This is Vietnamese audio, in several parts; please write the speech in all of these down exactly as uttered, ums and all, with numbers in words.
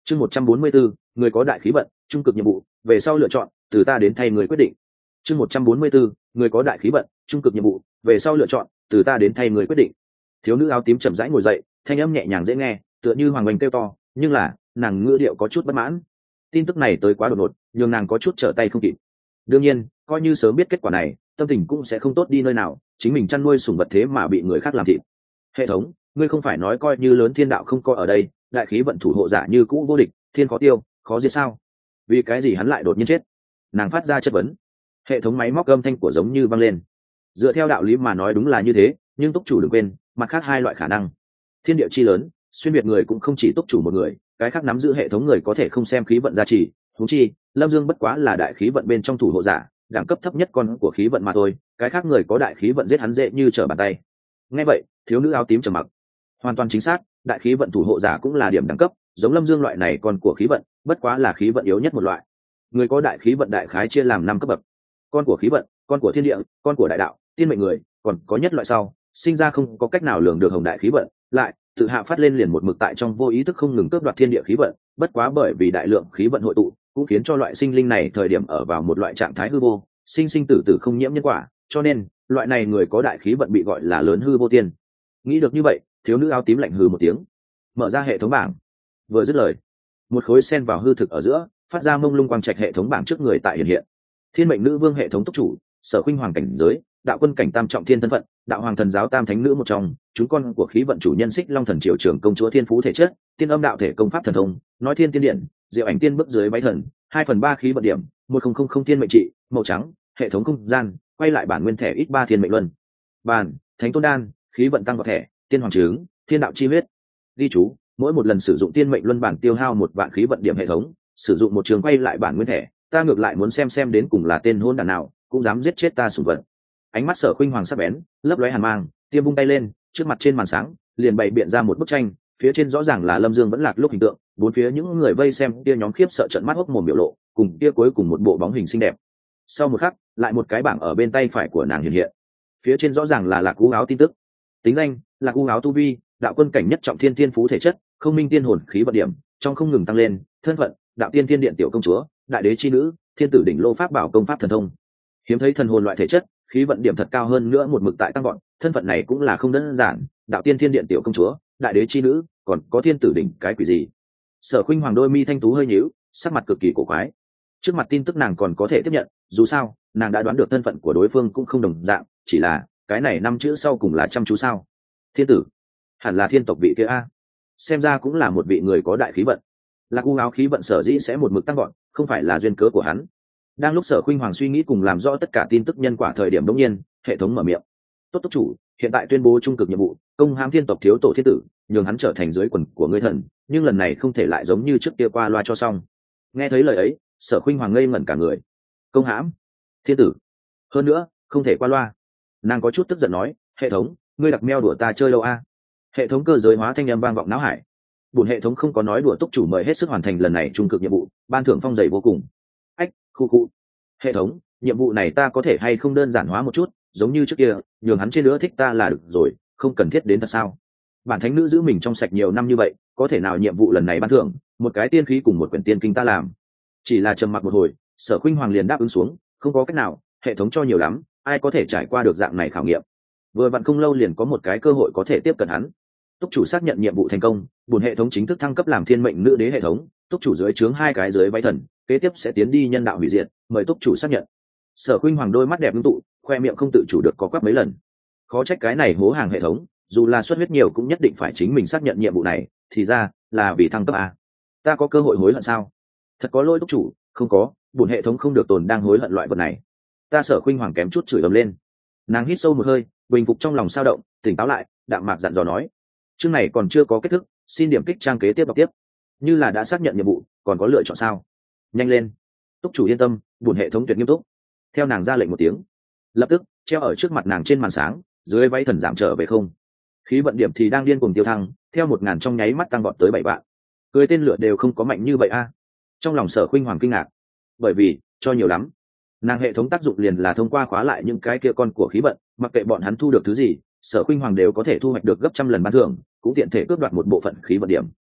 chương một trăm bốn mươi bốn, người có đại khí vận, trung cực nhiệm vụ, về sau lựa chọn từ ta đến thay người quyết định. chương một trăm bốn mươi bốn, người có đại khí vận, trung cực nhiệm vụ, về sau lựa chọn từ ta đến thay người quyết định. Thiếu nữ áo tím chậm rãi ngồi dậy, thanh âm nhẹ nhàng dễ nghe, tựa như hoàng oanh kêu to, nhưng là nàng ngữ điệu có chút bất mãn. Tin tức này tới quá đột ngột, nhường nàng có chút trở tay không kịp. Đương nhiên, coi như sớm biết kết quả này, tâm tình cũng sẽ không tốt đi nơi nào, chính mình chăn nuôi sủng vật thế mà bị người khác làm thịt. Hệ thống, ngươi không phải nói coi như lớn thiên đạo không coi ở đây, đại khí vận thủ hộ giả như cũ vô địch, thiên khó tiêu, khó diệt sao? Vì cái gì hắn lại đột nhiên chết? Nàng phát ra chất vấn. Hệ thống máy móc âm thanh của giống như vang lên. Dựa theo đạo lý mà nói đúng là như thế, nhưng túc chủ đừng quên, mặt khác hai loại khả năng. Thiên địa chi lớn, xuyên biệt người cũng không chỉ túc chủ một người, cái khác nắm giữ hệ thống người có thể không xem khí vận gia trì, huống chi, Lâm Dương bất quá là đại khí vận bên trong thủ hộ giả, đẳng cấp thấp nhất con của khí vận mà thôi, cái khác người có đại khí vận giết hắn dễ như trở bàn tay. Nghe vậy, thiếu nữ áo tím trầm mặc. Hoàn toàn chính xác, đại khí vận thủ hộ giả cũng là điểm đẳng cấp, giống Lâm Dương loại này con của khí vận, bất quá là khí vận yếu nhất một loại. Người có đại khí vận đại khái chia làm năm cấp bậc: con của khí vận, con của thiên địa, con của đại đạo, tiên mệnh người, còn có nhất loại sau, sinh ra không có cách nào lường được hồng đại khí vận, lại tự hạ phát lên liền một mực tại trong vô ý thức không ngừng cướp đoạt thiên địa khí vận, bất quá bởi vì đại lượng khí vận hội tụ, cũng khiến cho loại sinh linh này thời điểm ở vào một loại trạng thái hư vô, sinh sinh tử tử không nhiễm nhân quả, cho nên loại này người có đại khí vận bị gọi là lớn hư vô tiên. Nghĩ được như vậy, thiếu nữ áo tím lạnh hừ một tiếng, mở ra hệ thống bảng. Vừa dứt lời, một khối sen vào hư thực ở giữa, phát ra mông lung quang trạch hệ thống bảng trước người tại hiện hiện. Thiên mệnh nữ vương hệ thống túc chủ, Sở Khuynh Hoàng cảnh giới, đạo quân cảnh tam trọng thiên thân phận, đạo hoàng thần giáo tam thánh nữ một trong, chúng con của khí vận chủ nhân Xích Long thần triều trưởng công chúa thiên phú thể chất, tiên âm đạo thể công pháp thần thông, nói thiên tiên điện, diệu ảnh tiên bước dưới váy thần, hai phần ba khí vận điểm, một không không không thiên mệnh trị, màu trắng, hệ thống không gian, quay lại bản nguyên thẻ ít ba thiên mệnh luân. Bàn, thánh tôn đan, khí vận tăng vào thẻ, tiên hoàng trứng, thiên đạo chi huyết. Ghi chú, mỗi một lần sử dụng tiên mệnh luân bản tiêu hao một vạn khí vận điểm hệ thống, sử dụng một trường quay lại bản nguyên thẻ, ta ngược lại muốn xem xem đến cùng là tên hôn đàn nào cũng dám giết chết ta sủng vật. Ánh mắt Sở Khuynh Hoàng sắc bén, lấp lóe hàn mang, tiêm vung tay lên, trước mặt trên màn sáng liền bày biện ra một bức tranh, phía trên rõ ràng là Lâm Dương vẫn lạc lúc hình tượng, bốn phía những người vây xem kia nhóm khiếp sợ trợn mắt hốc mồm biểu lộ, cùng kia cuối cùng một bộ bóng hình xinh đẹp. Sau một khắc, lại một cái bảng ở bên tay phải của nàng hiện hiện, phía trên rõ ràng là Lạc U áo tin tức. Tính danh: Lạc U áo tu vi, đạo quân cảnh nhất trọng thiên thiên phú thể chất, không minh tiên hồn khí vận điểm trong không ngừng tăng lên, thân phận: đạo tiên thiên điện tiểu công chúa, đại đế chi nữ, thiên tử đỉnh lô pháp bảo công pháp thần thông. Hiếm thấy thần hồn loại thể chất, khí vận điểm thật cao hơn nữa một mực tại tăng gọn, thân phận này cũng là không đơn giản, đạo tiên thiên điện tiểu công chúa, đại đế chi nữ, còn có thiên tử đỉnh cái quỷ gì. Sở Khuynh Hoàng đôi mi thanh tú hơi nhíu, sắc mặt cực kỳ cổ quái. Trước mặt tin tức nàng còn có thể tiếp nhận, dù sao nàng đã đoán được thân phận của đối phương cũng không đồng dạng, chỉ là cái này năm chữ sau cùng là chăm chú sao. Thiên tử, hẳn là thiên tộc vị kia a, xem ra cũng là một vị người có đại khí vận. Lạc U áo khí vận sở dĩ sẽ một mực tăng gọn, không phải là duyên cớ của hắn. Đang lúc Sở Khuynh Hoàng suy nghĩ cùng làm rõ tất cả tin tức nhân quả thời điểm đống nhiên hệ thống mở miệng: tốt túc chủ, hiện tại tuyên bố trung cực nhiệm vụ, công hãm thiên tộc thiếu tổ thiên tử, nhường hắn trở thành dưới quần của ngươi thần, nhưng lần này không thể lại giống như trước kia qua loa cho xong. Nghe thấy lời ấy, Sở Khuynh Hoàng ngây ngẩn cả người. Công hãm thiên tử, hơn nữa không thể qua loa. Nàng có chút tức giận nói: hệ thống, ngươi đặc meo đùa ta chơi lâu a? Hệ thống cơ giới hóa thanh âm vang vọng não hải. Bổn hệ thống không có nói đùa túc chủ, mời hết sức hoàn thành lần này trung cực nhiệm vụ, ban thưởng phong dày vô cùng. Ách, khu khu. Hệ thống, nhiệm vụ này ta có thể hay không đơn giản hóa một chút, giống như trước kia, nhường hắn trên nữa thích ta là được rồi, không cần thiết đến thật sao? Bản thánh nữ giữ mình trong sạch nhiều năm như vậy, có thể nào nhiệm vụ lần này ban thưởng một cái tiên khí cùng một quyển tiên kinh ta làm? Chỉ là trầm mặc một hồi, Sở Khuynh Hoàng liền đáp ứng xuống, không có cách nào, hệ thống cho nhiều lắm, ai có thể trải qua được dạng này khảo nghiệm. Vừa vặn không lâu liền có một cái cơ hội có thể tiếp cận hắn. Túc chủ xác nhận nhiệm vụ thành công, bổn hệ thống chính thức thăng cấp làm thiên mệnh nữ đế hệ thống, túc chủ dưới trướng hai cái dưới váy thần, kế tiếp sẽ tiến đi nhân đạo hủy diệt, mời túc chủ xác nhận. Sở Khuynh Hoàng đôi mắt đẹp ngưng tụ, khoe miệng không tự chủ được có quắp mấy lần. Khó trách cái này hố hàng hệ thống, dù là xuất huyết nhiều cũng nhất định phải chính mình xác nhận nhiệm vụ này, thì ra là vì thăng cấp a. Ta có cơ hội hối hận sao? Thật có lỗi túc chủ, không có, bổn hệ thống không được tồn đang hối hận loại vật này. Ta Sở Khuynh Hoàng kém chút chửi ầm lên. Nàng hít sâu một hơi, bình phục trong lòng sao động, tỉnh táo lại, đạm mạc dặn dò nói: chương này còn chưa có kết thúc, xin điểm kích trang kế tiếp đọc tiếp. Như là đã xác nhận nhiệm vụ, còn có lựa chọn sao? Nhanh lên. Túc chủ yên tâm, bổn hệ thống tuyệt nghiêm túc. Theo nàng ra lệnh một tiếng, lập tức treo ở trước mặt nàng trên màn sáng, dưới váy thần giảm trở về không. Khí vận điểm thì đang điên cuồng tiêu thăng, theo một ngàn trong nháy mắt tăng vọt tới bảy vạn. Cười tên lửa đều không có mạnh như vậy a. Trong lòng Sở Khuynh Hoàng kinh ngạc, bởi vì cho nhiều lắm. Nàng hệ thống tác dụng liền là thông qua khóa lại những cái kia con của khí vận, mặc kệ bọn hắn thu được thứ gì, Sở Khuynh Hoàng đều có thể thu hoạch được gấp trăm lần ban thưởng, cũng tiện thể cướp đoạt một bộ phận khí vận điểm.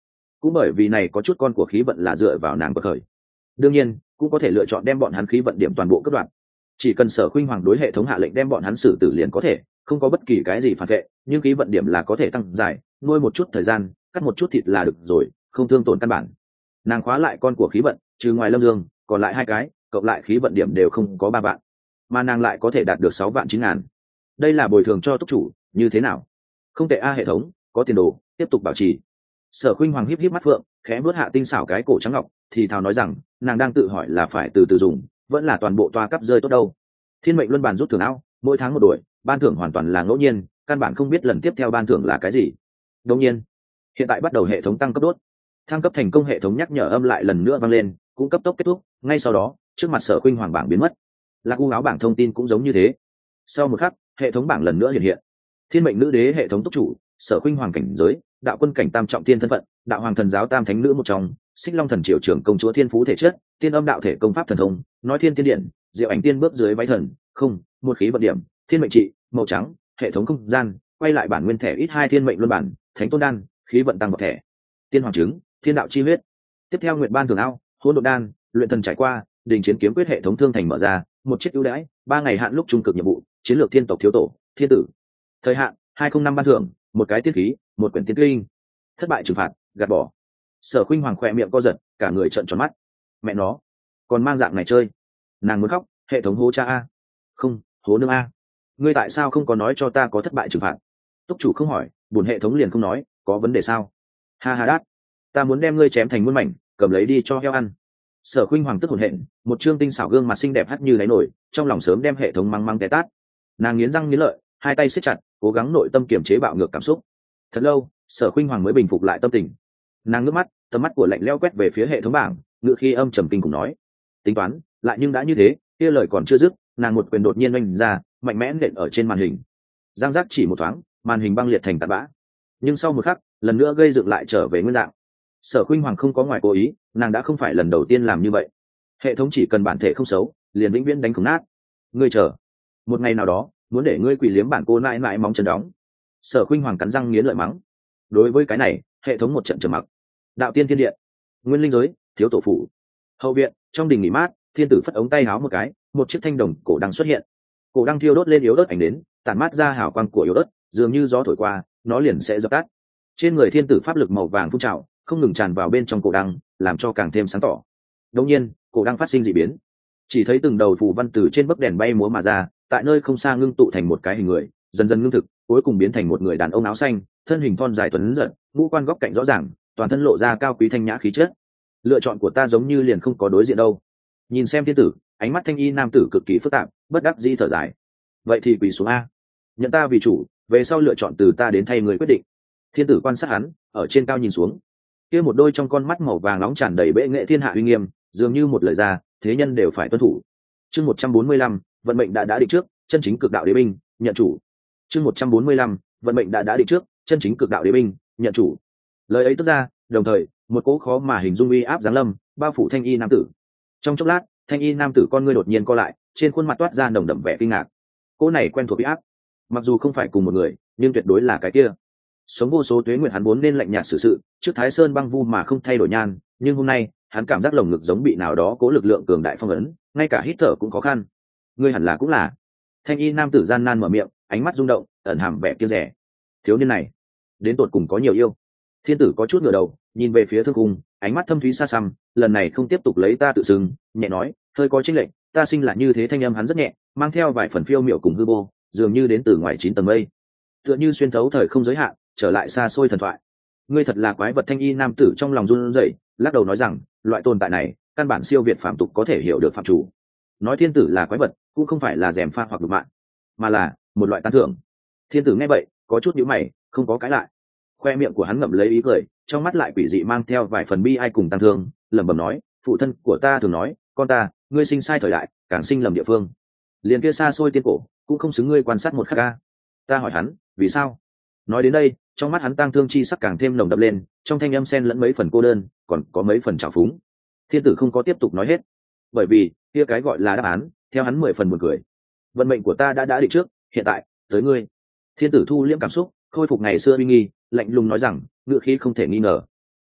cũng bởi vì này có chút con của khí vận là dựa vào nàng bậc khởi. Đương nhiên cũng có thể lựa chọn đem bọn hắn khí vận điểm toàn bộ cắt đoạn, chỉ cần Sở Khuynh Hoàng đối hệ thống hạ lệnh đem bọn hắn xử tử liền có thể, không có bất kỳ cái gì phản vệ, nhưng khí vận điểm là có thể tăng dài, nuôi một chút thời gian, cắt một chút thịt là được rồi, không thương tổn căn bản. Nàng khóa lại con của khí vận, trừ ngoài Lâm Dương còn lại hai cái, cộng lại khí vận điểm đều không có ba vạn, mà nàng lại có thể đạt được sáu vạn chín ngàn. Đây là bồi thường cho túc chủ, như thế nào? Không tệ a, hệ thống có tiền đồ, tiếp tục bảo trì. Sở Khuynh Hoàng híp híp mắt phượng, khẽ vuốt hạ tinh xảo cái cổ trắng ngọc, thì thào nói rằng nàng đang tự hỏi là phải từ từ dùng vẫn là toàn bộ toa cấp rơi tốt đâu. Thiên mệnh luân bàn rút thưởng ao, mỗi tháng một đuổi, ban thưởng hoàn toàn là ngẫu nhiên, căn bản không biết lần tiếp theo ban thưởng là cái gì. Đương nhiên hiện tại bắt đầu hệ thống tăng cấp đốt, thăng cấp thành công, hệ thống nhắc nhở âm lại lần nữa vang lên, cũng cấp tốc kết thúc. Ngay sau đó trước mặt Sở Khuynh Hoàng bảng biến mất, Lạc U áo bảng thông tin cũng giống như thế. Sau một khắc hệ thống bảng lần nữa hiện hiện, thiên mệnh nữ đế hệ thống túc chủ Sở Khuynh Hoàng cảnh giới đạo quân cảnh tam trọng thiên thân phận, đạo hoàng thần giáo tam thánh nữ một trong, Xích Long thần triều trưởng công chúa thiên phú thể chất, tiên âm đạo thể công pháp thần thông, nói thiên tiên điện, diệu ảnh tiên bước dưới váy thần không một khí vận điểm, thiên mệnh trị màu trắng, hệ thống không gian quay lại bản nguyên thẻ ít hai, thiên mệnh luân bản thánh tôn đan khí vận tăng vào thẻ, tiên hoàng trứng thiên đạo chi huyết. Tiếp theo nguyệt ban thường ao hỗn độn đan luyện thần trải qua đình chiến kiếm quyết hệ thống thương thành mở ra, một chiếc ưu đãi ba ngày hạn lúc trung cực nhiệm vụ chiến lược thiên tộc thiếu tổ thiên tử, thời hạn hai không năm ban thưởng một cái tiết khí một quyển tiên kinh, thất bại trừng phạt gạt bỏ. Sở Khuynh Hoàng khỏe miệng co giật, cả người trợn tròn mắt. Mẹ nó còn mang dạng này chơi, nàng muốn khóc. Hệ thống hố cha a, không hố nương a, ngươi tại sao không có nói cho ta có thất bại trừng phạt? Túc chủ không hỏi buồn hệ thống liền không nói, có vấn đề sao? Ha ha đát, ta muốn đem ngươi chém thành muôn mảnh, cầm lấy đi cho heo ăn. Sở Khuynh Hoàng tức hổn hển, một trương tinh xảo gương mặt xinh đẹp hắt như đáy nổi, trong lòng sớm đem hệ thống mắng mắng té tát. Nàng nghiến răng nghiến lợi, hai tay siết chặt, cố gắng nội tâm kiềm chế bạo ngược cảm xúc. Thật lâu Sở Khuynh Hoàng mới bình phục lại tâm tình. Nàng ngước mắt, tầm mắt của lạnh lẽo quét về phía hệ thống bảng, ngự khi âm trầm kinh cùng nói: tính toán lại nhưng đã như thế. Kia lời còn chưa dứt, nàng một quyền đột nhiên oanh ra, mạnh mẽ nện ở trên màn hình. Giang giác chỉ một thoáng, màn hình băng liệt thành tạt bã, nhưng sau một khắc lần nữa gây dựng lại trở về nguyên dạng. Sở Khuynh Hoàng không có ngoài cố ý, nàng đã không phải lần đầu tiên làm như vậy. Hệ thống chỉ cần bản thể không xấu, liền vĩnh viễn đánh không nát. Ngươi chờ, một ngày nào đó muốn để ngươi quỷ liếm bản cô nại nại móng chân đóng. Sở Khuynh Hoàng cắn răng nghiến lợi mắng. Đối với cái này hệ thống một trận trầm mặc. Đạo tiên thiên điện, nguyên linh giới thiếu tổ phủ, hậu viện trong đình nghỉ mát, thiên tử phất ống tay áo một cái, một chiếc thanh đồng cổ đăng xuất hiện. Cổ đăng thiêu đốt lên yếu ớt ảnh đến, tản mát ra hào quang của yếu ớt, dường như gió thổi qua nó liền sẽ dập tắt. Trên người thiên tử pháp lực màu vàng phun trào, không ngừng tràn vào bên trong cổ đăng, làm cho càng thêm sáng tỏ. Đột nhiên cổ đăng phát sinh dị biến, chỉ thấy từng đầu phù văn từ trên bấc đèn bay múa mà ra, tại nơi không xa ngưng tụ thành một cái hình người, dần dần ngưng thực, cuối cùng biến thành một người đàn ông áo xanh, thân hình thon dài tuấn giật, ngũ quan góc cạnh rõ ràng, toàn thân lộ ra cao quý thanh nhã khí chất. Lựa chọn của ta giống như liền không có đối diện đâu. Nhìn xem thiên tử, ánh mắt thanh y nam tử cực kỳ phức tạp, bất đắc dĩ thở dài. Vậy thì quỳ xuống a, nhận ta vì chủ, về sau lựa chọn từ ta đến thay người quyết định. Thiên tử quan sát hắn, ở trên cao nhìn xuống, kia một đôi trong con mắt màu vàng nóng tràn đầy bệ nghệ thiên hạ uy nghiêm, dường như một lời ra, thế nhân đều phải tuân thủ. Chương một trăm bốn mươi lăm, vận mệnh đã đã định trước, chân chính cực đạo đế binh, nhận chủ. Chương một trăm bốn mươi lăm, vận mệnh đã đã định trước, chân chính cực đạo đế binh, nhận chủ. Lời ấy tức ra, đồng thời một cỗ khó mà hình dung uy áp giáng lâm, bao phủ thanh y nam tử. Trong chốc lát, thanh y nam tử con ngươi đột nhiên co lại, trên khuôn mặt toát ra nồng đậm vẻ kinh ngạc. Cỗ này quen thuộc uy áp, mặc dù không phải cùng một người, nhưng tuyệt đối là cái kia. Sống vô số tuế nguyệt hắn vốn nên lạnh nhạt xử sự, trước Thái Sơn băng vu mà không thay đổi nhan, nhưng hôm nay hắn cảm giác lồng ngực giống bị nào đó cố lực lượng cường đại phong ấn, ngay cả hít thở cũng khó khăn. Ngươi hẳn là cũng là. Thanh y nam tử gian nan mở miệng, ánh mắt rung động, ẩn hàm vẻ kiêu rẻ. Thiếu niên này đến tột cùng có nhiều yêu. Thiên tử có chút ngửa đầu, nhìn về phía thương cung, ánh mắt thâm thúy xa xăm, lần này không tiếp tục lấy ta tự xưng, nhẹ nói, hơi có chênh lệch, ta sinh là như thế. Thanh âm hắn rất nhẹ, mang theo vài phần phiêu miểu cùng hư vô, dường như đến từ ngoài chín tầng mây, tựa như xuyên thấu thời không giới hạn, trở lại xa xôi thần thoại. Ngươi thật là quái vật. Thanh y nam tử trong lòng run rẩy, lắc đầu nói rằng, loại tồn tại này căn bản siêu việt phạm tục có thể hiểu được phạm chủ. Nói thiên tử là quái vật cũng không phải là dèm pha hoặc đục mạng, mà là một loại tán thưởng. Thiên tử nghe vậy có chút nhíu mày, không có cãi lại. Khoe miệng của hắn ngậm lấy ý cười, trong mắt lại quỷ dị mang theo vài phần bi ai cùng tăng thương, lẩm bẩm nói, phụ thân của ta thường nói, con ta, ngươi sinh sai thời đại, càng sinh lầm địa phương. Liền kia xa xôi tiên cổ cũng không xứng ngươi quan sát một khắc ca. Ta hỏi hắn, vì sao? Nói đến đây, trong mắt hắn tăng thương chi sắc càng thêm nồng đậm lên, trong thanh âm xen lẫn mấy phần cô đơn, còn có mấy phần trào phúng. Thiên tử không có tiếp tục nói hết, bởi vì kia cái gọi là đáp án theo hắn mười phần buồn cười. Vận mệnh của ta đã đã định trước, hiện tại tới ngươi. Thiên tử thu liễm cảm xúc, khôi phục ngày xưa uy nghi, lạnh lùng nói rằng, ngựa khí không thể nghi ngờ.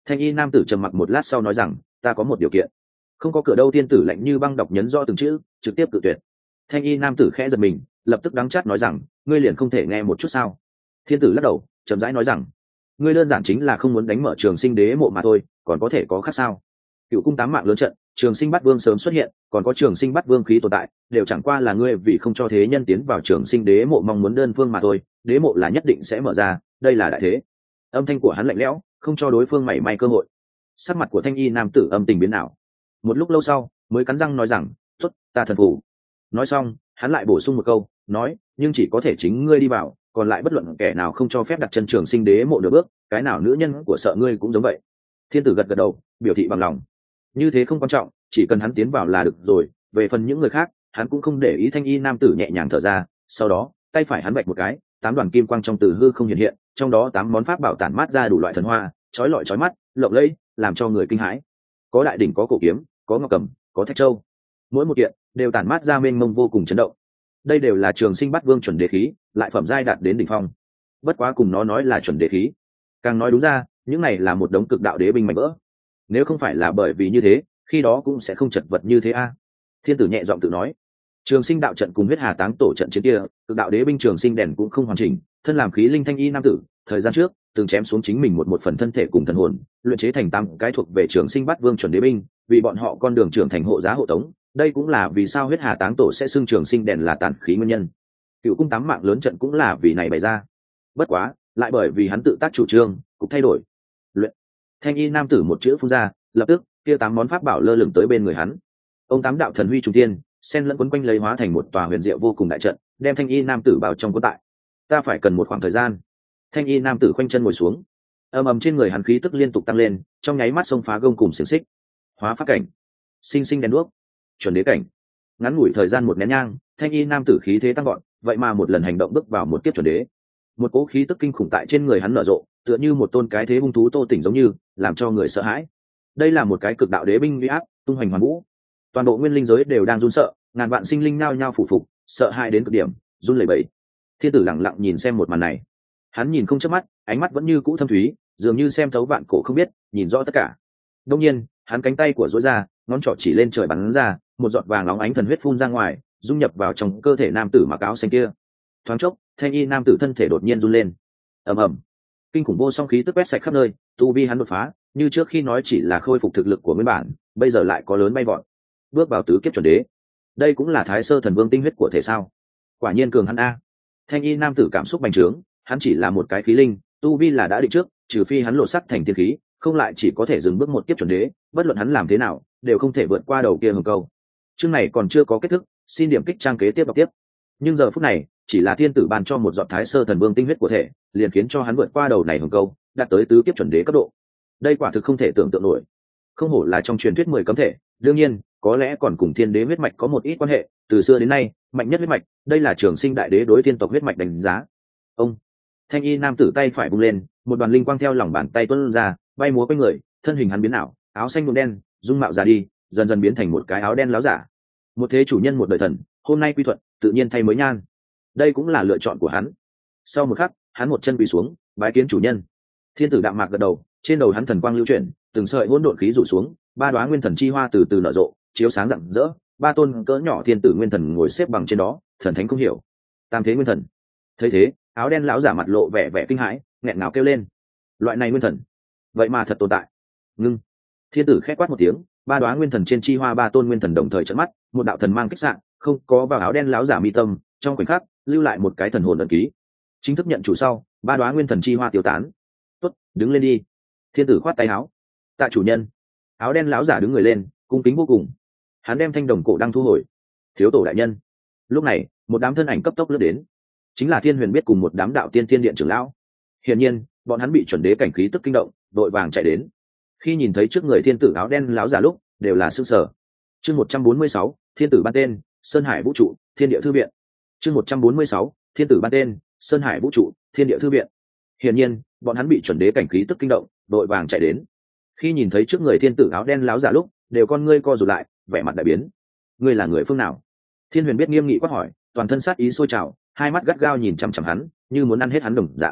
Thanh y nam tử trầm mặc một lát sau nói rằng, ta có một điều kiện. Không có cửa đâu. Thiên tử lạnh như băng đọc nhấn rõ từng chữ, trực tiếp cự tuyệt. Thanh y nam tử khẽ giật mình, lập tức đắng chát nói rằng, ngươi liền không thể nghe một chút sao? Thiên tử lắc đầu, chậm rãi nói rằng, ngươi đơn giản chính là không muốn đánh mở Trường Sinh đế mộ mà thôi, còn có thể có khác sao? Cựu cung tám mạng lớn trận, Trường Sinh Bát Vương sớm xuất hiện, còn có Trường Sinh Bát Vương khí tồn tại, đều chẳng qua là ngươi vì không cho thế nhân tiến vào Trường Sinh đế mộ mong muốn đơn phương mà thôi. Đế mộ là nhất định sẽ mở ra, đây là đại thế. Âm thanh của hắn lạnh lẽo, không cho đối phương mảy may cơ hội. Sắc mặt của thanh y nam tử âm tình biến ảo. Một lúc lâu sau, mới cắn răng nói rằng, "Tốt, ta thần phục." Nói xong, hắn lại bổ sung một câu, nói, "Nhưng chỉ có thể chính ngươi đi vào, còn lại bất luận kẻ nào không cho phép đặt chân Trường Sinh đế mộ nửa bước, cái nào nữ nhân của sợ ngươi cũng giống vậy." Thiên tử gật gật đầu, biểu thị bằng lòng. Như thế không quan trọng, chỉ cần hắn tiến vào là được rồi, về phần những người khác, hắn cũng không để ý. Thanh y nam tử nhẹ nhàng thở ra, sau đó, tay phải hắn vạch một cái, tám đoàn kim quang trong từ hư không hiện hiện, trong đó tám món pháp bảo tản mát ra đủ loại thần hoa, chói lọi chói mắt, lộng lẫy, làm cho người kinh hãi. Có đại đỉnh, có cổ kiếm, có ngọc cầm, có thạch châu, mỗi một kiện đều tản mát ra mênh mông vô cùng chấn động. Đây đều là Trường Sinh Bát Vương chuẩn đế khí, lại phẩm giai đạt đến đỉnh phong. Bất quá cùng nó nói là chuẩn đế khí, càng nói đúng ra, những này là một đống cực đạo đế binh mảnh vỡ. Nếu không phải là bởi vì như thế, khi đó cũng sẽ không chật vật như thế a. Thiên tử nhẹ giọng tự nói. Trường Sinh đạo trận cùng huyết hà táng tổ trận chiến kia, cực đạo đế binh Trường Sinh đèn cũng không hoàn chỉnh. Thân làm khí linh thanh y nam tử, thời gian trước từng chém xuống chính mình một một phần thân thể cùng thần hồn, luyện chế thành tám cái thuộc về Trường Sinh Bát Vương chuẩn đế binh, vì bọn họ con đường trưởng thành hộ giá hộ tống. Đây cũng là vì sao huyết hà táng tổ sẽ xưng Trường Sinh đèn là tàn khí nguyên nhân. Cựu cung tám mạng lớn trận cũng là vì này bày ra. Bất quá, lại bởi vì hắn tự tác chủ trương, cục thay đổi. Luyện. Thanh y nam tử một chữ phun ra, lập tức kia tám món pháp bảo lơ lửng tới bên người hắn. Ông tám đạo thần huy trung tiên, sen lẫn quấn quanh lấy hóa thành một tòa huyền diệu vô cùng đại trận, đem thanh y nam tử vào trong cuốn tại. Ta phải cần một khoảng thời gian. Thanh y nam tử khoanh chân ngồi xuống, ầm ầm trên người hắn khí tức liên tục tăng lên, trong nháy mắt xông phá gông cùng xiềng xích. Hóa pháp cảnh, sinh sinh đèn đuốc, chuẩn đế cảnh. Ngắn ngủi thời gian một nén nhang, thanh y nam tử khí thế tăng gọn, vậy mà một lần hành động bước vào một kiếp chuẩn đế. Một cỗ khí tức kinh khủng tại trên người hắn nở rộ, tựa như một tôn cái thế hung thú tô tỉnh giống như, làm cho người sợ hãi. Đây là một cái cực đạo đế binh uy áp, tung hoành hoàn vũ. Toàn bộ nguyên linh giới đều đang run sợ, ngàn vạn sinh linh nao nhao phủ phục, sợ hãi đến cực điểm, run lẩy bẩy. Thiên tử lặng lặng nhìn xem một màn này, hắn nhìn không chớp mắt, ánh mắt vẫn như cũ thâm thúy, dường như xem thấu vạn cổ không biết, nhìn rõ tất cả. Đương nhiên, hắn cánh tay của duỗi ra, ngón trỏ chỉ lên trời bắn ra, một giọt vàng nóng ánh thần huyết phun ra ngoài, dung nhập vào trong cơ thể nam tử mặc áo xanh kia. Thoáng chốc, thanh y nam tử thân thể đột nhiên run lên. Ầm ầm, kinh khủng vô song khí tức quét sạch khắp nơi, tu vi hắn đột phá, như trước khi nói chỉ là khôi phục thực lực của nguyên bản, bây giờ lại có lớn bay vọt, bước vào tứ kiếp chuẩn đế. Đây cũng là Thái Sơ Thần Vương tinh huyết của thể sao? Quả nhiên cường hắn a. Thanh y nam tử cảm xúc bành trướng, hắn chỉ là một cái khí linh, tu vi là đã định trước, trừ phi hắn lột sắc thành tiên khí, không lại chỉ có thể dừng bước một kiếp chuẩn đế, bất luận hắn làm thế nào, đều không thể vượt qua đầu kia hừng câu. Chương này còn chưa có kết thúc, xin điểm kích trang kế tiếp đọc tiếp. Nhưng giờ phút này, chỉ là thiên tử ban cho một giọt Thái Sơ Thần Vương tinh huyết của thể, liền khiến cho hắn vượt qua đầu này hừng câu, đạt tới tứ kiếp chuẩn đế cấp độ. Đây quả thực không thể tưởng tượng nổi. Không hổ là trong truyền thuyết mười cấm thể, đương nhiên, có lẽ còn cùng thiên đế huyết mạch có một ít quan hệ, từ xưa đến nay, mạnh nhất huyết mạch, đây là Trường Sinh đại đế đối thiên tộc huyết mạch đánh giá. Ông thanh y nam tử tay phải vung lên, một đoàn linh quang theo lòng bàn tay tuôn ra, bay múa quanh người, thân hình hắn biến ảo, áo xanh nhuộm đen, dung mạo già đi, dần dần biến thành một cái áo đen láo giả. Một thế chủ nhân một đời thần, hôm nay quy thuận, tự nhiên thay mới nhan. Đây cũng là lựa chọn của hắn. Sau một khắc, hắn một chân quỳ xuống, bái kiến chủ nhân. Thiên tử đạm mạc gật đầu, trên đầu hắn thần quang lưu chuyển, từng sợi hỗn độn khí rủ xuống, ba đóa nguyên thần chi hoa từ từ nở rộ, chiếu sáng rạng rỡ, ba tôn cỡ nhỏ thiên tử nguyên thần ngồi xếp bằng trên đó, thần thánh không hiểu. Tam thế nguyên thần. Thấy thế, áo đen lão giả mặt lộ vẻ vẻ kinh hãi, nghẹn ngào kêu lên. Loại này nguyên thần, vậy mà thật tồn tại. Ngưng. Thiên tử khét quát một tiếng, ba đóa nguyên thần trên chi hoa ba tôn nguyên thần đồng thời trợn mắt, một đạo thần mang kích xạ, không có vào áo đen lão giả mi tâm, trong khoảnh khắc, lưu lại một cái thần hồn ấn ký. Chính thức nhận chủ sau, ba đóa nguyên thần chi hoa tiêu tán. Tốt, đứng lên đi. Thiên tử khoát tay áo. Tạ chủ nhân. Áo đen lão giả đứng người lên, cung kính vô cùng. Hắn đem thanh đồng cổ đăng thu hồi. Thiếu tổ đại nhân. Lúc này, một đám thân ảnh cấp tốc lướt đến, chính là Thiên Huyền biết cùng một đám đạo tiên thiên điện trưởng lão. Hiển nhiên, bọn hắn bị chuẩn đế cảnh khí tức kinh động, đội vàng chạy đến. Khi nhìn thấy trước người thiên tử áo đen lão giả lúc, đều là sửng sở. Chương một trăm bốn mươi sáu, thiên tử ban tên, Sơn Hải vũ trụ, Thiên địa thư viện. Chương một trăm bốn mươi sáu, thiên tử ban tên, Sơn Hải vũ trụ, Thiên địa thư viện. Hiển nhiên, bọn hắn bị chuẩn đế cảnh khí tức kinh động, đội vàng chạy đến. Khi nhìn thấy trước người thiên tử áo đen lão giả lúc, đều con ngươi co rụt lại, vẻ mặt đại biến. Ngươi là người phương nào? Thiên Huyền biết nghiêm nghị quát hỏi, toàn thân sát ý sôi trào, hai mắt gắt gao nhìn chằm chằm hắn, như muốn ăn hết hắn đồng dạng.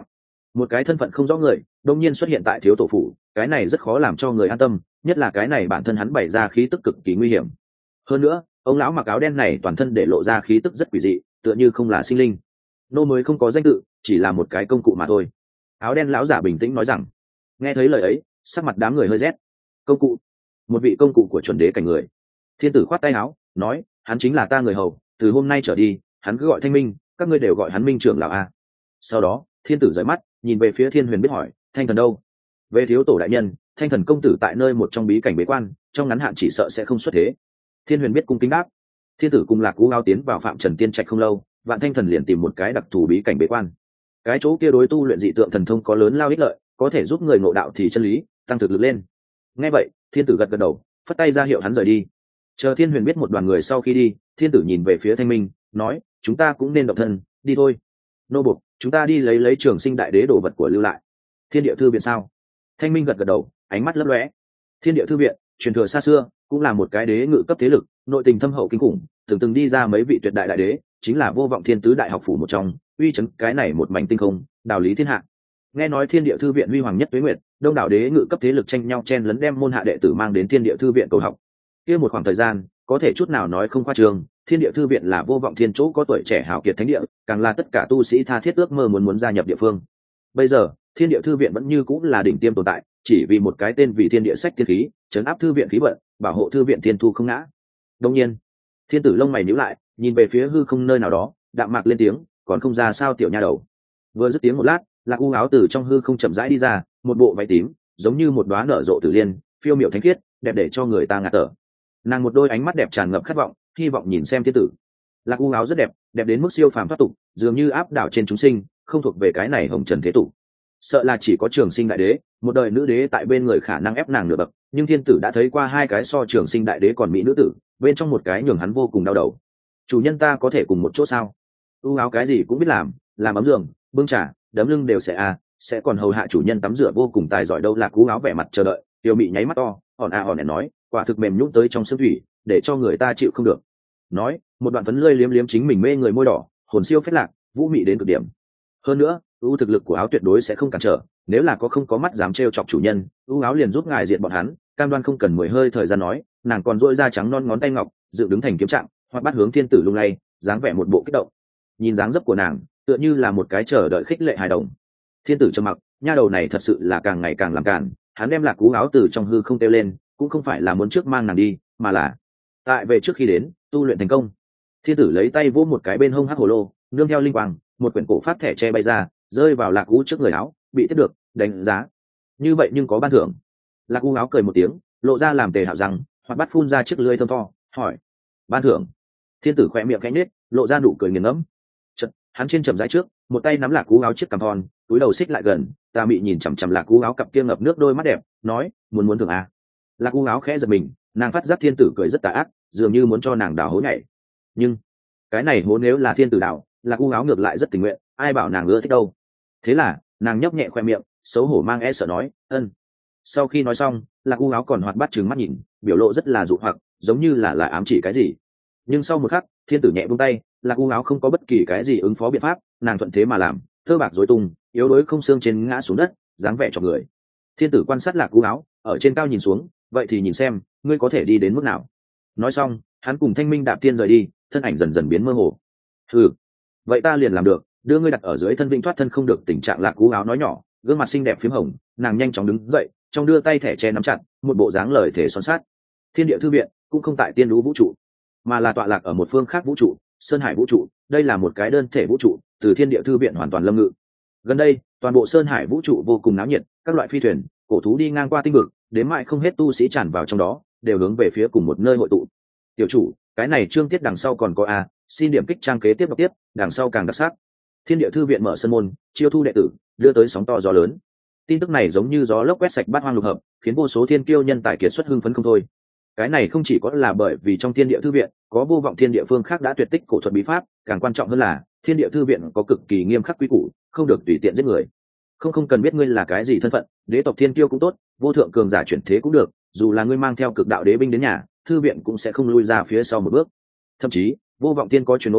một cái thân phận không rõ người đông nhiên xuất hiện tại thiếu tổ phủ, cái này rất khó làm cho người an tâm, nhất là cái này bản thân hắn bày ra khí tức cực kỳ nguy hiểm. Hơn nữa ông lão mặc áo đen này toàn thân để lộ ra khí tức rất quỷ dị, tựa như không là sinh linh. Nô mới không có danh tự, chỉ là một cái công cụ mà thôi. Áo đen lão giả bình tĩnh nói rằng. Nghe thấy lời ấy, sắc mặt đám người hơi rét. Công cụ? Một vị công cụ của chuẩn đế cảnh người? Thiên tử khoát tay áo nói, hắn chính là ta người hầu, từ hôm nay trở đi hắn cứ gọi Thanh Minh, các ngươi đều gọi hắn Minh trưởng lão a. Sau đó thiên tử rời mắt nhìn về phía Thiên Huyền biết hỏi, Thanh Thần đâu? Về thiếu tổ đại nhân, Thanh Thần công tử tại nơi một trong bí cảnh bế quan, trong ngắn hạn chỉ sợ sẽ không xuất thế. Thiên Huyền biết cung kính đáp. Thiên tử cùng Lạc Cú Áo tiến vào Phạm Trần Tiên Trạch không lâu, Vạn Thanh Thần liền tìm một cái đặc thù bí cảnh bế quan. Cái chỗ kia đối tu luyện dị tượng thần thông có lớn lao ích lợi, có thể giúp người ngộ đạo thì chân lý, tăng thực lực lên. Nghe vậy thiên tử gật gật đầu, phất tay ra hiệu hắn rời đi. Chờ Thiên Huyền biết một đoàn người sau khi đi, thiên tử nhìn về phía Thanh Minh nói, chúng ta cũng nên động thân, đi thôi. Nô buộc, chúng ta đi lấy lấy Trường Sinh đại đế đồ vật của lưu lại. Thiên địa thư viện sao? Thanh Minh gật gật đầu, ánh mắt lấp lóe. Thiên địa thư viện truyền thừa xa xưa, cũng là một cái đế ngự cấp thế lực, nội tình thâm hậu kinh khủng, từng từng đi ra mấy vị tuyệt đại đại đế, chính là Vô Vọng Thiên tứ đại học phủ một trong, uy chấn cái này một mảnh tinh không, đạo lý thiên hạ. Nghe nói Thiên địa thư viện huy hoàng nhất tuế nguyệt, đông đảo đế ngự cấp thế lực tranh nhau chen lấn đem môn hạ đệ tử mang đến Thiên địa thư viện cầu học. Kia một khoảng thời gian, có thể chút nào nói không khoa trương, Thiên địa thư viện là Vô Vọng Thiên chỗ có tuổi trẻ hào kiệt thánh địa, càng là tất cả tu sĩ tha thiết ước mơ muốn muốn gia nhập địa phương. Bây giờ Thiên địa thư viện vẫn như cũng là đỉnh tiêm tồn tại, chỉ vì một cái tên vì Thiên địa sách thiên khí, trấn áp thư viện khí vận, bảo hộ thư viện thiên thu không ngã. Đương nhiên thiên tử lông mày nhíu lại, nhìn về phía hư không nơi nào đó, đạm mạc lên tiếng, còn không ra sao tiểu nha đầu. Vừa dứt tiếng một lát, Lạc U áo từ trong hư không chậm rãi đi ra, một bộ váy tím, giống như một đóa nở rộ tử liên, phiêu miểu thánh khiết, đẹp để cho người ta ngạt thở. Nàng một đôi ánh mắt đẹp tràn ngập khát vọng, hy vọng nhìn xem thiên tử. Lạc U áo rất đẹp, đẹp đến mức siêu phàm thoát tục, dường như áp đảo trên chúng sinh, không thuộc về cái này hồng trần thế tục. Sợ là chỉ có Trường Sinh đại đế, một đời nữ đế tại bên người khả năng ép nàng nửa bậc, nhưng thiên tử đã thấy qua hai cái so Trường Sinh đại đế còn mỹ nữ tử, bên trong một cái nhường hắn vô cùng đau đầu. Chủ nhân ta có thể cùng một chỗ sao? U áo cái gì cũng biết làm, làm ấm giường, bưng trà, đấm lưng đều sẽ à, sẽ còn hầu hạ chủ nhân tắm rửa vô cùng tài giỏi đâu. Lạc U áo vẻ mặt chờ đợi, Tiêu Mị nháy mắt to, hòn à hòn để nói, quả thực mềm nhũn tới trong xương thủy, để cho người ta chịu không được. Nói, một đoạn phấn lơi liếm liếm chính mình mê người môi đỏ, hồn siêu phết lạc, vũ mị đến cực điểm. Hơn nữa, ưu thực lực của áo tuyệt đối sẽ không cản trở, nếu là có không có mắt dám trêu chọc chủ nhân, ưu áo liền giúp ngài diện bọn hắn, cam đoan không cần mười hơi thời gian nói. Nàng còn duỗi ra trắng non ngón tay ngọc, dựng đứng thành kiếm trạng, hoặc bắt hướng thiên tử lung lay, dáng vẻ một bộ kích động. Nhìn dáng dấp của nàng, tựa như là một cái chờ đợi khích lệ hài đồng. Thiên tử trầm mặc, nha đầu này thật sự là càng ngày càng làm cản. Hắn đem Lạc Cú áo từ trong hư không tiêu lên, cũng không phải là muốn trước mang nàng đi, mà là tại về trước khi đến tu luyện thành công. Thiên tử lấy tay vỗ một cái bên hông hắc hồ lô, nương theo linh quang, một quyển cổ pháp thẻ tre bay ra, rơi vào Lạc U trước người áo, bị tiếp được, đánh giá. Như vậy nhưng có ban thưởng. Lạc U áo cười một tiếng, lộ ra làm tề hạo rằng, hoặc bắt phun ra chiếc lưỡi thơm tho, hỏi: ban thưởng? Thiên tử khẽ miệng khẽ nhếch, lộ ra nụ cười nghiền ngẫm. Chợt, hắn trên chậm rãi trước, một tay nắm Lạc U áo chiếc cằm thon, túi đầu xích lại gần, ta mị nhìn chằm chằm Lạc U áo cặp kia ngập nước đôi mắt đẹp, nói: muốn muốn thưởng à? Lạc U áo khẽ giật mình, nàng phát giác thiên tử cười rất tà ác, dường như muốn cho nàng đào hố nhảy. Nhưng cái này hố nếu là thiên tử đào, Lạc U áo ngược lại rất tình nguyện, ai bảo nàng ưa thích đâu. Thế là nàng nhấp nhẹ khoe miệng, xấu hổ mang e sợ nói: ân. Sau khi nói xong, Lạc U áo còn hoạt bát trừng mắt nhìn, biểu lộ rất là dụ hoặc, giống như là là ám chỉ cái gì. Nhưng sau một khắc, thiên tử nhẹ buông tay, Lạc U áo không có bất kỳ cái gì ứng phó biện pháp, nàng thuận thế mà làm, thơ bạc rối tung, yếu đuối không xương trên ngã xuống đất, dáng vẻ cho người. Thiên tử quan sát Lạc U áo, ở trên cao nhìn xuống, vậy thì nhìn xem ngươi có thể đi đến mức nào. Nói xong, hắn cùng Thanh Minh đạp tiên rời đi, thân ảnh dần dần biến mơ hồ. Ừ, vậy ta liền làm được, đưa ngươi đặt ở dưới thân vĩnh thoát thân không được. Tình trạng Lạc U áo nói nhỏ, gương mặt xinh đẹp phím hồng, nàng nhanh chóng đứng dậy, trong đưa tay thẻ che nắm chặt, một bộ dáng lời thể son sát. Thiên địa thư viện cũng không tại tiên lũ vũ trụ, mà là tọa lạc ở một phương khác vũ trụ, Sơn Hải vũ trụ. Đây là một cái đơn thể vũ trụ, từ thiên địa thư viện hoàn toàn lâm ngự. Gần đây, toàn bộ Sơn Hải vũ trụ vô cùng náo nhiệt, các loại phi thuyền, cổ thú đi ngang qua tinh vực, đến mãi không hết tu sĩ tràn vào trong đó, đều hướng về phía cùng một nơi hội tụ. Tiểu chủ, cái này chương tiết đằng sau còn có a, xin điểm kích trang kế tiếp đọc tiếp, đằng sau càng đặc sắc. Thiên địa thư viện mở sân môn, chiêu thu đệ tử, đưa tới sóng to gió lớn. Tin tức này giống như gió lốc quét sạch bát hoang lục hợp, khiến vô số thiên kiêu nhân tài kiệt xuất hưng phấn không thôi. Cái này không chỉ có là bởi vì trong thiên địa thư viện có vô vọng thiên địa phương khác đã tuyệt tích cổ thuật bí pháp, càng quan trọng hơn là thiên địa thư viện có cực kỳ nghiêm khắc quy củ, không được tùy tiện giết người. Không không cần biết ngươi là cái gì thân phận, đế tộc thiên kiêu cũng tốt, vô thượng cường giả chuyển thế cũng được, dù là ngươi mang theo cực đạo đế binh đến nhà, thư viện cũng sẽ không lui ra phía sau một bước. Thậm chí vô vọng tiên có truyền ôn,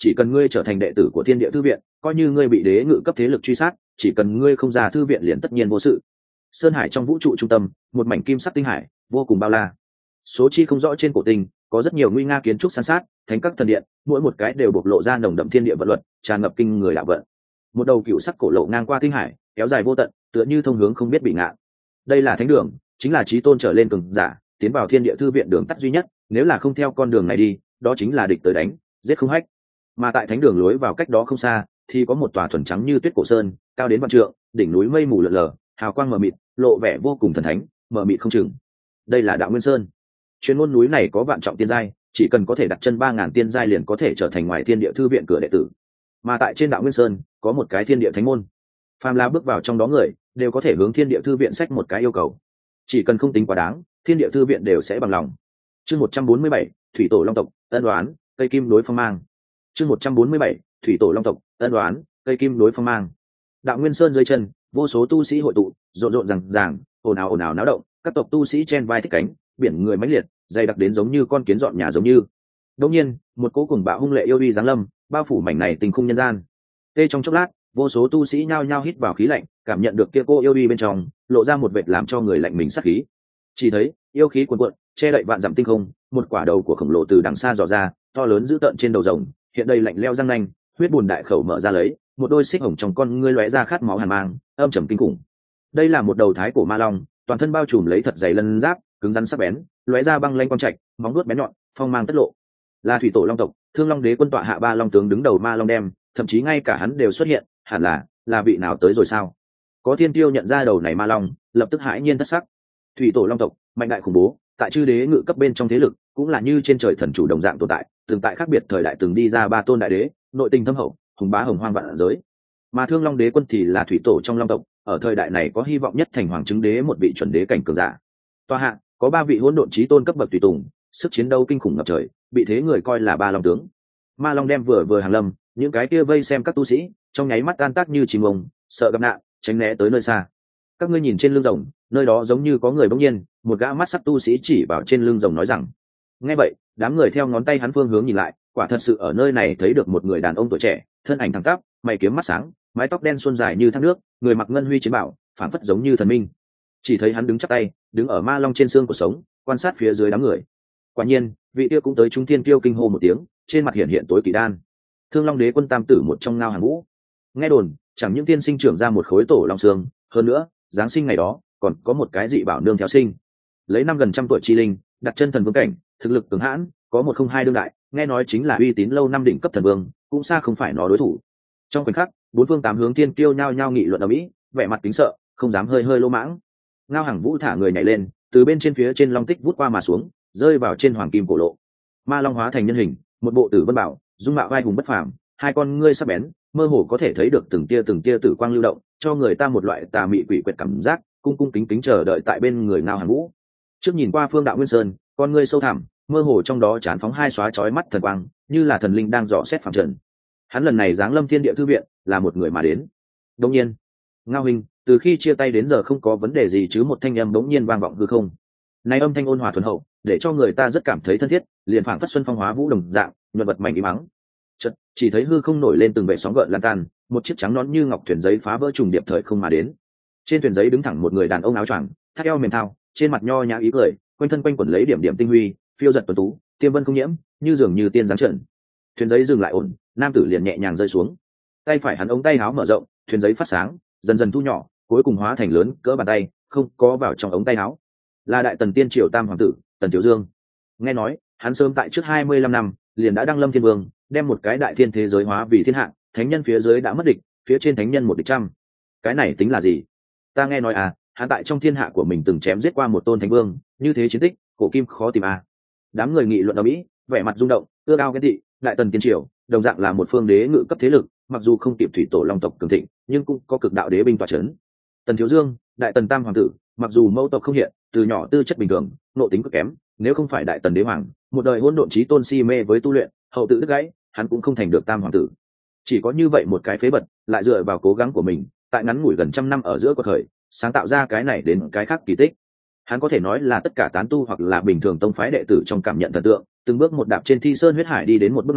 chỉ cần ngươi trở thành đệ tử của thiên địa thư viện, coi như ngươi bị đế ngự cấp thế lực truy sát, chỉ cần ngươi không ra thư viện liền tất nhiên vô sự. Sơn hải trong vũ trụ trung tâm, một mảnh kim sắc tinh hải vô cùng bao la, số chi không rõ trên cổ tinh có rất nhiều nguy nga kiến trúc san sát, thánh các thần điện, mỗi một cái đều bộc lộ ra nồng đậm thiên địa vận luật, tràn ngập kinh người đạo vận. Một đầu cựu sắc cổ lộ ngang qua tinh hải, kéo dài vô tận, tựa như thông hướng không biết bị ngạn. Đây là thánh đường, chính là chí tôn trở lên cường giả tiến vào thiên địa thư viện đường tắt duy nhất, nếu là không theo con đường này đi, đó chính là địch tới đánh, giết không hách. Mà tại thánh đường lối vào cách đó không xa, thì có một tòa thuần trắng như tuyết cổ sơn, cao đến vạn trượng, đỉnh núi mây mù lượn lờ, hào quang mờ mịt, lộ vẻ vô cùng thần thánh, mờ mịt không chừng. Đây là Đạo Nguyên Sơn. Chuyên môn núi này có vạn trọng tiên giai, chỉ cần có thể đặt chân ba ngàn tiên giai liền có thể trở thành ngoài thiên địa thư viện cửa đệ tử. Mà tại trên Đạo Nguyên Sơn có một cái thiên địa thánh môn, phàm là bước vào trong đó người đều có thể hướng thiên địa thư viện sách một cái yêu cầu, chỉ cần không tính quá đáng, thiên địa thư viện đều sẽ bằng lòng. Chương một trăm bốn mươi bảy, thủy tổ long tộc ân đoán, cây kim đối phong mang. Chương một trăm bốn mươi bảy, thủy tổ long tộc ân đoán, cây kim đối phong mang. Đạo Nguyên Sơn dưới chân, vô số tu sĩ hội tụ, rộn rộn rằng ràng, ồn ào ồn ào náo động, các tộc tu sĩ chen vai thích cánh, biển người mãnh liệt, dày đặc đến giống như con kiến dọn nhà giống như. Đột nhiên, một cỗ cùng bạo hung lệ yêu uy giáng lâm, bao phủ mảnh này tình khung nhân gian. Tê trong chốc lát, vô số tu sĩ nhao nhao hít vào khí lạnh, cảm nhận được kia cô yêu uy bên trong, lộ ra một vệt làm cho người lạnh mình sát khí. Chỉ thấy, yêu khí cuồn cuộn, che đậy vạn dặm tinh không, một quả đầu của khổng lồ từ đằng xa dò ra, to lớn dữ tợn trên đầu rồng, hiện đây lạnh leo răng nanh, huyết bùn đại khẩu mở ra lấy, một đôi xích hồng trong con ngươi lóe ra khát máu hàn mang, âm trầm kinh khủng. Đây là một đầu thái cổ ma long, toàn thân bao trùm lấy thật dày lân giáp, cứng rắn sắc bén, lóe ra băng lanh quang trạch, móng vuốt bén nhọn, phong mang tất lộ. Là thủy tổ long tộc, Thương Long Đế quân tọa hạ ba long tướng đứng đầu ma long đem, thậm chí ngay cả hắn đều xuất hiện, hẳn là là vị nào tới rồi sao? Có thiên tiêu nhận ra đầu này ma long, lập tức hãi nhiên thất sắc. Thủy tổ long tộc, mạnh đại khủng bố, tại chư đế ngự cấp bên trong thế lực, cũng là như trên trời thần chủ đồng dạng tồn tại, từng tại khác biệt thời đại từng đi ra ba tôn đại đế, nội tình thâm hậu, hùng bá hồng hoang vạn giới. Mà Thương Long Đế quân thì là thủy tổ trong long tộc, ở thời đại này có hy vọng nhất thành hoàng chứng đế một vị chuẩn đế cảnh cường giả. Tòa hạ có ba vị hỗn độn chí tôn cấp bậc tùy tùng, sức chiến đấu kinh khủng ngập trời, bị thế người coi là ba long tướng. Ma long đem vừa vừa hàng lâm, những cái kia vây xem các tu sĩ trong nháy mắt tan tác như chim ông, sợ gặp nạn, tránh né tới nơi xa. Các ngươi nhìn trên lưng rồng, nơi đó giống như có người. Bỗng nhiên, một gã mắt sắc tu sĩ chỉ vào trên lưng rồng nói rằng. Nghe vậy, đám người theo ngón tay hắn phương hướng nhìn lại, quả thật sự ở nơi này thấy được một người đàn ông tuổi trẻ, thân ảnh thẳng tắp, mày kiếm mắt sáng, mái tóc đen suôn dài như thác nước, người mặc ngân huy chiến bảo, phảng phất giống như thần minh. Chỉ thấy hắn đứng chắp tay, đứng ở ma long trên xương của sống, quan sát phía dưới đám người. Quả nhiên, vị kia cũng tới trung thiên kiêu kinh hô một tiếng, trên mặt hiện hiện tối kỳ đan. Thương Long Đế quân tam tử một trong ngao hàng vũ. Nghe đồn, chẳng những tiên sinh trưởng ra một khối tổ long xương, hơn nữa, giáng sinh ngày đó, còn có một cái dị bảo nương theo sinh. Lấy năm gần trăm tuổi chi linh, đặt chân thần vương cảnh, thực lực cường hãn, có một không hai đương đại, nghe nói chính là uy tín lâu năm đỉnh cấp thần vương, cũng xa không phải nó đối thủ. Trong khoảnh khắc, bốn phương tám hướng tiên kiêu nhao nhao nghị luận ầm ĩ, vẻ mặt kính sợ, không dám hơi hơi lỗ mãng. Ngao hàng vũ thả người nhảy lên, từ bên trên phía trên long tích vút qua mà xuống, rơi vào trên hoàng kim cổ lộ. Ma long hóa thành nhân hình, một bộ tử vân bảo, dung mạo vai hùng bất phàm, hai con ngươi sắc bén, mơ hồ có thể thấy được từng tia từng tia tử quang lưu động, cho người ta một loại tà mị quỷ quyệt cảm giác, cung cung kính kính chờ đợi tại bên người Ngao hàng vũ. Trước nhìn qua phương Đạo Nguyên Sơn, con ngươi sâu thẳm, mơ hồ trong đó chán phóng hai xóa chói mắt thần quang, như là thần linh đang dò xét phàm trần. Hắn lần này giáng lâm thiên địa thư viện, là một người mà đến. Đương nhiên, Ngao huynh, từ khi chia tay đến giờ không có vấn đề gì chứ? Một thanh âm bỗng nhiên vang vọng hư không. Này âm thanh ôn hòa thuần hậu, để cho người ta rất cảm thấy thân thiết, liền phảng phất xuân phong hóa vũ đồng dạng, nhuận vật mảnh ý mắng. Chợt, chỉ thấy hư không nổi lên từng vệt sóng gợn lan tan, một chiếc trắng nón như ngọc thuyền giấy phá vỡ trùng điệp thời không mà đến. Trên thuyền giấy đứng thẳng một người đàn ông áo choàng, thắt eo mềm thao, trên mặt nho nhã ý cười, quanh thân quanh quẩn lấy điểm điểm tinh huy, phiêu giật tuấn tú, tiêm vân không nhiễm, như dường như tiên giáng trần. Thuyền giấy dừng lại ổn, nam tử liền nhẹ nhàng rơi xuống. Tay phải hắn ống tay áo mở rộng, thuyền giấy phát sáng, dần dần thu nhỏ, cuối cùng hóa thành lớn cỡ bàn tay, không có vào trong ống tay áo. Là đại tần tiên triều tam hoàng tử, Tần Thiếu Dương. Nghe nói, hắn sớm tại trước hai mươi lăm năm, liền đã đăng lâm thiên vương, đem một cái đại thiên thế giới hóa vì thiên hạ, thánh nhân phía dưới đã mất địch, phía trên thánh nhân một địch trăm. Cái này tính là gì? Ta nghe nói à, hắn tại trong thiên hạ của mình từng chém giết qua một tôn thánh vương, như thế chiến tích, cổ kim khó tìm à. Đám người nghị luận ầm ĩ, vẻ mặt rung động, ưa cao ghen tị, đại tần tiên triều, đồng dạng là một phương đế ngự cấp thế lực, mặc dù không kịp thủy tổ long tộc cường thịnh, nhưng cũng có cực đạo đế binh tọa chấn. Tần Thiếu Dương, đại tần tam hoàng tử, mặc dù mẫu tộc không hiện, từ nhỏ tư chất bình thường, nội tính cực kém, nếu không phải đại tần đế hoàng, một đời hỗn độn chí tôn si mê với tu luyện, hậu tự đứt gãy, hắn cũng không thành được tam hoàng tử. Chỉ có như vậy một cái phế bật, lại dựa vào cố gắng của mình, tại ngắn ngủi gần trăm năm ở giữa quật khởi, sáng tạo ra cái này đến cái khác kỳ tích. Hắn có thể nói là tất cả tán tu hoặc là bình thường tông phái đệ tử trong cảm nhận thần tượng, từng bước một đạp trên thi sơn huyết hải đi đến một bước này,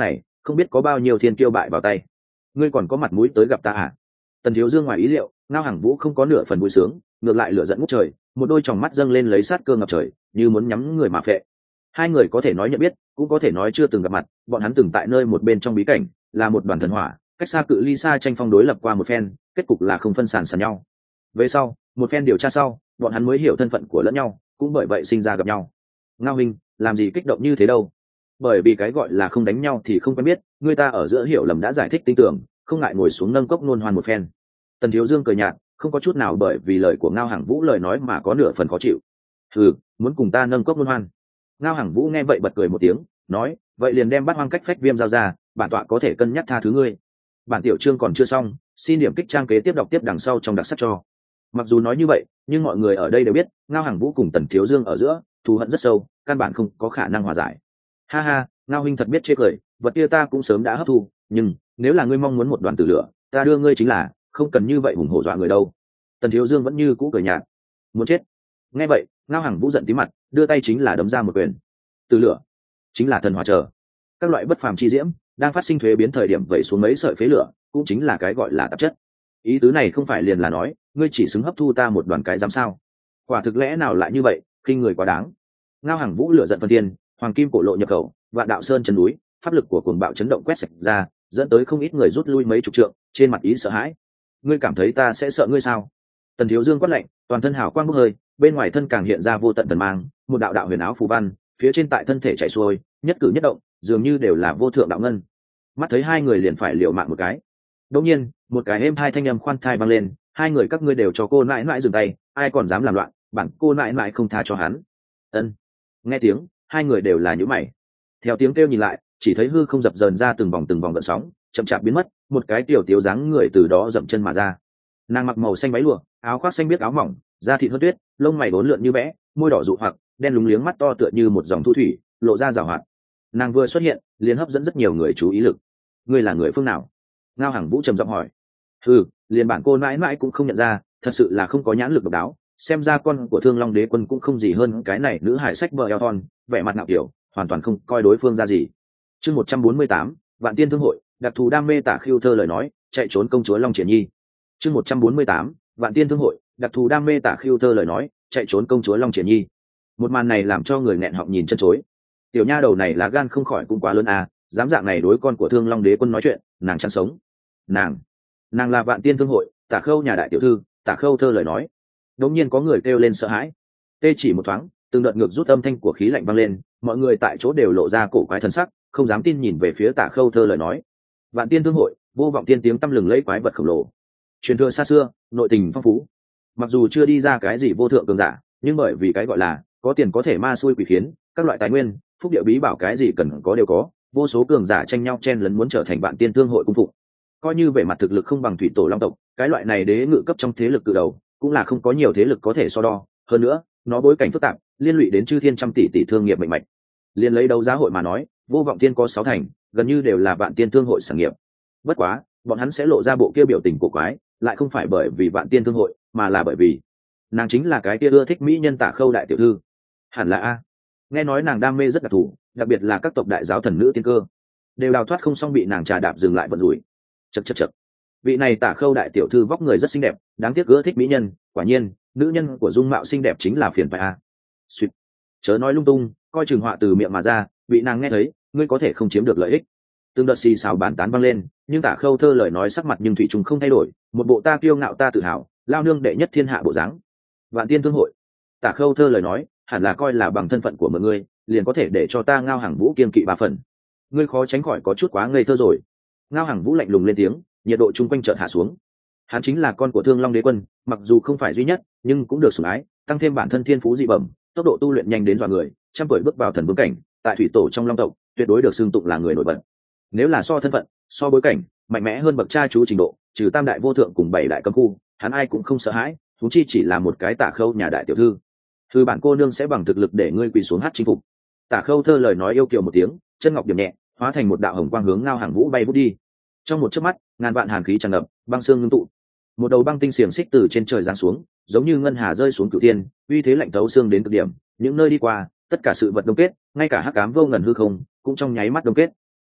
không biết có bao nhiêu thiên kiêu bại vào tay, ngươi còn có mặt mũi tới gặp ta à? Tần Thiếu Dương ngoài ý liệu, Ngao Hằng Vũ không có nửa phần vui sướng, ngược lại lửa giận ngút trời, một đôi tròng mắt dâng lên lấy sát cơ ngập trời, như muốn nhắm người mà phệ. Hai người có thể nói nhận biết, cũng có thể nói chưa từng gặp mặt, bọn hắn từng tại nơi một bên trong bí cảnh, là một đoàn thần hỏa, cách xa cự ly xa tranh phong đối lập qua một phen, kết cục là không phân sàn sàn nhau. Về sau, một phen điều tra sau, bọn hắn mới hiểu thân phận của lẫn nhau, cũng bởi vậy sinh ra gặp nhau. Ngao huynh, làm gì kích động như thế đâu? Bởi vì cái gọi là không đánh nhau thì không quen biết, người ta ở giữa hiểu lầm đã giải thích tin tưởng, không ngại ngồi xuống nâng cốc nôn hoan một phen. Tần Thiếu Dương cười nhạt, không có chút nào bởi vì lời của Ngao Hằng Vũ lời nói mà có nửa phần khó chịu. Ừ, muốn cùng ta nâng cốc nôn hoan? Ngao Hằng Vũ nghe vậy bật cười một tiếng, nói, vậy liền đem Bát Hoang Cách Phách Viêm giao ra, bản tọa có thể cân nhắc tha thứ ngươi. Bản tiểu chương còn chưa xong, xin điểm kích trang kế tiếp đọc tiếp đằng sau trong đặc sắc cho. Mặc dù nói như vậy, nhưng mọi người ở đây đều biết, Ngao Hằng Vũ cùng Tần Thiếu Dương ở giữa thù hận rất sâu, căn bản không có khả năng hòa giải. Ha ha, Ngao huynh thật biết chê cười, vật kia ta cũng sớm đã hấp thu, nhưng nếu là ngươi mong muốn một đoàn tử lửa, ta đưa ngươi chính là, không cần như vậy hùng hổ dọa người đâu. Tần Thiếu Dương vẫn như cũ cười nhạt. Muốn chết? Nghe vậy, Ngao Hằng Vũ giận tí mặt, đưa tay chính là đấm ra một quyền. Tử lửa chính là thần hỏa trở, các loại bất phàm chi diễm đang phát sinh thuế biến thời điểm vẩy xuống mấy sợi phế lửa, cũng chính là cái gọi là tạp chất. Ý tứ này không phải liền là nói, ngươi chỉ xứng hấp thu ta một đoàn cái dám sao? Quả thực lẽ nào lại như vậy, khinh người quá đáng. Ngao Hằng Vũ lửa giận phân tiên, hoàng kim cổ lộ nhập khẩu, vạn đạo sơn chân núi, pháp lực của cuồng bạo chấn động quét sạch ra, dẫn tới không ít người rút lui mấy chục trượng, trên mặt ý sợ hãi. Ngươi cảm thấy ta sẽ sợ ngươi sao? Tần Thiếu Dương quát lạnh, toàn thân hào quang bốc hơi, bên ngoài thân càng hiện ra vô tận thần mang, một đạo đạo huyền áo phù văn, phía trên tại thân thể chảy xuôi, nhất cử nhất động dường như đều là vô thượng đạo ngân. Mắt thấy hai người liền phải liều mạng một cái, đột nhiên một cái êm hai thanh âm khoan thai vang lên, hai người các ngươi đều cho cô nãi nãi dừng tay, ai còn dám làm loạn, bản cô nãi nãi không tha cho hắn. Ân. Nghe tiếng, hai người đều là nhíu mày. Theo tiếng kêu nhìn lại, chỉ thấy hư không dập dờn ra từng vòng từng vòng gợn sóng, chậm chạp biến mất, một cái tiểu tiểu dáng người từ đó dậm chân mà ra. Nàng mặc màu xanh váy lụa, áo khoác xanh biếc áo mỏng, da thịt hơn tuyết, lông mày vốn lượn như vẽ, môi đỏ dụ hoặc, đen lúng liếng mắt to tựa như một dòng thu thủy, lộ ra rào hoạt. Nàng vừa xuất hiện, liền hấp dẫn rất nhiều người chú ý lực. Ngươi là người phương nào? Ngao Hằng Vũ trầm giọng hỏi. Ừ, liền bản cô mãi mãi cũng không nhận ra, thật sự là không có nhãn lực độc đáo. Xem ra con của Thương Long Đế Quân cũng không gì hơn cái này nữ hải sách bờ eo thon, vẻ mặt ngạo kiểu, hoàn toàn không coi đối phương ra gì. Chương một trăm bốn mươi tám, Vạn Tiên Thương Hội, đặc thù đam mê tả khiêu thơ lời nói, chạy trốn công chúa Long Triển Nhi. Chương một trăm bốn mươi tám, Vạn Tiên Thương Hội, đặc thù đam mê tả khiêu thơ lời nói, chạy trốn công chúa Long Triển Nhi. Một màn này làm cho người nghẹn họng nhìn chân chối. Tiểu nha đầu này là gan không khỏi cũng quá lớn à, dám dạng này đối con của Thương Long Đế Quân nói chuyện, nàng chăn sống. Nàng, nàng là Vạn Tiên Thương Hội, Tả Khâu nhà đại tiểu thư, Tả Khâu thơ lời nói. Đột nhiên có người kêu lên sợ hãi. Tê chỉ một thoáng, từng đợt ngược rút âm thanh của khí lạnh vang lên, mọi người tại chỗ đều lộ ra cổ quái thần sắc, không dám tin nhìn về phía Tả Khâu thơ lời nói. Vạn Tiên Thương Hội, vô vọng tiên tiếng tăm lừng lẫy quái vật khổng lồ, truyền thừa xa xưa, nội tình phong phú. Mặc dù chưa đi ra cái gì vô thượng cường giả, nhưng bởi vì cái gọi là có tiền có thể ma xui quỷ khiến, các loại tài nguyên, phúc địa bí bảo cái gì cần có đều có, vô số cường giả tranh nhau chen lấn muốn trở thành Vạn Tiên Thương Hội cung phụng. Coi như về mặt thực lực không bằng thủy tổ long tộc, cái loại này đế ngự cấp trong thế lực cự đầu, cũng là không có nhiều thế lực có thể so đo. Hơn nữa, nó bối cảnh phức tạp, liên lụy đến chư thiên trăm tỷ tỷ thương nghiệp mạnh mạnh. Liên lấy đấu giá hội mà nói, vô vọng tiên có sáu thành, gần như đều là Vạn Tiên Thương Hội sản nghiệp. Bất quá, bọn hắn sẽ lộ ra bộ kia biểu tình cổ quái, lại không phải bởi vì Vạn Tiên Thương Hội, mà là bởi vì nàng chính là cái kia ưa thích mỹ nhân Tả Khâu đại tiểu thư. Hẳn là a. Nghe nói nàng đam mê rất đặc thù, đặc biệt là các tộc đại giáo thần nữ tiên cơ, đều đào thoát không xong bị nàng trà đạp dừng lại vận rủi. Chậc chậc chậc. Vị này Tả Khâu đại tiểu thư vóc người rất xinh đẹp, đáng tiếc ưa thích mỹ nhân, quả nhiên, nữ nhân của dung mạo xinh đẹp chính là phiền phải a. Xuyệt. Chớ nói lung tung, coi chừng họa từ miệng mà ra, vị nàng nghe thấy, ngươi có thể không chiếm được lợi ích. Từng đợt xì xào bàn tán vang lên, nhưng Tả Khâu thơ lời nói sắc mặt nhưng thủy trùng không thay đổi, một bộ ta kiêu ngạo ta tự hào, lao nương đệ nhất thiên hạ bộ dáng. Vạn Tiên Thương Hội, Tả Khâu thơ lời nói, hẳn là coi là bằng thân phận của mọi người, liền có thể để cho ta Ngao Hằng Vũ kiên kỵ ba phần. Ngươi khó tránh khỏi có chút quá ngây thơ rồi. Ngao Hằng Vũ lạnh lùng lên tiếng, nhiệt độ chung quanh chợt hạ xuống. Hắn chính là con của Thương Long Đế Quân, mặc dù không phải duy nhất, nhưng cũng được sủng ái, tăng thêm bản thân thiên phú dị bẩm, tốc độ tu luyện nhanh đến dọa người, trăm tuổi bước vào thần vương cảnh, tại thủy tổ trong Long tộc, tuyệt đối được xưng tụng là người nổi bật. Nếu là so thân phận, so bối cảnh, mạnh mẽ hơn bậc cha chú trình độ, trừ tam đại vô thượng cùng bảy đại cấm khu, hắn ai cũng không sợ hãi, thú chi chỉ là một cái Tả Khâu nhà đại tiểu thư. Thư bản cô nương sẽ bằng thực lực để ngươi quỳ xuống hát chinh phục. Tả Khâu thơ lời nói yêu kiều một tiếng, chân ngọc điểm nhẹ, hóa thành một đạo hồng quang hướng Ngao Hằng Vũ bay vút đi. Trong một chớp mắt, ngàn vạn hàn khí tràn ngập, băng xương ngưng tụ. Một đầu băng tinh xiềng xích từ trên trời giáng xuống, giống như ngân hà rơi xuống cửu thiên, uy thế lạnh thấu xương đến cực điểm, những nơi đi qua, tất cả sự vật đông kết, ngay cả hắc ám vô ngần hư không, cũng trong nháy mắt đông kết.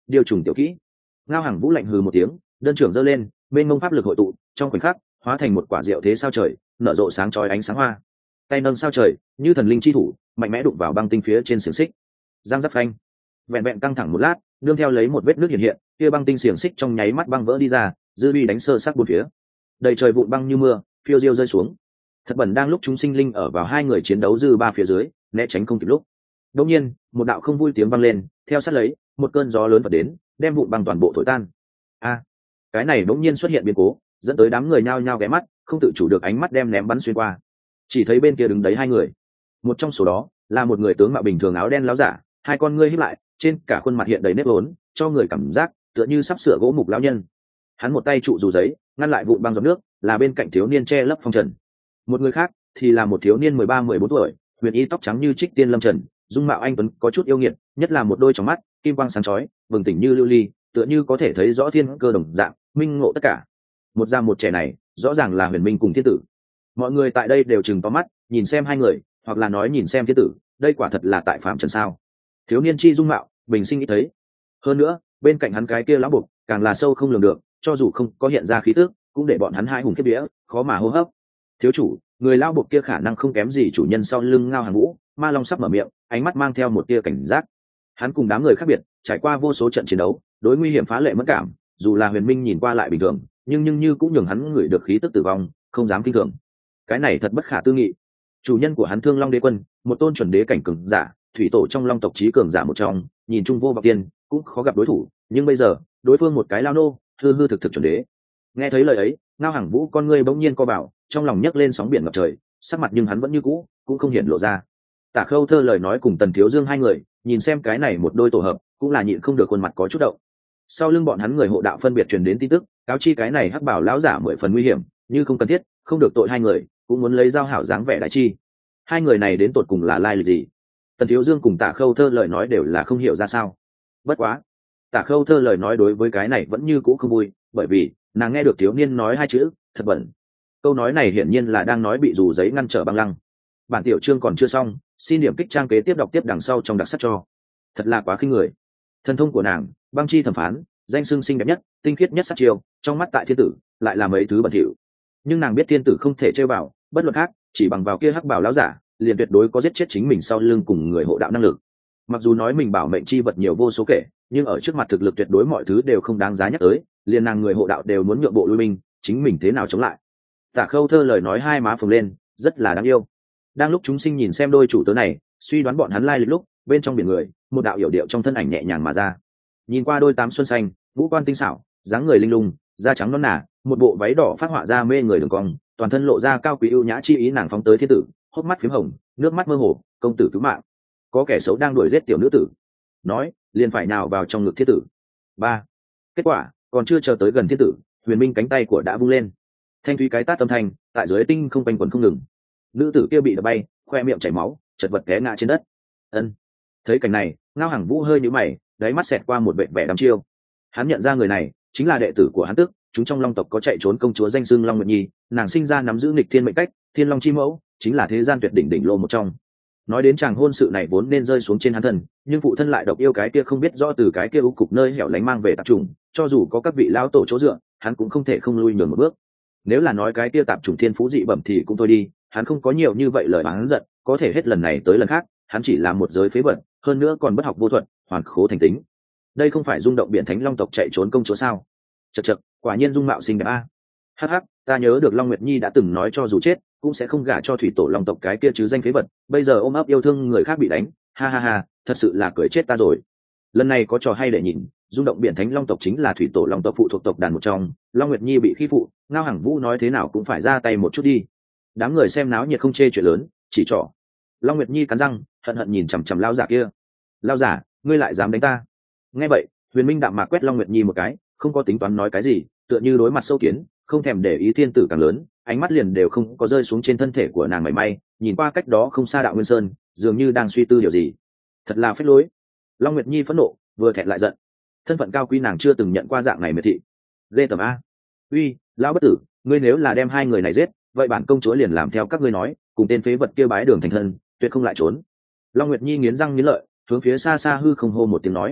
điều trùng tiểu kỹ. Ngao Hằng Vũ lạnh hừ một tiếng, đơn trưởng giơ lên, bên mông pháp lực hội tụ, trong khoảnh khắc hóa thành một quả diệu thế sao trời, nở rộ sáng chói ánh sáng hoa. Tay nâng sao trời, như thần linh chi thủ, mạnh mẽ đụng vào băng tinh phía trên xiềng xích. Giang giáp phanh, vẹn vẹn căng thẳng một lát, nương theo lấy một vết nước hiện hiện, kia băng tinh xiềng xích trong nháy mắt băng vỡ đi ra, dư uy đánh sơ sát bốn phía. Đầy trời vụn băng như mưa, phiêu diêu rơi xuống. Thật bẩn đang lúc chúng sinh linh ở vào hai người chiến đấu dư ba phía dưới, né tránh không kịp lúc. Đột nhiên, một đạo không vui tiếng vang lên, theo sát lấy, một cơn gió lớn vọt đến, đem vụn băng toàn bộ thổi tan. A, cái này bỗng nhiên xuất hiện biến cố, dẫn tới đám người nhao nhao ghé mắt, không tự chủ được ánh mắt đem ném bắn xuyên qua. Chỉ thấy bên kia đứng đấy hai người, một trong số đó là một người tướng mạo bình thường áo đen láo giả, hai con ngươi híp lại, trên cả khuôn mặt hiện đầy nếp vốn, cho người cảm giác tựa như sắp sửa gỗ mục lão nhân. Hắn một tay trụ dù giấy, ngăn lại vụn băng giọt nước, là bên cạnh thiếu niên che lấp phong trần. Một người khác thì là một thiếu niên mười ba mười bốn tuổi, huyền y tóc trắng như trích tiên lâm trần, dung mạo anh tuấn có chút yêu nghiệt, nhất là một đôi tròng mắt kim quang sáng chói, bừng tỉnh như lưu ly, tựa như có thể thấy rõ thiên cơ đồng dạng, minh ngộ tất cả. Một già một trẻ này, rõ ràng là Huyền Minh cùng Thiên Tử. Mọi người tại đây đều chừng to mắt, nhìn xem hai người, hoặc là nói nhìn xem Thiên Tử, đây quả thật là tại phạm trần sao? Thiếu niên chi dung mạo, bình sinh ít thấy. Hơn nữa, bên cạnh hắn cái kia lão bục, càng là sâu không lường được, cho dù không có hiện ra khí tức, cũng để bọn hắn hai hùng kiếp vía, khó mà hô hấp. Thiếu chủ, người lão bục kia khả năng không kém gì chủ nhân sau lưng Ngao Hằng Vũ. Ma Long sắp mở miệng, ánh mắt mang theo một tia cảnh giác. Hắn cùng đám người khác biệt, trải qua vô số trận chiến đấu, đối nguy hiểm phá lệ mất cảm, dù là Huyền Minh nhìn qua lại bình thường, nhưng nhưng như cũng nhường hắn ngửi được khí tức tử vong, không dám kinh thường. Cái này thật bất khả tư nghị. Chủ nhân của hắn Thương Long Đế Quân, một tôn chuẩn đế cảnh cường giả, thủy tổ trong Long tộc chí cường giả một trong, nhìn trung vô vọng tiên, cũng khó gặp đối thủ, nhưng bây giờ, đối phương một cái lao nô, hư hư thực thực chuẩn đế. Nghe thấy lời ấy, Ngao Hằng Vũ con ngươi bỗng nhiên co bảo, trong lòng nhấc lên sóng biển ngập trời, sắc mặt nhưng hắn vẫn như cũ, cũng không hiện lộ ra. Tả Khâu Thơ lời nói cùng Tần Thiếu Dương hai người, nhìn xem cái này một đôi tổ hợp, cũng là nhịn không được khuôn mặt có chút động. Sau lưng bọn hắn người hộ đạo phân biệt truyền đến tin tức, cáo chi cái này hắc bảo lão giả mười phần nguy hiểm, như không cần thiết, không được tội hai người, cũng muốn lấy giao hảo dáng vẻ đại chi. Hai người này đến tột cùng là lai lịch gì? Tần Thiếu Dương cùng Tả Khâu Thơ lời nói đều là không hiểu ra sao. Bất quá, Tả Khâu Thơ lời nói đối với cái này vẫn như cũ không vui, bởi vì nàng nghe được thiếu niên nói hai chữ, thật bẩn. Câu nói này hiển nhiên là đang nói bị dù giấy ngăn trở băng lăng. Bản tiểu chương còn chưa xong, xin điểm kích trang kế tiếp đọc tiếp đằng sau trong đặc sắc cho. Thật là quá khinh người. Thần thông của nàng, băng chi thẩm phán, danh xưng xinh đẹp nhất, tinh khiết nhất sát chiêu, trong mắt tại thiên tử lại là mấy thứ bẩn thỉu. Nhưng nàng biết thiên tử không thể chơi vào, bất luận khác, chỉ bằng vào kia hắc bảo lão giả, liền tuyệt đối có giết chết chính mình sau lưng cùng người hộ đạo năng lực. Mặc dù nói mình bảo mệnh chi vật nhiều vô số kể, nhưng ở trước mặt thực lực tuyệt đối mọi thứ đều không đáng giá nhắc tới, liền nàng người hộ đạo đều muốn nhượng bộ lui binh, chính mình thế nào chống lại? Tả Khâu Thơ lời nói hai má phồng lên, rất là đáng yêu. Đang lúc chúng sinh nhìn xem đôi chủ tớ này, suy đoán bọn hắn lai lịch lúc, bên trong biển người, một đạo hiểu điệu trong thân ảnh nhẹ nhàng mà ra. Nhìn qua đôi tám xuân xanh, ngũ quan tinh xảo, dáng người linh lung, da trắng non nà, một bộ váy đỏ phát họa ra mê người đường cong, toàn thân lộ ra cao quý ưu nhã chi ý, nàng phóng tới thiên tử, hốc mắt phím hồng, nước mắt mơ hồ, công tử cứu mạng. Có kẻ xấu đang đuổi giết tiểu nữ tử. Nói, liền phải nào vào trong ngực thiên tử. Ba. Kết quả, còn chưa chờ tới gần thiên tử, Huyền Minh cánh tay của đã vung lên. Thanh thúy cái tát âm thanh, tại dưới tinh không quanh quẩn không ngừng. Nữ tử kia bị đập bay, khoe miệng chảy máu, chật vật té ngã trên đất. Ân. Thấy cảnh này, Ngao Hằng Vũ hơi nhíu mày, đáy mắt xẹt qua một vẻ vẻ đăm chiêu. Hắn nhận ra người này chính là đệ tử của hắn Tức, chúng trong Long tộc có chạy trốn công chúa danh xưng Long Nguyệt Nhi, nàng sinh ra nắm giữ nghịch thiên mệnh cách, Thiên Long chi mẫu, chính là thế gian tuyệt đỉnh đỉnh lô một trong. Nói đến chàng hôn sự này vốn nên rơi xuống trên hắn thân, nhưng phụ thân lại độc yêu cái kia không biết rõ từ cái kia u cục nơi hẻo lánh mang về tạp trùng, cho dù có các vị lão tổ chỗ dựa, hắn cũng không thể không lui nhường một bước. Nếu là nói cái kia tạp trùng thiên phú dị bẩm thì cũng thôi đi, hắn không có nhiều như vậy lời hắn giận, có thể hết lần này tới lần khác, hắn chỉ là một giới phế vật, hơn nữa còn bất học vô thuật, hoàn khố thành tính. Đây không phải rung động biển thánh long tộc chạy trốn công chúa sao? Chậc chậc, quả nhiên dung mạo xinh đẹp a. Hắc hắc, ta nhớ được Long Nguyệt Nhi đã từng nói cho dù chết cũng sẽ không gả cho thủy tổ long tộc cái kia chứ danh phế vật, bây giờ ôm ấp yêu thương người khác bị đánh, ha ha ha, thật sự là cười chết ta rồi. Lần này có trò hay để nhìn, rung động biển thánh long tộc chính là thủy tổ long tộc phụ thuộc tộc đàn một trong, Long Nguyệt Nhi bị khi phụ, Ngao Hằng Vũ nói thế nào cũng phải ra tay một chút đi. Đám người xem náo nhiệt không chê chuyện lớn, chỉ trỏ. Long Nguyệt Nhi cắn răng, hận hận nhìn chằm chằm lao giả kia. Lao giả, ngươi lại dám đánh ta? Nghe vậy, Huyền Minh đạm mạc quét Long Nguyệt Nhi một cái, không có tính toán nói cái gì, tựa như đối mặt sâu kiến, không thèm để ý thiên tử càng lớn, ánh mắt liền đều không có rơi xuống trên thân thể của nàng mảy may, nhìn qua cách đó không xa đạo Nguyên Sơn, dường như đang suy tư điều gì. Thật là phế lối. Long Nguyệt Nhi phẫn nộ, vừa thẹn lại giận. Thân phận cao quý nàng chưa từng nhận qua dạng này miệt thị. Lê tầm a. Uy, lão bất tử, ngươi nếu là đem hai người này giết, vậy bản công chúa liền làm theo các ngươi nói, cùng tên phế vật kia bái đường thành thân, tuyệt không lại trốn. Long Nguyệt Nhi nghiến răng nghiến lợi, hướng phía xa xa hư không hô một tiếng nói.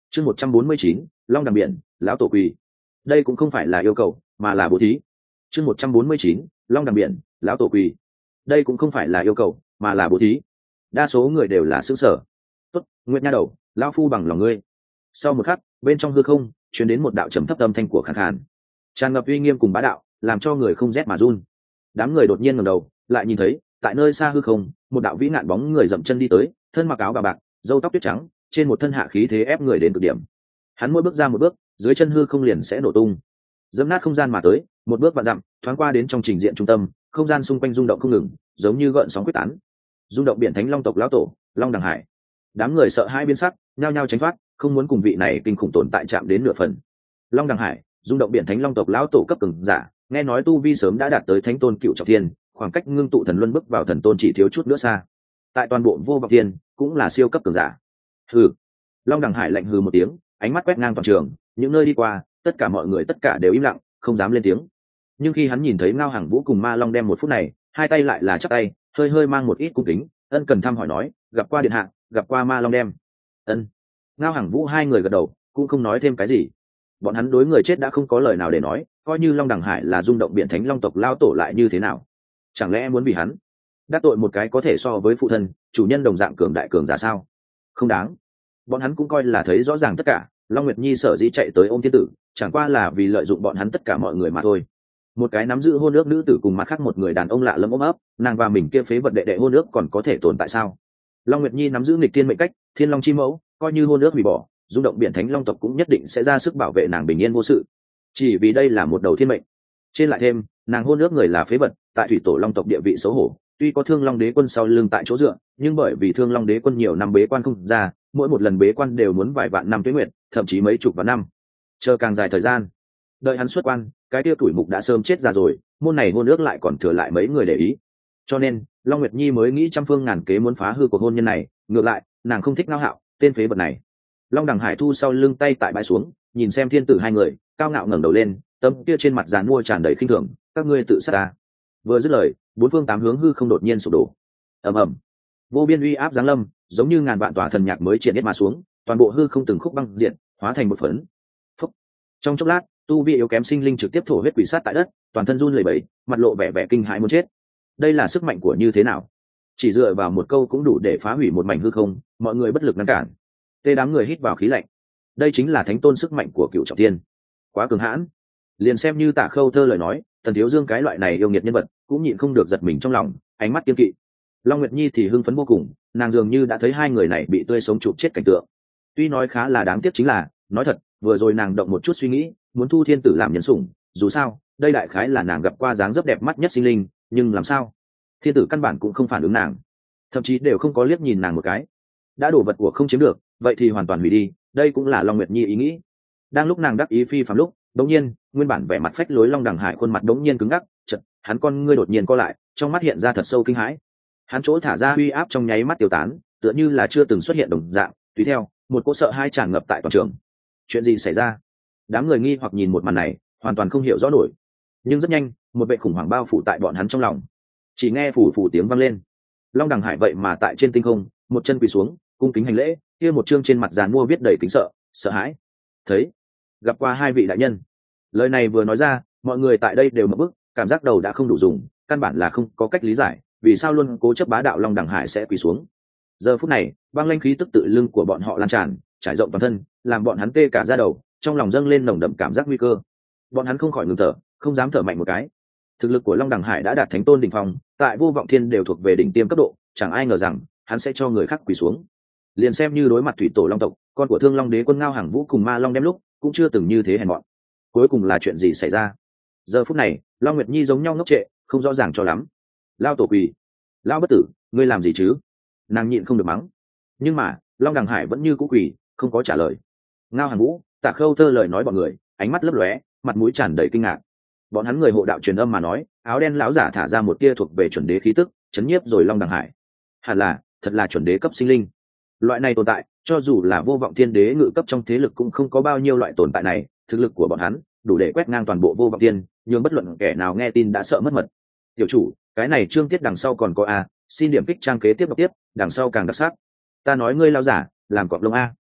chương một trăm bốn mươi chín long đằng biển lão tổ quỳ. Đây cũng không phải là yêu cầu mà là bố thí. chương một trăm bốn mươi chín long đằng biển lão tổ quỳ. Đây cũng không phải là yêu cầu mà là bố thí. Đa số người đều là xứng sở. Tốt, nguyệt nha đầu, lão phu bằng lòng ngươi. Sau một khắc, bên trong hư không truyền đến một đạo trầm thấp âm thanh của khàn khàn, tràn ngập uy nghiêm cùng bá đạo, làm cho người không rét mà run. Đám người đột nhiên ngẩng đầu, lại nhìn thấy tại nơi xa hư không, một đạo vĩ nạn bóng người dậm chân đi tới, thân mặc áo bà bạc, râu tóc tuyết trắng, trên một thân hạ khí thế ép người đến cực điểm. Hắn mỗi bước ra một bước, dưới chân hư không liền sẽ nổ tung, dẫm nát không gian mà tới, một bước vạn dặm, thoáng qua đến trong trình diện trung tâm, không gian xung quanh rung động không ngừng, giống như gợn sóng quyết tán. Rung động biển thánh long tộc lão tổ, Long Đằng Hải. Đám người sợ hai biến sắc, nhao nhao tránh thoát, không muốn cùng vị này kinh khủng tồn tại chạm đến nửa phần. Long Đằng Hải, rung động biển thánh long tộc lão tổ cấp cường giả, nghe nói tu vi sớm đã đạt tới thánh tôn cựu trọng thiên, khoảng cách ngưng tụ thần luân bước vào thần tôn chỉ thiếu chút nữa xa. Tại toàn bộ vô vọng thiên cũng là siêu cấp cường giả. Hừ. Long Đằng Hải lạnh hừ một tiếng, ánh mắt quét ngang toàn trường, những nơi đi qua, tất cả mọi người tất cả đều im lặng, không dám lên tiếng. Nhưng khi hắn nhìn thấy Ngao Hàng Vũ cùng Ma Long đem một phút này, hai tay lại là chắp tay, hơi hơi mang một ít cung kính, ân cần thăm hỏi nói, gặp qua điện hạ, gặp qua Ma Long đem. Ân. Ngao Hàng Vũ hai người gật đầu, cũng không nói thêm cái gì. Bọn hắn đối người chết đã không có lời nào để nói, coi như Long Đằng Hải là rung động biển thánh long tộc lao tổ lại như thế nào, chẳng lẽ muốn vì hắn đắc tội một cái có thể so với phụ thân chủ nhân đồng dạng cường đại cường giả sao? Không đáng. Bọn hắn cũng coi là thấy rõ ràng tất cả, Long Nguyệt Nhi sở dĩ chạy tới ôm thiên tử, chẳng qua là vì lợi dụng bọn hắn tất cả mọi người mà thôi. Một cái nắm giữ hôn ước nữ tử cùng mặt khác một người đàn ông lạ lẫm ôm ấp, nàng và mình kia phế vật đệ đệ hôn ước còn có thể tồn tại sao? Long Nguyệt Nhi nắm giữ nghịch thiên mệnh cách, thiên long chi mẫu, coi như hôn ước hủy bỏ, rung động biển thánh long tộc cũng nhất định sẽ ra sức bảo vệ nàng bình yên vô sự, chỉ vì đây là một đầu thiên mệnh. Trên lại thêm, nàng hôn ước người là phế vật, tại thủy tổ long tộc địa vị xấu hổ, tuy có thương long đế quân sau lưng tại chỗ dựa, nhưng bởi vì thương long đế quân nhiều năm bế quan không ra, mỗi một lần bế quan đều muốn vài vạn năm tuế nguyệt, thậm chí mấy chục vạn năm, chờ càng dài thời gian, đợi hắn xuất quan, cái tiêu tuổi mục đã sớm chết ra rồi, môn này hôn ước lại còn thừa lại mấy người để ý. Cho nên Long Nguyệt Nhi mới nghĩ trăm phương ngàn kế muốn phá hư cuộc hôn nhân này. Ngược lại, nàng không thích Ngao Hạo, tên phế vật này. Long Đằng Hải thu sau lưng tay tại bãi xuống, nhìn xem thiên tử hai người, cao ngạo ngẩng đầu lên, tấm kia trên mặt dàn mua tràn đầy khinh thường, các ngươi tự sát ta. Vừa dứt lời, bốn phương tám hướng hư không đột nhiên sụp đổ. Ầm ầm, vô biên uy áp giáng lâm, giống như ngàn vạn tòa thần nhạc mới triển hết mà xuống, toàn bộ hư không từng khúc băng diện, hóa thành một phấn. Phúc. Trong chốc lát, tu vi yếu kém sinh linh trực tiếp thổ huyết quỷ sát tại đất, toàn thân run lẩy bẩy, mặt lộ vẻ vẻ kinh hãi muốn chết. Đây là sức mạnh của như thế nào? Chỉ dựa vào một câu cũng đủ để phá hủy một mảnh hư không, mọi người bất lực ngăn cản. Tê đám người hít vào khí lạnh. Đây chính là thánh tôn sức mạnh của cựu trọng thiên, quá cường hãn. Liền xem như Tạ Khâu Thơ lời nói, Tần Thiếu Dương cái loại này yêu nghiệt nhân vật cũng nhịn không được giật mình trong lòng, ánh mắt kiên kỵ. Long Nguyệt Nhi thì hưng phấn vô cùng, nàng dường như đã thấy hai người này bị tươi sống chụp chết cảnh tượng. Tuy nói khá là đáng tiếc chính là, nói thật, vừa rồi nàng động một chút suy nghĩ, muốn thu thiên tử làm nhân sủng, dù sao, đây đại khái là nàng gặp qua dáng dấp đẹp mắt nhất sinh linh, nhưng làm sao? Thiên tử căn bản cũng không phản ứng nàng, thậm chí đều không có liếc nhìn nàng một cái. Đã đổ vật của không chiếm được, vậy thì hoàn toàn hủy đi, đây cũng là Long Nguyệt Nhi ý nghĩ. Đang lúc nàng đắc ý phi phàm lúc, đống nhiên, nguyên bản vẻ mặt phách lối Long Đằng Hải khuôn mặt đống nhiên cứng ngắc, chợt, hắn con ngươi đột nhiên co lại, trong mắt hiện ra thật sâu kinh hãi. Hắn chỗ thả ra uy áp trong nháy mắt tiêu tán, tựa như là chưa từng xuất hiện đồng dạng, tùy theo, một cỗ sợ hãi tràn ngập tại toàn trường. Chuyện gì xảy ra? Đám người nghi hoặc nhìn một màn này, hoàn toàn không hiểu rõ nổi. Nhưng rất nhanh, một vẻ khủng hoảng bao phủ tại bọn hắn trong lòng. Chỉ nghe phủ phủ tiếng vang lên. Long Đằng Hải vậy mà tại trên tinh không, một chân quỳ xuống, cung kính hành lễ, kia một chương trên mặt dàn mua viết đầy kính sợ, sợ hãi. Thấy, gặp qua hai vị đại nhân. Lời này vừa nói ra, mọi người tại đây đều mở bức, cảm giác đầu đã không đủ dùng, căn bản là không có cách lý giải, vì sao luôn cố chấp bá đạo Long Đằng Hải sẽ quỳ xuống. Giờ phút này, băng lanh khí tức tự lưng của bọn họ lan tràn, trải rộng toàn thân, làm bọn hắn tê cả da đầu, trong lòng dâng lên nồng đậm cảm giác nguy cơ. Bọn hắn không khỏi ngừng thở, không dám thở mạnh một cái. Thực lực của Long Đằng Hải đã đạt thánh tôn đỉnh phong, tại vô vọng thiên đều thuộc về đỉnh tiêm cấp độ, chẳng ai ngờ rằng hắn sẽ cho người khác quỳ xuống. Liền xem như đối mặt thủy tổ long tộc, con của Thương Long Đế quân Ngao Hàng Vũ cùng Ma Long đem lúc, cũng chưa từng như thế hèn mọn. Cuối cùng là chuyện gì xảy ra? Giờ phút này, Long Nguyệt Nhi giống nhau ngốc trệ, không rõ ràng cho lắm. Lao tổ quỳ, lao bất tử, ngươi làm gì chứ? Nàng nhịn không được mắng. Nhưng mà, Long Đằng Hải vẫn như cũ quỳ, không có trả lời. Ngao Hàng Vũ, Tạ Khâu Thơ lời nói bọn người, ánh mắt lấp lóe, mặt mũi tràn đầy kinh ngạc. Bọn hắn người hộ đạo truyền âm mà nói, áo đen lão giả thả ra một tia thuộc về chuẩn đế khí tức, chấn nhiếp rồi Long Đằng Hải. Hẳn là, thật là chuẩn đế cấp sinh linh. Loại này tồn tại, cho dù là vô vọng thiên đế ngự cấp trong thế lực cũng không có bao nhiêu loại tồn tại này, thực lực của bọn hắn đủ để quét ngang toàn bộ vô vọng thiên, nhưng bất luận kẻ nào nghe tin đã sợ mất mật. Tiểu chủ, cái này chương tiết đằng sau còn có a, xin điểm kích trang kế tiếp đọc tiếp, đằng sau càng đặc sắc. Ta nói ngươi lao giả, làm cọp lông a.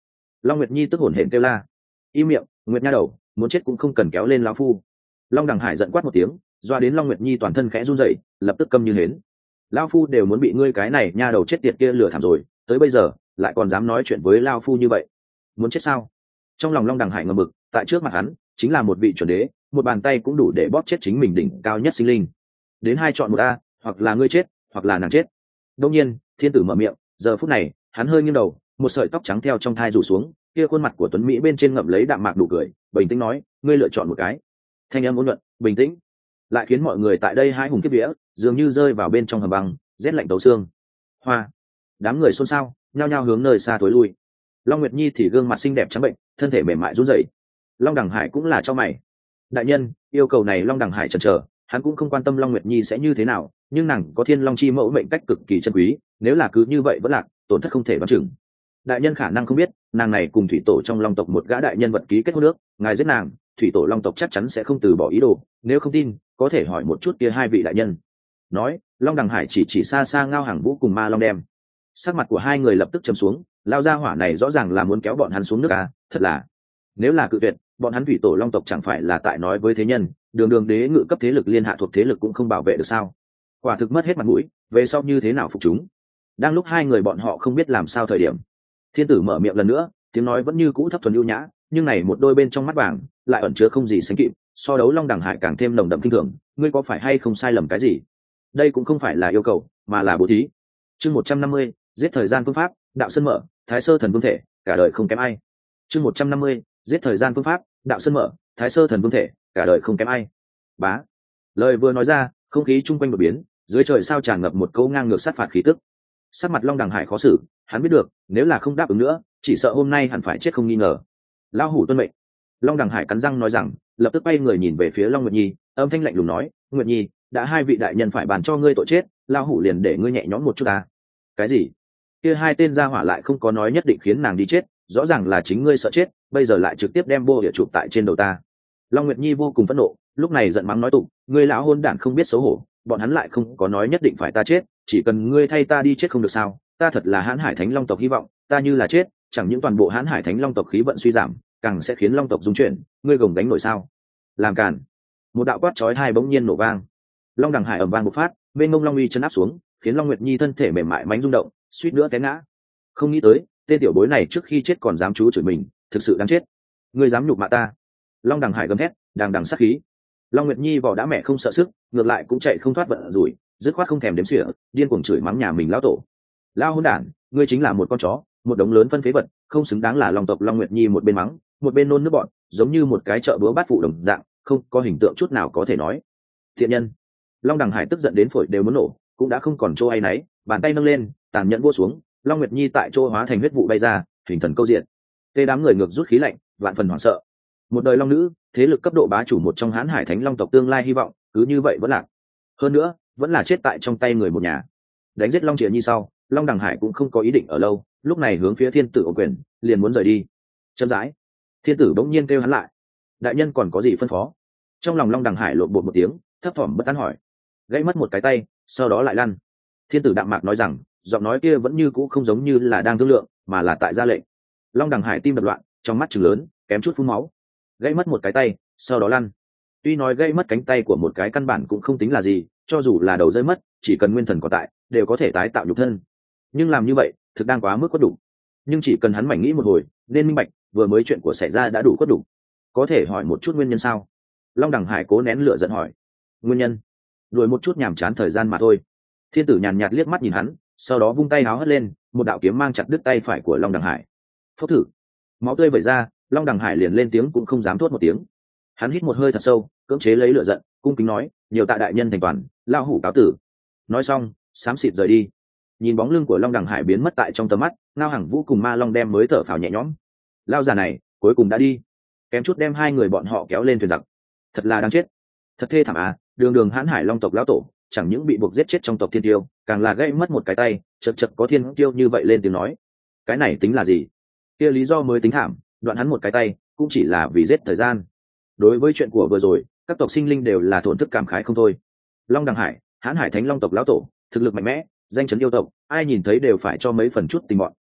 Long Nguyệt Nhi tức hổn hển kêu la. Im miệng, Nguyệt nha đầu, muốn chết cũng không cần kéo lên lão phu. Long Đằng Hải giận quát một tiếng, doa đến Long Nguyệt Nhi toàn thân khẽ run rẩy, lập tức câm như hến. Lão phu đều muốn bị ngươi cái này nha đầu chết tiệt kia lừa thảm rồi, tới bây giờ lại còn dám nói chuyện với lão phu như vậy, muốn chết sao? Trong lòng Long Đằng Hải ngầm bực, tại trước mặt hắn chính là một vị chuẩn đế, một bàn tay cũng đủ để bóp chết chính mình đỉnh cao nhất sinh linh. Đến hai chọn một a, hoặc là ngươi chết, hoặc là nàng chết. Đương nhiên, thiên tử mở miệng, giờ phút này, hắn hơi nghiêng đầu, một sợi tóc trắng theo trong thai rủ xuống, kia khuôn mặt của tuấn mỹ bên trên ngậm lấy đạm mạc nụ cười, bình tĩnh nói, ngươi lựa chọn một cái. Thanh âm ôn nhuận, bình tĩnh, lại khiến mọi người tại đây hai hùng kiếp vía, dường như rơi vào bên trong hầm băng, rét lạnh tấu xương. Hoa, đám người xôn xao, nhao nhao hướng nơi xa tối lui. Long Nguyệt Nhi thì gương mặt xinh đẹp trắng bệnh, thân thể mềm mại run rẩy. Long Đằng Hải cũng là cho mày. Đại nhân, yêu cầu này Long Đằng Hải chần chờ, hắn cũng không quan tâm Long Nguyệt Nhi sẽ như thế nào, nhưng nàng có Thiên Long chi mẫu mệnh cách cực kỳ chân quý, nếu là cứ như vậy vẫn lạc, tổn thất không thể đoán chừng. Đại nhân khả năng không biết, nàng này cùng thủy tổ trong Long tộc một gã đại nhân vật ký kết hôn nước, ngài giết nàng, thủy tổ Long tộc chắc chắn sẽ không từ bỏ ý đồ, nếu không tin, có thể hỏi một chút kia hai vị đại nhân. Nói, Long Đằng Hải chỉ chỉ xa xa Ngao Hàng Vũ cùng Ma Long đem. Sắc mặt của hai người lập tức trầm xuống, lao ra hỏa này rõ ràng là muốn kéo bọn hắn xuống nước à, thật là. Nếu là cự tuyệt, bọn hắn thủy tổ Long tộc chẳng phải là tại nói với thế nhân, đường đường đế ngự cấp thế lực liên hạ thuộc thế lực cũng không bảo vệ được sao? Quả thực mất hết mặt mũi, về sau như thế nào phục chúng? Đang lúc hai người bọn họ không biết làm sao thời điểm, thiên tử mở miệng lần nữa, tiếng nói vẫn như cũ thấp thuần ưu nhã, nhưng này một đôi bên trong mắt vàng lại ẩn chứa không gì sánh kịp, so đấu Long Đằng Hải càng thêm nồng đậm kinh thường. Ngươi có phải hay không sai lầm cái gì? Đây cũng không phải là yêu cầu, mà là bố thí. Chương một trăm năm mươi, giết thời gian phương pháp, đạo sơn mở, thái sơ thần vương thể, cả đời không kém ai. Chương một trăm năm mươi, giết thời gian phương pháp, đạo sơn mở, thái sơ thần vương thể, cả đời không kém ai. Bá. Lời vừa nói ra, không khí chung quanh đột biến, dưới trời sao tràn ngập một câu ngang ngược sát phạt khí tức. Sắc mặt Long Đằng Hải khó xử, hắn biết được, nếu là không đáp ứng nữa, chỉ sợ hôm nay hẳn phải chết không nghi ngờ. Lão hủ tuân mệnh. Long Đằng Hải cắn răng nói rằng, lập tức bay người nhìn về phía Long Nguyệt Nhi, âm thanh lạnh lùng nói, Nguyệt Nhi, đã hai vị đại nhân phải bàn cho ngươi tội chết, lão hủ liền để ngươi nhẹ nhõm một chút ta. Cái gì? Kia hai tên gia hỏa lại không có nói nhất định khiến nàng đi chết, rõ ràng là chính ngươi sợ chết, bây giờ lại trực tiếp đem bô địa chụp tại trên đầu ta. Long Nguyệt Nhi vô cùng phẫn nộ, lúc này giận mắng nói tụng, ngươi lão hôn đản không biết xấu hổ, bọn hắn lại không có nói nhất định phải ta chết, chỉ cần ngươi thay ta đi chết không được sao? Ta thật là Hán Hải Thánh Long tộc hy vọng, ta như là chết, chẳng những toàn bộ Hán Hải Thánh Long tộc khí vận suy giảm, càng sẽ khiến Long tộc dung chuyển, ngươi gồng đánh nổi sao? Làm cản! Một đạo quát chói tai bỗng nhiên nổ vang. Long Đằng Hải ầm vang một phát, bên ngông Long uy chân áp xuống, khiến Long Nguyệt Nhi thân thể mềm mại mánh rung động, suýt nữa té ngã. Không nghĩ tới, tên tiểu bối này trước khi chết còn dám chú chửi mình, thực sự đáng chết. Ngươi dám nhục mạ ta? Long Đằng Hải gầm thét, đằng đằng sát khí. Long Nguyệt Nhi vỏ đã mẹ không sợ sức, ngược lại cũng chạy không thoát vận rủi, dứt khoát không thèm đếm xỉa, điên cuồng chửi mắng nhà mình lão tổ. Lão hỗn đản, ngươi chính là một con chó, một đống lớn phân phế vật, không xứng đáng là Long tộc. Long Nguyệt Nhi một bên mắng, một bên nôn nước bọt, giống như một cái chợ búa bát phụ đồng dạng, không có hình tượng chút nào có thể nói. Thiện nhân. Long Đằng Hải tức giận đến phổi đều muốn nổ, cũng đã không còn chỗ hay náy, bàn tay nâng lên, tàn nhẫn vỗ xuống, Long Nguyệt Nhi tại chỗ hóa thành huyết vụ bay ra, hình thần câu diện. Tê đám người ngược rút khí lạnh, vạn phần hoảng sợ. Một đời long nữ, thế lực cấp độ bá chủ một trong Hán Hải Thánh Long tộc tương lai hy vọng, cứ như vậy vẫn lạc. Hơn nữa, vẫn là chết tại trong tay người một nhà. Đánh giết Long Triệt Nhi sau, Long Đằng Hải cũng không có ý định ở lâu, lúc này hướng phía thiên tử ô quyền, liền muốn rời đi. Chậm rãi, thiên tử bỗng nhiên kêu hắn lại. Đại nhân còn có gì phân phó? Trong lòng Long Đằng Hải lộn bột một tiếng, thấp thỏm bất an hỏi. Gãy mất một cái tay, sau đó lại lăn. Thiên tử đạm mạc nói rằng, giọng nói kia vẫn như cũ không giống như là đang thương lượng, mà là tại ra lệnh. Long Đằng Hải tim đập loạn, trong mắt trừng lớn, kém chút phun máu. Gãy mất một cái tay, sau đó lăn. Tuy nói gãy mất cánh tay của một cái căn bản cũng không tính là gì, cho dù là đầu rơi mất, chỉ cần nguyên thần còn tại, đều có thể tái tạo nhục thân. Nhưng làm như vậy, thực đang quá mức quất đủ. Nhưng chỉ cần hắn mảnh nghĩ một hồi, nên minh bạch, vừa mới chuyện của xảy ra đã đủ quất đủ. Có thể hỏi một chút nguyên nhân sao? Long Đằng Hải cố nén lửa giận hỏi. Nguyên nhân? Đuổi một chút nhàm chán thời gian mà thôi. Thiên tử nhàn nhạt liếc mắt nhìn hắn, sau đó vung tay áo hất lên, một đạo kiếm mang chặt đứt tay phải của Long Đằng Hải. Phốc thử, máu tươi vẩy ra, Long Đằng Hải liền lên tiếng cũng không dám thốt một tiếng. Hắn hít một hơi thật sâu, cưỡng chế lấy lửa giận, cung kính nói, nhiều tạ đại nhân thành toàn, lao hủ cáo tử. Nói xong, xám xịt rời đi. Nhìn bóng lưng của Long Đằng Hải biến mất tại trong tầm mắt, Ngao Hàng Vũ cùng Ma Long đem mới thở phào nhẹ nhõm. Lao già này cuối cùng đã đi, kém chút đem hai người bọn họ kéo lên thuyền giặc. Thật là đáng chết, thật thê thảm à! Đường đường Hán Hải Long tộc lão tổ, chẳng những bị buộc giết chết trong tộc Thiên Tiêu, càng là gãy mất một cái tay, chật chật có Thiên Tiêu như vậy lên tiếng nói, cái này tính là gì? Kia lý do mới tính thảm, đoạn hắn một cái tay, cũng chỉ là vì giết thời gian. Đối với chuyện của vừa rồi, các tộc sinh linh đều là thổn thức cảm khái không thôi. Long Đằng Hải, Hán Hải Thánh Long tộc lão tổ, thực lực mạnh mẽ, danh chấn yêu tộc, ai nhìn thấy đều phải cho mấy phần chút tình bọn,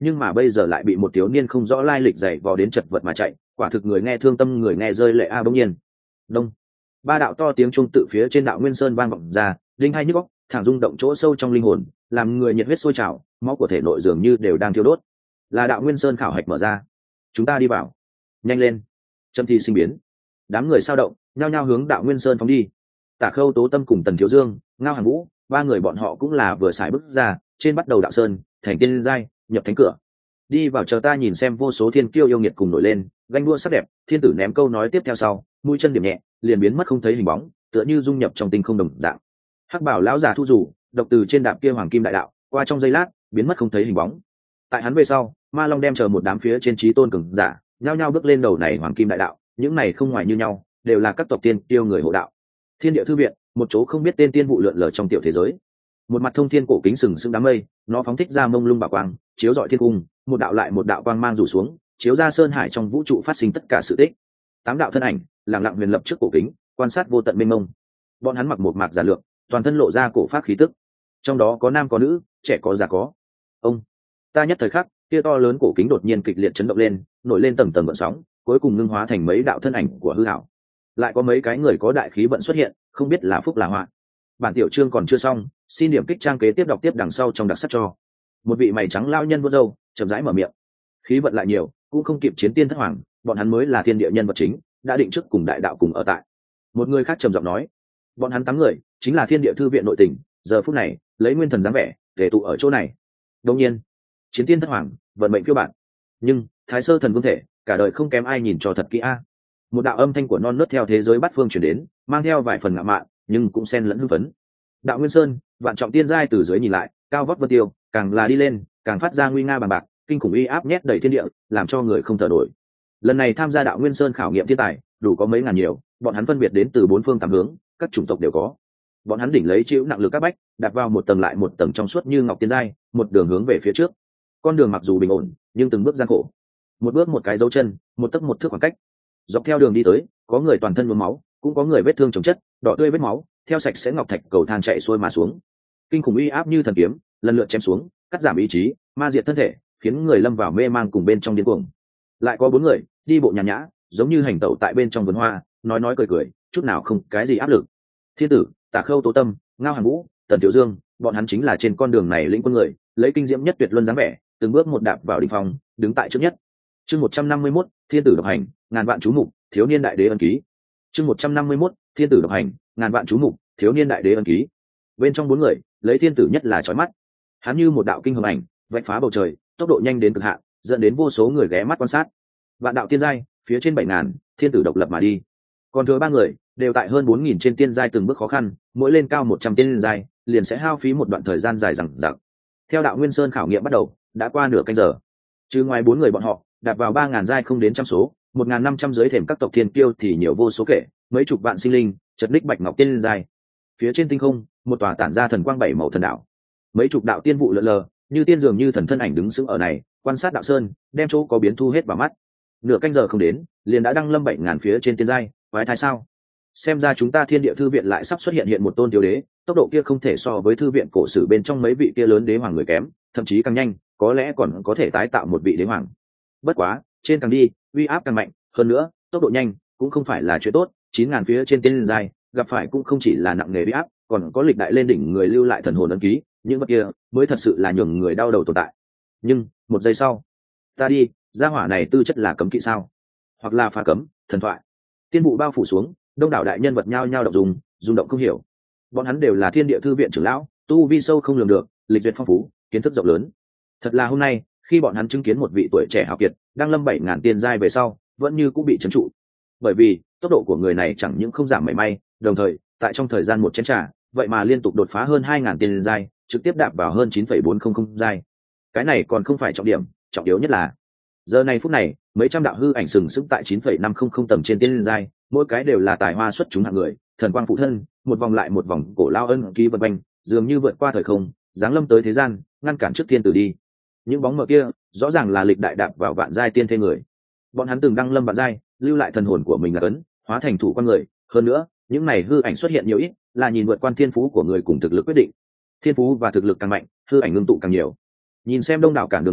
nhưng mà bây giờ lại bị một thiếu niên không rõ lai lịch dày vò đến chật vật mà chạy, quả thực người nghe thương tâm người nghe rơi lệ a. Bỗng nhiên đông, ba đạo to tiếng trung tự phía trên đạo Nguyên Sơn vang vọng ra, linh hai nhức óc, thẳng rung động chỗ sâu trong linh hồn, làm người nhiệt huyết sôi trào, máu của thể nội dường như đều đang thiêu đốt. Là đạo Nguyên Sơn khảo hạch mở ra, chúng ta đi vào, nhanh lên. Trâm thi sinh biến, đám người sao động, nhao nhao hướng đạo Nguyên Sơn phóng đi. Tả Khâu, Tố Tâm cùng Tần Thiếu Dương, Ngao Hàn Vũ, ba người bọn họ cũng là vừa xài bước ra, trên bắt đầu đạo sơn, thành tiên giai, nhập thánh cửa. Đi vào chờ ta nhìn xem. Vô số thiên kiêu yêu nghiệt cùng nổi lên, ganh đua sắc đẹp. Thiên tử ném câu nói tiếp theo sau, mũi chân điểm nhẹ, liền biến mất không thấy hình bóng, tựa như dung nhập trong tinh không đồng dạng. Hắc Bảo lão giả thu rủ, độc từ trên đạp kia hoàng kim đại đạo, qua trong giây lát, biến mất không thấy hình bóng. Tại hắn về sau, Ma Long đem chờ một đám phía trên trí tôn cường giả, nhao nhao bước lên đầu này hoàng kim đại đạo, những này không ngoài như nhau, đều là các tộc tiên tiêu người hộ đạo. Thiên địa thư viện, một chỗ không biết tên tiên vụ lượn lờ trong tiểu thế giới. Một mặt thông thiên cổ kính sừng sững đám mây, nó phóng thích ra mông lung bảo quang, chiếu rọi thiên cung, một đạo lại một đạo quang mang rủ xuống, chiếu ra sơn hải trong vũ trụ phát sinh tất cả sự tích. Tám đạo thân ảnh lặng lặng huyền lập trước cổ kính, quan sát vô tận mênh mông. Bọn hắn mặc một mạc giả lượng, toàn thân lộ ra cổ pháp khí tức. Trong đó có nam có nữ, trẻ có già có. Ông, ta nhất thời khắc, kia to lớn cổ kính đột nhiên kịch liệt chấn động lên, nổi lên tầng tầng gợn sóng, cuối cùng ngưng hóa thành mấy đạo thân ảnh của hư ảo. Lại có mấy cái người có đại khí vận xuất hiện, không biết là phúc là họa. Bản tiểu chương còn chưa xong, xin điểm kích trang kế tiếp đọc tiếp đằng sau trong đặc sắc cho. Một vị mày trắng lao nhân vuốt râu, chậm rãi mở miệng. Khí vận lại nhiều, cũng không kịp chiến tiên thất hoàng, bọn hắn mới là thiên địa nhân vật chính, đã định trước cùng đại đạo cùng ở tại. Một người khác trầm giọng nói, bọn hắn tám người chính là thiên địa thư viện nội tình, giờ phút này lấy nguyên thần dáng vẻ để tụ ở chỗ này. Đương nhiên, chiến tiên thất hoàng, vận mệnh phiêu bản, nhưng thái sơ thần vương thể, cả đời không kém ai, nhìn cho thật kỹ a. Một đạo âm thanh của non nớt theo thế giới bát phương truyền đến, mang theo vài phần ngạo mạn, nhưng cũng xen lẫn hưng phấn. Đạo Nguyên Sơn, vạn trọng tiên giai từ dưới nhìn lại, cao vót vân tiêu, càng là đi lên, càng phát ra nguy nga bằng bạc, kinh khủng uy áp nhét đầy thiên địa, làm cho người không thở nổi. Lần này tham gia Đạo Nguyên Sơn khảo nghiệm thiên tài, đủ có mấy ngàn nhiều, bọn hắn phân biệt đến từ bốn phương tám hướng, các chủng tộc đều có. Bọn hắn đỉnh lấy chịu nặng lực các bách, đặt vào một tầng lại một tầng trong suốt như ngọc tiên giai, một đường hướng về phía trước. Con đường mặc dù bình ổn, nhưng từng bước gian khổ. Một bước một cái dấu chân, một tấc một thước khoảng cách. Dọc theo đường đi tới, có người toàn thân nhuốm máu, cũng có người vết thương chồng chất, đỏ tươi vết máu, theo sạch sẽ ngọc thạch cầu thang chạy xuôi mà xuống. Kinh khủng uy áp như thần kiếm, lần lượt chém xuống, cắt giảm ý chí, ma diệt thân thể, khiến người lâm vào mê mang cùng bên trong điên cuồng. Lại có bốn người đi bộ nhàn nhã, giống như hành tẩu tại bên trong vườn hoa, nói nói cười cười, chút nào không cái gì áp lực. Thiên tử, Tả Khâu, Tố Tâm, Ngao Hàn Vũ, Tần Tiểu Dương, bọn hắn chính là trên con đường này lĩnh quân người, lấy kinh diễm nhất tuyệt luân dáng vẻ, từng bước một đạp vào đỉnh phong, đứng tại trước nhất. Chương một trăm năm mươi mốt, thiên tử độc hành, ngàn vạn chú mục, thiếu niên đại đế ân ký. Chương một trăm năm mươi mốt, thiên tử độc hành, ngàn vạn chú mục, thiếu niên đại đế ân ký. Bên trong bốn người, lấy thiên tử nhất là chói mắt. Hắn như một đạo kinh hồng ảnh, vạch phá bầu trời, tốc độ nhanh đến cực hạn, dẫn đến vô số người ghé mắt quan sát. Vạn đạo tiên giai, phía trên bảy ngàn, thiên tử độc lập mà đi. Còn thừa ba người, đều tại hơn bốn nghìn trên tiên giai từng bước khó khăn, mỗi lên cao một trăm tiên giai, liền sẽ hao phí một đoạn thời gian dài dằng dặc. Theo Đạo Nguyên Sơn khảo nghiệm bắt đầu, đã qua nửa canh giờ. Trừ ngoài bốn người bọn họ, đạp vào ba ngàn giai không đến trăm số, một ngàn năm trăm dưới thềm các tộc thiên kiêu thì nhiều vô số kể, mấy chục vạn sinh linh, chật ních bạch ngọc tiên giai. Phía trên tinh không, một tòa tản ra thần quang bảy màu thần đạo. Mấy chục đạo tiên vụ lượn lờ, như tiên dường như thần thân ảnh đứng sững ở này, quan sát đạo sơn, đem chỗ có biến thu hết vào mắt. Nửa canh giờ không đến, liền đã đăng lâm bảy ngàn phía trên tiên giai, quái thai sao? Xem ra chúng ta thiên địa thư viện lại sắp xuất hiện hiện một tôn thiếu đế, tốc độ kia không thể so với thư viện cổ sử bên trong mấy vị kia lớn đế hoàng người kém, thậm chí càng nhanh, có lẽ còn có thể tái tạo một vị đế hoàng. Bất quá, trên càng đi, uy áp càng mạnh, hơn nữa, tốc độ nhanh cũng không phải là chuyện tốt, chín ngàn phía trên tiên giai, gặp phải cũng không chỉ là nặng nề uy áp, còn có lịch đại lên đỉnh người lưu lại thần hồn ấn ký, những vật kia mới thật sự là nhường người đau đầu tồn tại. Nhưng, một giây sau, ta đi, gia hỏa này tư chất là cấm kỵ sao? Hoặc là phá cấm, thần thoại. Tiên vụ bao phủ xuống, đông đảo đại nhân vật nhao nhao động dùng, rung động không hiểu. Bọn hắn đều là thiên địa thư viện trưởng lão, tu vi sâu không lường được, lịch duyệt phong phú, kiến thức rộng lớn. Thật là hôm nay, khi bọn hắn chứng kiến một vị tuổi trẻ hào kiệt đang lâm bảy ngàn tiên giai về sau, vẫn như cũng bị trấn trụ. Bởi vì tốc độ của người này chẳng những không giảm mảy may, đồng thời tại trong thời gian một chén trà, vậy mà liên tục đột phá hơn hai ngàn tiên giai, trực tiếp đạp vào hơn chín phẩy bốn không không giai. Cái này còn không phải trọng điểm, trọng yếu nhất là giờ này phút này, mấy trăm đạo hư ảnh sừng sững tại chín phẩy năm không không tầng trên tiên giai, mỗi cái đều là tài hoa xuất chúng hạng người, thần quang phụ thân, một vòng lại một vòng cổ lao ân ký vân quanh, dường như vượt qua thời không, giáng lâm tới thế gian, ngăn cản trước thiên tử đi. Những bóng mờ kia, rõ ràng là lịch đại đạp vào vạn giai tiên thế người. Bọn hắn từng đăng lâm vạn giai, lưu lại thần hồn của mình là ấn, hóa thành thủ quan người. Hơn nữa, những này hư ảnh xuất hiện nhiều ít, là nhìn vượt quan thiên phú của người cùng thực lực quyết định. Thiên phú và thực lực càng mạnh, hư ảnh ngưng tụ càng nhiều. Nhìn xem đông đảo cản đường người,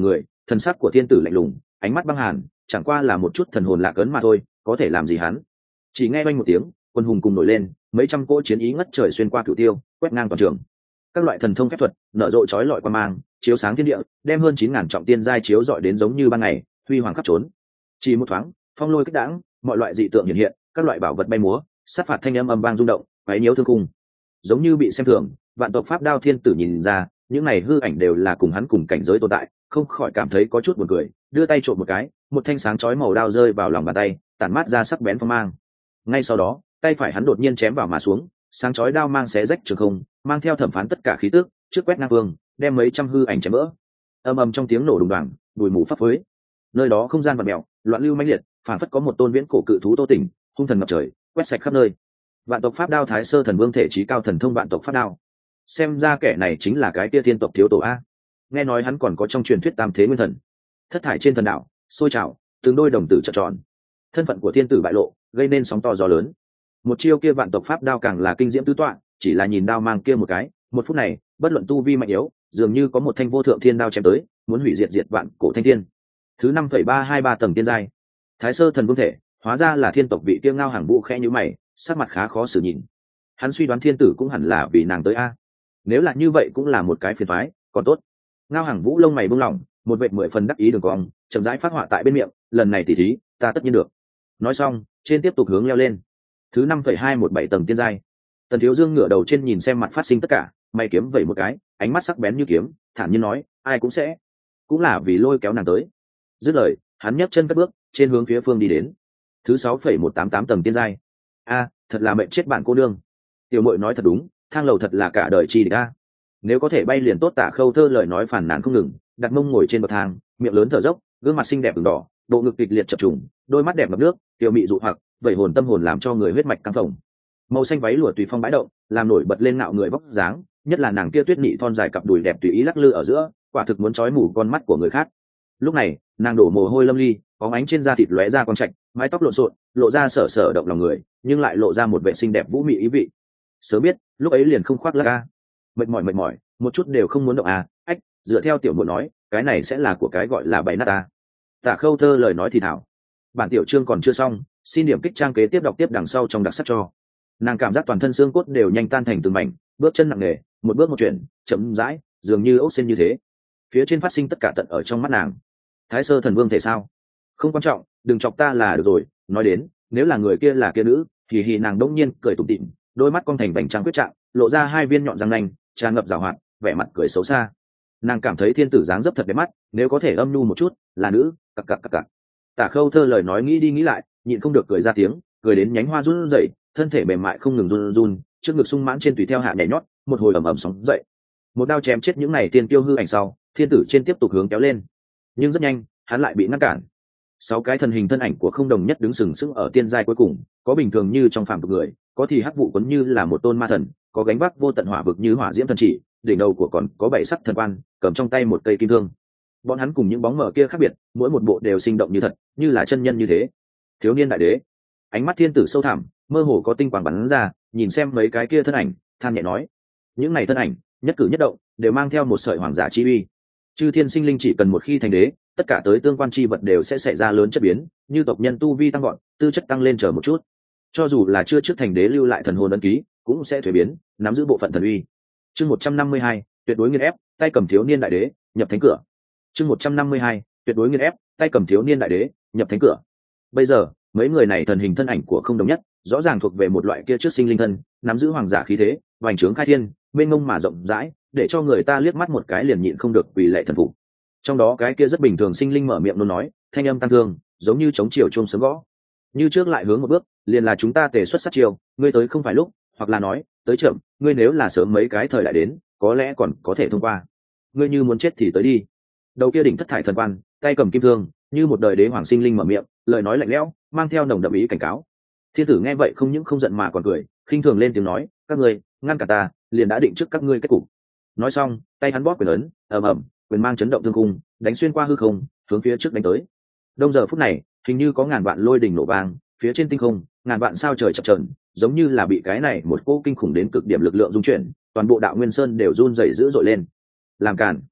Thần sắc của thiên tử lạnh lùng, ánh mắt băng hàn, chẳng qua là một chút thần hồn lạc ấn mà thôi, có thể làm gì hắn. Chỉ nghe vang một tiếng, quân hùng cùng nổi lên, mấy trăm cỗ chiến ý ngất trời xuyên qua cửu tiêu, quét ngang toàn trường. Các loại thần thông phép thuật nở rộ chói lọi qua mang, chiếu sáng thiên địa, đem hơn chín ngàn trọng tiên giai chiếu rọi đến giống như ban ngày, huy hoàng khắp trốn. Chỉ một thoáng, phong lôi kích đãng, mọi loại dị tượng hiện hiện, các loại bảo vật bay múa, sát phạt thanh âm âm vang rung động, quấy nhiễu thương khung. Giống như bị xem thường, vạn tộc pháp đao thiên tử nhìn ra, những này hư ảnh đều là cùng hắn cùng cảnh giới tồn tại, không khỏi cảm thấy có chút buồn cười, đưa tay trộm một cái, một thanh sáng chói màu đao rơi vào lòng bàn tay, tản mát ra sắc bén phong mang. Ngay sau đó, tay phải hắn đột nhiên chém vào mà xuống, sáng chói đao mang xé rách trường không, mang theo thẩm phán tất cả khí tức, trước quét ngang vương, đem mấy trăm hư ảnh chém vỡ. Âm ầm trong tiếng nổ đùng đoàng, bụi mù phấp phới. Nơi đó không gian vặn mèo, loạn lưu mãnh liệt, phản phất có một tôn viễn cổ cự thú tô tỉnh, hung thần ngập trời, quét sạch khắp nơi. Vạn tộc pháp đao thái sơ thần vương thể trí cao thần thông vạn tộc pháp đao. Xem ra kẻ này chính là cái tia thiên tộc thiếu tổ a. Nghe nói hắn còn có trong truyền thuyết tam thế nguyên thần. Thất thải trên thần đạo, sôi trào, từng đôi đồng tử trợn tròn. Thân phận của thiên tử bại lộ, gây nên sóng to gió lớn. Một chiêu kia vạn tộc pháp đao càng là kinh diễm tứ tọa, chỉ là nhìn đao mang kia một cái, một phút này, bất luận tu vi mạnh yếu, dường như có một thanh vô thượng thiên đao chém tới, muốn hủy diệt diệt vạn cổ thanh thiên. Thứ năm phẩy ba hai ba tầng tiên giai. Thái sơ thần vương thể, hóa ra là thiên tộc vị tiêu ngao hàng vũ khẽ như mày, sắc mặt khá khó xử nhìn. Hắn suy đoán thiên tử cũng hẳn là vì nàng tới a. Nếu là như vậy cũng là một cái phiền toái, còn tốt. Ngao hàng vũ lông mày buông lỏng, một vệt mười phần đắc ý đường cong, chậm rãi phát họa tại bên miệng, lần này tỉ thí, ta tất nhiên được. Nói xong, trên tiếp tục hướng leo lên. Thứ năm phẩy hai một bảy tầng tiên giai. Tần Thiếu Dương ngửa đầu trên nhìn xem mặt phát sinh tất cả, mày kiếm vẩy một cái, ánh mắt sắc bén như kiếm, thản nhiên nói, ai cũng sẽ, cũng là vì lôi kéo nàng tới. Dứt lời, hắn nhấc chân cất bước, trên hướng phía phương đi đến. Thứ sáu phẩy một tám tám tầng tiên giai. A, thật là mệnh chết bạn cô nương. Tiểu muội nói thật đúng, thang lầu thật là cả đời chi địch a. Nếu có thể bay liền tốt. Tả Khâu Thơ lời nói phàn nàn không ngừng, đặt mông ngồi trên bậc thang, miệng lớn thở dốc, gương mặt xinh đẹp ửng đỏ, bộ ngực kịch liệt chập trùng, đôi mắt đẹp ngập nước, tiểu mị dụ hoặc, vẩy hồn tâm hồn làm cho người huyết mạch căng phồng. Màu xanh váy lụa tùy phong bãi động, làm nổi bật lên ngạo người vóc dáng, nhất là nàng kia tuyết nị thon dài cặp đùi đẹp tùy ý lắc lư ở giữa, quả thực muốn chói mù con mắt của người khác. Lúc này, nàng đổ mồ hôi lâm ly, bóng ánh trên da thịt lóe ra quang trạch, mái tóc lộn xộn, lộ ra sở sở động lòng người, nhưng lại lộ ra một vẻ xinh đẹp vũ mị ý vị. Sớm biết, lúc ấy liền không khoác lác a. Mệt mỏi mệt mỏi, một chút đều không muốn động à, ách, dựa theo tiểu muội nói, cái này sẽ là của cái gọi là bày nát ta. Tả Khâu Thơ lời nói thì thảo. Bản tiểu chương còn chưa xong, xin điểm kích trang kế tiếp đọc tiếp đằng sau trong đặc sắc cho. Nàng cảm giác toàn thân xương cốt đều nhanh tan thành từng mảnh, bước chân nặng nề, một bước một chuyển, chậm rãi, dường như ốc sen như thế. Phía trên phát sinh tất cả tận ở trong mắt nàng. Thái sơ thần vương thể sao? Không quan trọng, đừng chọc ta là được rồi. Nói đến, nếu là người kia là kia nữ, thì hì nàng đông nhiên cười tủm tỉm, đôi mắt cong thành vành trăng quyết trạng, lộ ra hai viên nhọn răng nanh, tràn ngập giảo hoạt, vẻ mặt cười xấu xa. Nàng cảm thấy thiên tử dáng dấp thật đẹp mắt, nếu có thể âm nhu một chút, là nữ, cặc cặc cặc cặc. Tả Khâu Thơ lời nói nghĩ đi nghĩ lại, nhịn không được cười ra tiếng, cười đến nhánh hoa run rẩy, thân thể mềm mại không ngừng run run, trước ngực sung mãn trên tùy theo hạ nhảy nhót, một hồi ầm ầm sóng dậy. Một đao chém chết những này tiên kiêu hư ảnh sau, thiên tử trên tiếp tục hướng kéo lên, nhưng rất nhanh, hắn lại bị ngăn cản. Sáu cái thần hình thân ảnh của không đồng nhất đứng sừng sững ở tiên giai cuối cùng, có bình thường như trong phàm tục người, có thì hắc vụ quấn như là một tôn ma thần, có gánh vác vô tận hỏa vực như hỏa diễm thần chỉ, đỉnh đầu của còn có bảy sắc thần quan, cầm trong tay một cây kim thương. Bọn hắn cùng những bóng mờ kia khác biệt, mỗi một bộ đều sinh động như thật, như là chân nhân như thế. Thiếu niên đại đế, ánh mắt thiên tử sâu thẳm, mơ hồ có tinh quang bắn ra, nhìn xem mấy cái kia thân ảnh, than nhẹ nói: những này thân ảnh, nhất cử nhất động, đều mang theo một sợi hoàng giả chi uy. Chư thiên sinh linh chỉ cần một khi thành đế, tất cả tới tương quan chi vật đều sẽ xảy ra lớn chất biến, như tộc nhân tu vi tăng gọn, tư chất tăng lên chờ một chút. Cho dù là chưa trước thành đế lưu lại thần hồn ấn ký, cũng sẽ thuế biến, nắm giữ bộ phận thần uy. Chương một trăm năm mươi hai, tuyệt đối nghiền ép, tay cầm thiếu niên đại đế, nhập thánh cửa. Chương một trăm năm mươi hai, tuyệt đối nghiền ép, tay cầm thiếu niên đại đế, nhập thánh cửa. Bây giờ, mấy người này thần hình thân ảnh của không đồng nhất, rõ ràng thuộc về một loại kia trước sinh linh thân, nắm giữ hoàng giả khí thế, vành trướng khai thiên, mênh mông mà rộng rãi, để cho người ta liếc mắt một cái liền nhịn không được quỳ lệ thần phục. Trong đó cái kia rất bình thường sinh linh mở miệng luôn nói, thanh âm tăng thương, giống như chống chiều chuông sớm gõ. Như trước lại hướng một bước, liền là chúng ta tề xuất sát chiều, ngươi tới không phải lúc, hoặc là nói, tới chậm, ngươi nếu là sớm mấy cái thời đại đến, có lẽ còn có thể thông qua. Ngươi như muốn chết thì tới đi. Đầu kia đỉnh thất thải thần quan, tay cầm kim thương, như một đời đế hoàng sinh linh mở miệng, lời nói lạnh lẽo, mang theo nồng đậm ý cảnh cáo. Thiên tử nghe vậy không những không giận mà còn cười, khinh thường lên tiếng nói, các ngươi ngăn cả ta, liền đã định trước các ngươi kết cục. Nói xong, tay hắn bóp quyền ấn, ầm ầm, quyền mang chấn động thương khung, đánh xuyên qua hư không, hướng phía trước đánh tới. Đông giờ phút này, hình như có ngàn vạn lôi đỉnh nổ vang, phía trên tinh không, ngàn vạn sao trời chập chờn, giống như là bị cái này một cỗ kinh khủng đến cực điểm lực lượng dung chuyển, toàn bộ đạo nguyên sơn đều run rẩy dữ dội lên. Làm cản.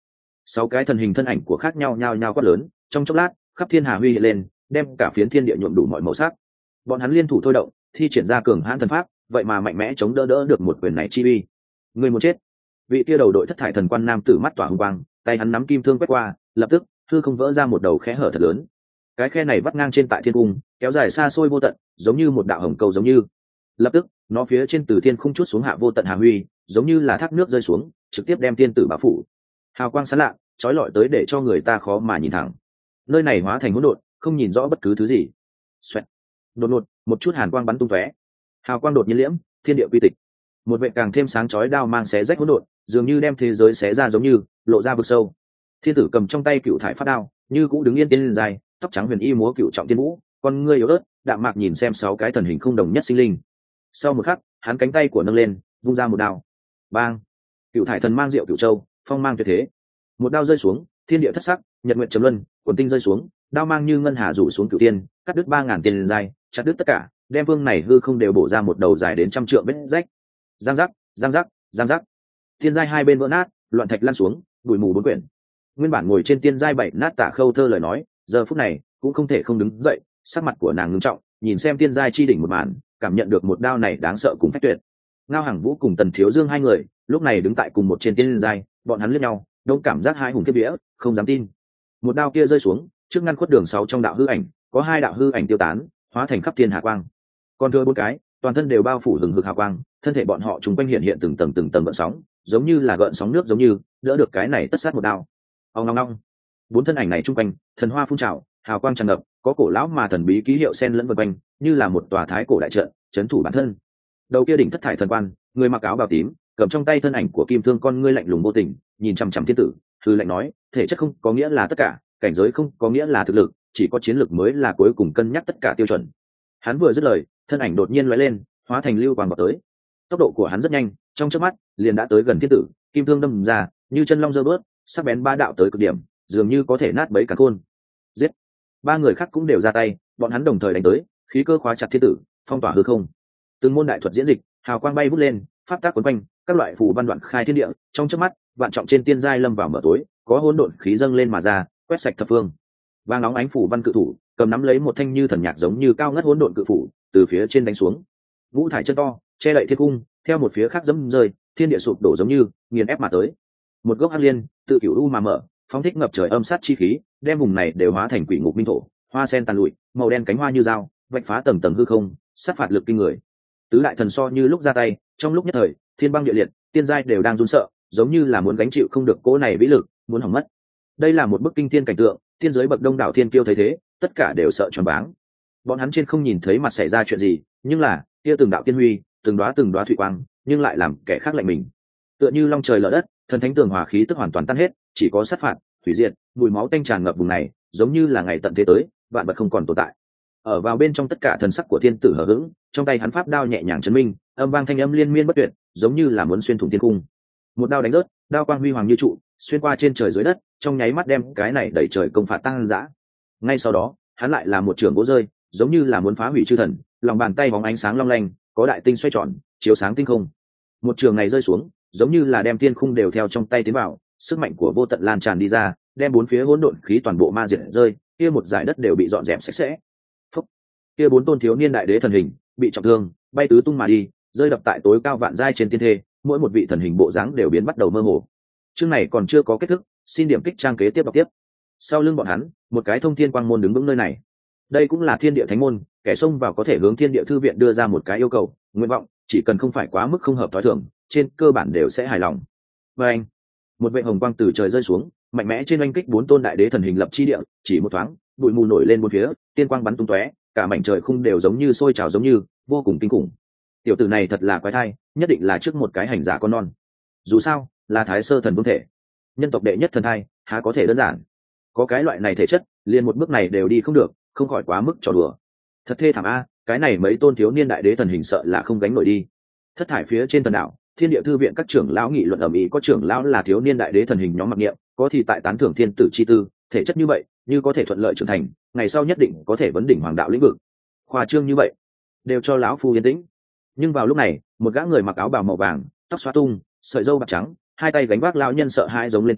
Sáu cái thần hình thân ảnh của khác nhau nhao nhao quát lớn, trong chốc lát khắp thiên hà huy hiện lên, đem cả phiến thiên địa nhuộm đủ mọi màu sắc. Bọn hắn liên thủ thôi động, thi triển ra cường hãn thần pháp, vậy mà mạnh mẽ chống đỡ đỡ được một quyền này chi uy. Người muốn chết. Vị kia đầu đội thất thải thần quan nam tử mắt tỏa hung quang, tay hắn nắm kim thương quét qua, lập tức hư không vỡ ra một đầu khe hở thật lớn. Cái khe này vắt ngang trên tại thiên cung, kéo dài xa xôi vô tận, giống như một đạo hồng cầu giống như. Lập tức nó phía trên từ thiên không chút xuống hạ vô tận hà huy, giống như là thác nước rơi xuống, trực tiếp đem tiên tử bao phủ. Hào quang sáng lạ, chói lọi tới để cho người ta khó mà nhìn thẳng. Nơi này hóa thành hỗn độn, không nhìn rõ bất cứ thứ gì. Xoẹt. Đột ngột, một chút hàn quang bắn tung tóe. Hào quang đột nhiên liễm, thiên địa quy tịch. Một vệ càng thêm sáng chói đao mang xé rách hỗn độn, dường như đem thế giới xé ra giống như lộ ra vực sâu. Thiên tử cầm trong tay cựu thải phát đao, như cũng đứng yên tiên dài, tóc trắng huyền y múa cựu trọng tiên vũ, con ngươi yếu ớt, đạm mạc nhìn xem sáu cái thần hình không đồng nhất sinh linh. Sau một khắc, hắn cánh tay của nâng lên, vung ra một đao. Bang! Cựu thải thần mang diệu cựu châu, phong mang tuyệt thế. Một đao rơi xuống, thiên địa thất sắc, nhật nguyện trầm luân, quần tinh rơi xuống, đao mang như ngân hà rủ xuống cựu tiên, cắt đứt ba ngàn tiền dài, chặt đứt tất cả, đem vương này hư không đều bổ ra một đầu dài đến trăm trượng vết rách. Giang giác, giang giác, giang giác. Thiên giai hai bên vỡ nát, loạn thạch lan xuống, bụi mù bốn quyển. Nguyên bản ngồi trên tiên giai bảy nát Tả Khâu Thơ lời nói, giờ phút này cũng không thể không đứng dậy, sắc mặt của nàng ngưng trọng, nhìn xem tiên giai chi đỉnh một màn, cảm nhận được một đao này đáng sợ cùng phách tuyệt. Ngao Hằng Vũ cùng Tần Thiếu Dương hai người lúc này đứng tại cùng một trên tiên giai, bọn hắn liếc nhau, đông cảm giác hai hùng kiếp vía, không dám tin. Một đao kia rơi xuống, trước ngăn khuất đường sáu trong đạo hư ảnh, có hai đạo hư ảnh tiêu tán, hóa thành khắp thiên hà quang. Còn thừa bốn cái, toàn thân đều bao phủ hừng hực hào quang, thân thể bọn họ chúng quanh hiện hiện từng tầng từng tầng gợn sóng, giống như là gợn sóng nước giống như, đỡ được cái này tất sát một đao. Ong ong ong. Bốn thân ảnh này chung quanh, thần hoa phun trào, hào quang tràn ngập, có cổ lão mà thần bí ký hiệu sen lẫn vần quanh, như là một tòa thái cổ đại trận, trấn thủ bản thân. Đầu kia đỉnh thất thải thần quan, người mặc áo bào tím, cầm trong tay thân ảnh của kim thương, con ngươi lạnh lùng vô tình, nhìn chằm chằm thiên tử, hư lạnh nói, thể chất không có nghĩa là tất cả, cảnh giới không có nghĩa là thực lực, chỉ có chiến lược mới là cuối cùng cân nhắc tất cả tiêu chuẩn. Hắn vừa dứt lời, thân ảnh đột nhiên lóe lên, hóa thành lưu quang vào tới. Tốc độ của hắn rất nhanh, trong chớp mắt liền đã tới gần thiên tử, kim thương đâm ra, như chân long giơ bước, sắc bén ba đạo tới cực điểm, dường như có thể nát bấy cả khôn. Giết! Ba người khác cũng đều ra tay, bọn hắn đồng thời đánh tới, khí cơ khóa chặt thiên tử, phong tỏa hư không. Từng môn đại thuật diễn dịch, hào quang bay vút lên, pháp tác quấn quanh, các loại phù văn đoạn khai thiên địa, trong chớp mắt, vạn trọng trên tiên giai lâm vào mở tối, có hỗn độn khí dâng lên mà ra, quét sạch thập phương. Vàng nóng ánh phủ văn cự thủ, cầm nắm lấy một thanh như thần nhạc giống như cao ngất hỗn độn cự phủ, từ phía trên đánh xuống. Ngũ thải chân to, che đậy thiên cung, theo một phía khác dẫm rơi, thiên địa sụp đổ giống như nghiền ép mà tới. Một gốc hắc liên, tự cửu u mà mở, phóng thích ngập trời âm sát chi khí, đem vùng này đều hóa thành quỷ ngục minh thổ, hoa sen tàn lụi, màu đen cánh hoa như dao, vạch phá tầng tầng hư không, sát phạt lực kinh người. Tứ đại thần so như lúc ra tay, trong lúc nhất thời, thiên băng địa liệt, tiên giai đều đang run sợ, giống như là muốn gánh chịu không được cỗ này vĩ lực, muốn hỏng mất. Đây là một bức kinh thiên cảnh tượng, thiên giới bậc đông đảo thiên kiêu thấy thế, tất cả đều sợ choáng váng. Bọn hắn trên không nhìn thấy mặt xảy ra chuyện gì, nhưng là kia từng đạo tiên huy, từng đóa từng đóa thủy quang, nhưng lại làm kẻ khác lạnh mình. Tựa như long trời lở đất, thần thánh tường hòa khí tức hoàn toàn tan hết, chỉ có sát phạt, hủy diệt, mùi máu tanh tràn ngập vùng này, giống như là ngày tận thế tới, vạn vật không còn tồn tại. Ở vào bên trong tất cả thần sắc của thiên tử hờ hững, trong tay hắn pháp đao nhẹ nhàng chấn minh, âm vang thanh âm liên miên bất tuyệt, giống như là muốn xuyên thủng thiên cung. Một đao đánh rớt, đao quang huy hoàng như trụ, xuyên qua trên trời dưới đất, trong nháy mắt đem cái này đẩy trời công phạt tăng dã. Ngay sau đó, hắn lại là một trường gỗ rơi, giống như là muốn phá hủy chư thần, lòng bàn tay bóng ánh sáng long lanh, có đại tinh xoay tròn, chiếu sáng tinh không. Một trường này rơi xuống, giống như là đem thiên khung đều theo trong tay tiến vào, sức mạnh của vô tận lan tràn đi ra, đem bốn phía hỗn độn khí toàn bộ ma diệt rơi, kia một dải đất đều bị dọn dẹp sạch sẽ. Phúc. Kia bốn tôn thiếu niên đại đế thần hình bị trọng thương, bay tứ tung mà đi, rơi đập tại tối cao vạn giai trên tiên thê, mỗi một vị thần hình bộ dáng đều biến bắt đầu mơ hồ. Chương này còn chưa có kết thúc, xin điểm kích trang kế tiếp đọc tiếp. Sau lưng bọn hắn, một cái thông thiên quang môn đứng vững nơi này. Đây cũng là thiên địa thánh môn, kẻ xông vào có thể hướng thiên địa thư viện đưa ra một cái yêu cầu, nguyện vọng, chỉ cần không phải quá mức không hợp thói thường, trên cơ bản đều sẽ hài lòng. Và anh, một vệ hồng quang từ trời rơi xuống, mạnh mẽ trên oanh kích bốn tôn đại đế thần hình lập chi địa, chỉ một thoáng, bụi mù nổi lên bốn phía, tiên quang bắn tung tóe, cả mảnh trời khung đều giống như sôi trào giống như, vô cùng kinh khủng. Tiểu tử này thật là quái thai, nhất định là trước một cái hành giả con non. Dù sao, là thái sơ thần vương thể, nhân tộc đệ nhất thần thai, há có thể đơn giản. Có cái loại này thể chất, liền một bước này đều đi không được, không khỏi quá mức trò đùa. Thật thê thảm a, cái này mấy tôn thiếu niên đại đế thần hình sợ là không gánh nổi đi. Thất thải phía trên thần đảo, thiên địa thư viện các trưởng lão nghị luận ầm ĩ, có trưởng lão là thiếu niên đại đế thần hình nhóm mặc niệm, có thì tại tán thưởng thiên tử chi tư, thể chất như vậy, như có thể thuận lợi trưởng thành, ngày sau nhất định có thể vấn đỉnh hoàng đạo lĩnh vực. Khoa trương như vậy, đều cho lão phu yên tĩnh. Nhưng vào lúc này, một gã người mặc áo bào màu vàng, tóc xóa tung, sợi râu bạc trắng, hai tay gánh vác lão nhân sợ hãi giống lên tiếng,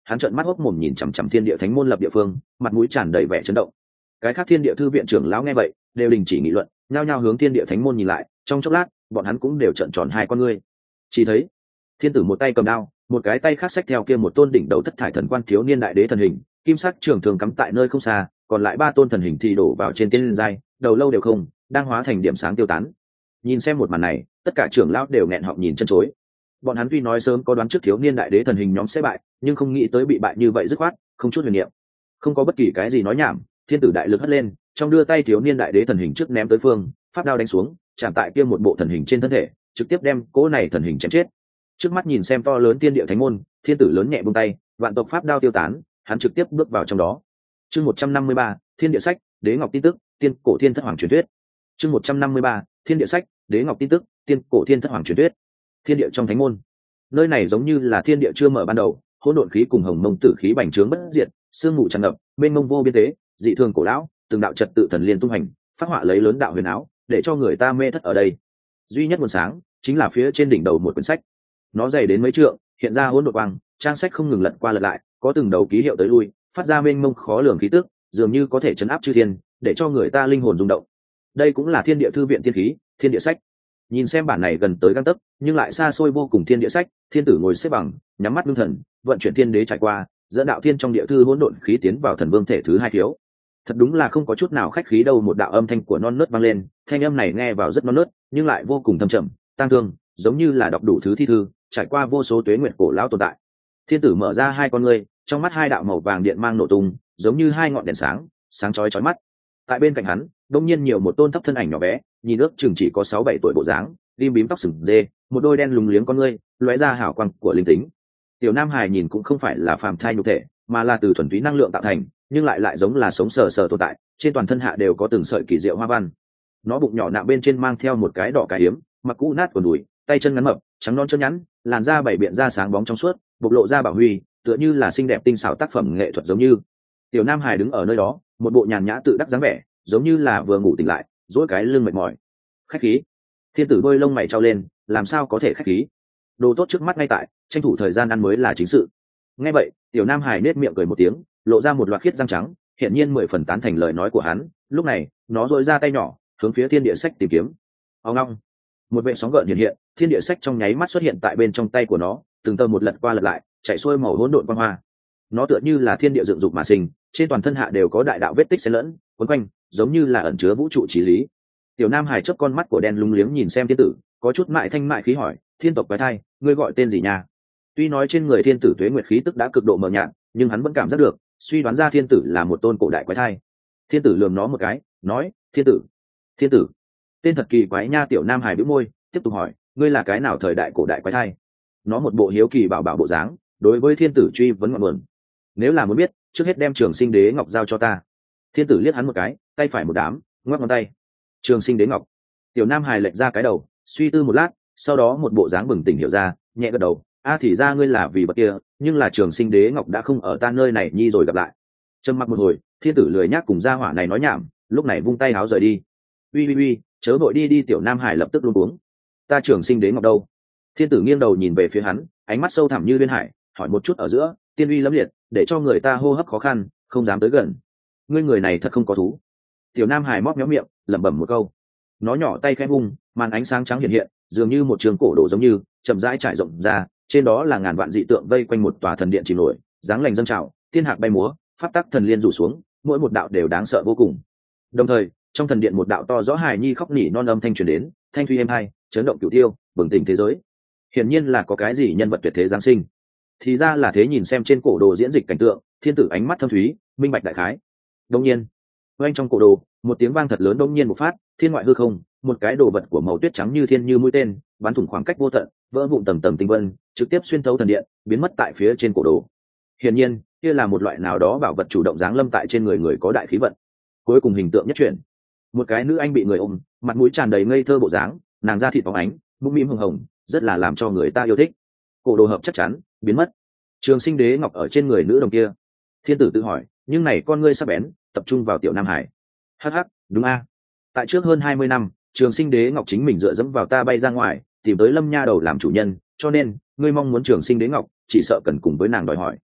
hắn trợn mắt hốc mồm nhìn chằm chằm thiên địa thánh môn lập địa phương, mặt mũi tràn đầy vẻ chấn động. Cái khác thiên địa thư viện trưởng lão nghe vậy đều đình chỉ nghị luận, nhao nhao hướng thiên địa thánh môn nhìn lại. Trong chốc lát bọn hắn cũng đều trợn tròn hai con ngươi. Chỉ thấy thiên tử một tay cầm đao, một cái tay khác xách theo kia một tôn đỉnh đầu thất thải thần quan thiếu niên đại đế thần hình, kim sắc trường thường cắm tại nơi không xa, còn lại ba tôn thần hình thì đổ vào trên tiên liên giai, đầu lâu đều không, đang hóa thành điểm sáng tiêu tán. Nhìn xem một màn này, tất cả trưởng lão đều nghẹn họng nhìn chân chối. Bọn hắn tuy nói sớm có đoán trước thiếu niên đại đế thần hình nhóm sẽ bại, nhưng không nghĩ tới bị bại như vậy dứt khoát, không chút huyền niệm. Không có bất kỳ cái gì nói nhảm, thiên tử đại lực hất lên, trong đưa tay thiếu niên đại đế thần hình trước ném tới phương, pháp đao đánh xuống, chạm tại kia một bộ thần hình trên thân thể, trực tiếp đem cỗ này thần hình chém chết. Trước mắt nhìn xem to lớn tiên địa thánh môn, thiên tử lớn nhẹ buông tay, vạn tộc pháp đao tiêu tán, hắn trực tiếp bước vào trong đó. Chương một trăm năm mươi ba, Thiên địa sách, Đế ngọc tin tức, tiên cổ thiên thất hoàng truyền thuyết. Chương một trăm năm mươi ba, Thiên địa sách, Đế ngọc tin tức, tiên cổ thiên thất hoàng truyền thuyết. Thiên địa trong thánh môn, nơi này giống như là thiên địa chưa mở ban đầu, hỗn độn khí cùng hồng mông tử khí bành trướng bất diệt, sương mù tràn ngập, mênh mông vô biên tế, dị thường cổ lão, từng đạo trật tự thần liên tung hành, phát họa lấy lớn đạo huyền áo, để cho người ta mê thất ở đây. Duy nhất nguồn sáng chính là phía trên đỉnh đầu một quyển sách, nó dày đến mấy trượng, hiện ra hỗn độn quang, trang sách không ngừng lật qua lật lại, có từng đầu ký hiệu tới lui, phát ra mênh mông khó lường khí tức, dường như có thể chấn áp chư thiên, để cho người ta linh hồn rung động. Đây cũng là thiên địa thư viện tiên khí, thiên địa sách. Nhìn xem bản này gần tới gang tấc, nhưng lại xa xôi vô cùng thiên địa sách, thiên tử ngồi xếp bằng, nhắm mắt ngưng thần, vận chuyển thiên đế trải qua, dẫn đạo thiên trong địa thư hỗn độn khí tiến vào thần vương thể thứ hai thiếu. Thật đúng là không có chút nào khách khí đâu. Một đạo âm thanh của non nớt vang lên, thanh âm này nghe vào rất non nớt, nhưng lại vô cùng thâm trầm, tang thương, giống như là đọc đủ thứ thi thư, trải qua vô số tuế nguyệt cổ lão tồn tại. Thiên tử mở ra hai con ngươi, trong mắt hai đạo màu vàng điện mang nổ tung, giống như hai ngọn đèn sáng, sáng chói chói mắt. Tại bên cạnh hắn, đột nhiên nhiều một tôn thấp thân ảnh nhỏ bé, nhìn ước chừng chỉ có sáu bảy tuổi bộ dáng, rim bím tóc sừng dê, một đôi đen lùng liếng con ngươi, lóe ra hào quang của linh tính. Tiểu Nam Hải nhìn cũng không phải là phàm thai nhục thể, mà là từ thuần túy năng lượng tạo thành, nhưng lại lại giống là sống sờ sờ tồn tại, trên toàn thân hạ đều có từng sợi kỳ diệu hoa văn. Nó bụng nhỏ nạm bên trên mang theo một cái đỏ cái yếm, mặc cũ nát quần đùi, tay chân ngắn mập, trắng non chân nhắn, làn da bảy biện da sáng bóng trong suốt, bộc lộ ra bảo huy, tựa như là xinh đẹp tinh xảo tác phẩm nghệ thuật giống như. Tiểu Nam Hải đứng ở nơi đó, một bộ nhàn nhã tự đắc dáng vẻ, giống như là vừa ngủ tỉnh lại, duỗi cái lưng mệt mỏi. Khách khí. Thiên tử đôi lông mày trao lên, làm sao có thể khách khí? Đồ tốt trước mắt ngay tại, tranh thủ thời gian ăn mới là chính sự. Nghe vậy, Tiểu Nam Hải nết miệng cười một tiếng, lộ ra một loạt khiết răng trắng, hiện nhiên mười phần tán thành lời nói của hắn. Lúc này, nó duỗi ra tay nhỏ, hướng phía thiên địa sách tìm kiếm. Ông long, một vệ sóng gợn hiện hiện, thiên địa sách trong nháy mắt xuất hiện tại bên trong tay của nó, từng tờ một lật qua lật lại, chạy xuôi màu hỗn độn quang hoa. Nó tựa như là thiên địa dựng dục mà sinh, trên toàn thân hạ đều có đại đạo vết tích xen lẫn, quấn quanh, giống như là ẩn chứa vũ trụ chí lý. Tiểu Nam Hải chớp con mắt của đen lúng liếng nhìn xem thiên tử, có chút mại thanh mại khí hỏi: Thiên tộc quái thai, ngươi gọi tên gì nha? Tuy nói trên người thiên tử tuế nguyệt khí tức đã cực độ mờ nhạt, nhưng hắn vẫn cảm giác được, suy đoán ra thiên tử là một tôn cổ đại quái thai. Thiên tử lườm nó một cái, nói: Thiên tử, thiên tử, tên thật kỳ quái nha. Tiểu Nam Hải bĩu môi, tiếp tục hỏi: ngươi là cái nào thời đại cổ đại quái thai? Nó một bộ hiếu kỳ bảo bảo bộ dáng, đối với thiên tử truy vấn ngọn nguồn. Nếu là muốn biết, trước hết đem Trường Sinh Đế Ngọc giao cho ta. Thiên tử liếc hắn một cái, tay phải một đám, ngoắc ngón tay. Trường Sinh Đế Ngọc. Tiểu Nam Hải lệch ra cái đầu, suy tư một lát, sau đó một bộ dáng bừng tỉnh hiểu ra, nhẹ gật đầu: a thì ra ngươi là vì bậc kia, nhưng là Trường Sinh Đế Ngọc đã không ở ta nơi này nhi rồi gặp lại. Trầm mặc một hồi, thiên tử lười nhác cùng gia hỏa này nói nhảm, lúc này vung tay háo rời đi. Uy uy uy, chớ vội đi đi. Tiểu Nam Hải lập tức luống cuống. Ta Trường Sinh Đế Ngọc đâu? Thiên tử nghiêng đầu nhìn về phía hắn, ánh mắt sâu thẳm như liên hải, hỏi một chút ở giữa, tiên uy lẫm liệt, để cho người ta hô hấp khó khăn, không dám tới gần. Ngươi người này thật không có thú. Tiểu Nam Hải móc méo miệng, lẩm bẩm một câu. Nó nhỏ tay khẽ vung, màn ánh sáng trắng hiện hiện, dường như một trường cổ đồ giống như chậm rãi trải rộng ra, trên đó là ngàn vạn dị tượng vây quanh một tòa thần điện chìm nổi, dáng lành dâng trào, thiên hạc bay múa, pháp tắc thần liên rủ xuống, mỗi một đạo đều đáng sợ vô cùng. Đồng thời, trong thần điện một đạo to rõ hài nhi khóc nỉ non âm thanh truyền đến, thanh thuy êm hai, chấn động cửu tiêu, bừng tỉnh thế giới. Hiển nhiên là có cái gì nhân vật tuyệt thế giáng sinh. Thì ra là thế. Nhìn xem trên cổ đồ diễn dịch cảnh tượng, thiên tử ánh mắt thâm thúy, minh bạch đại khái. Đông nhiên, oanh trong cổ đồ, một tiếng vang thật lớn đông nhiên một phát, thiên ngoại hư không, một cái đồ vật của màu tuyết trắng như thiên như mũi tên, bắn thủng khoảng cách vô tận, vỡ vụn tầng tầng tinh vân, trực tiếp xuyên thấu thần điện, biến mất tại phía trên cổ đồ. Hiển nhiên, kia là một loại nào đó bảo vật chủ động giáng lâm tại trên người người có đại khí vận. Cuối cùng hình tượng nhất chuyển, một cái nữ anh bị người ôm, mặt mũi tràn đầy ngây thơ bộ dáng, nàng da thịt phóng ánh, mũm mĩm hồng hồng, rất là làm cho người ta yêu thích. Cổ đồ hợp chắc chắn biến mất. Trường Sinh Đế Ngọc ở trên người nữ đồng kia. Thiên tử tự hỏi, nhưng này con ngươi sắc bén, tập trung vào Tiểu Nam Hải. Hắc hắc, đúng a. Tại trước hơn hai mươi năm, Trường Sinh Đế Ngọc chính mình dựa dẫm vào ta bay ra ngoài, tìm tới Lâm Nha đầu làm chủ nhân, cho nên ngươi mong muốn Trường Sinh Đế Ngọc, chỉ sợ cần cùng với nàng đòi hỏi.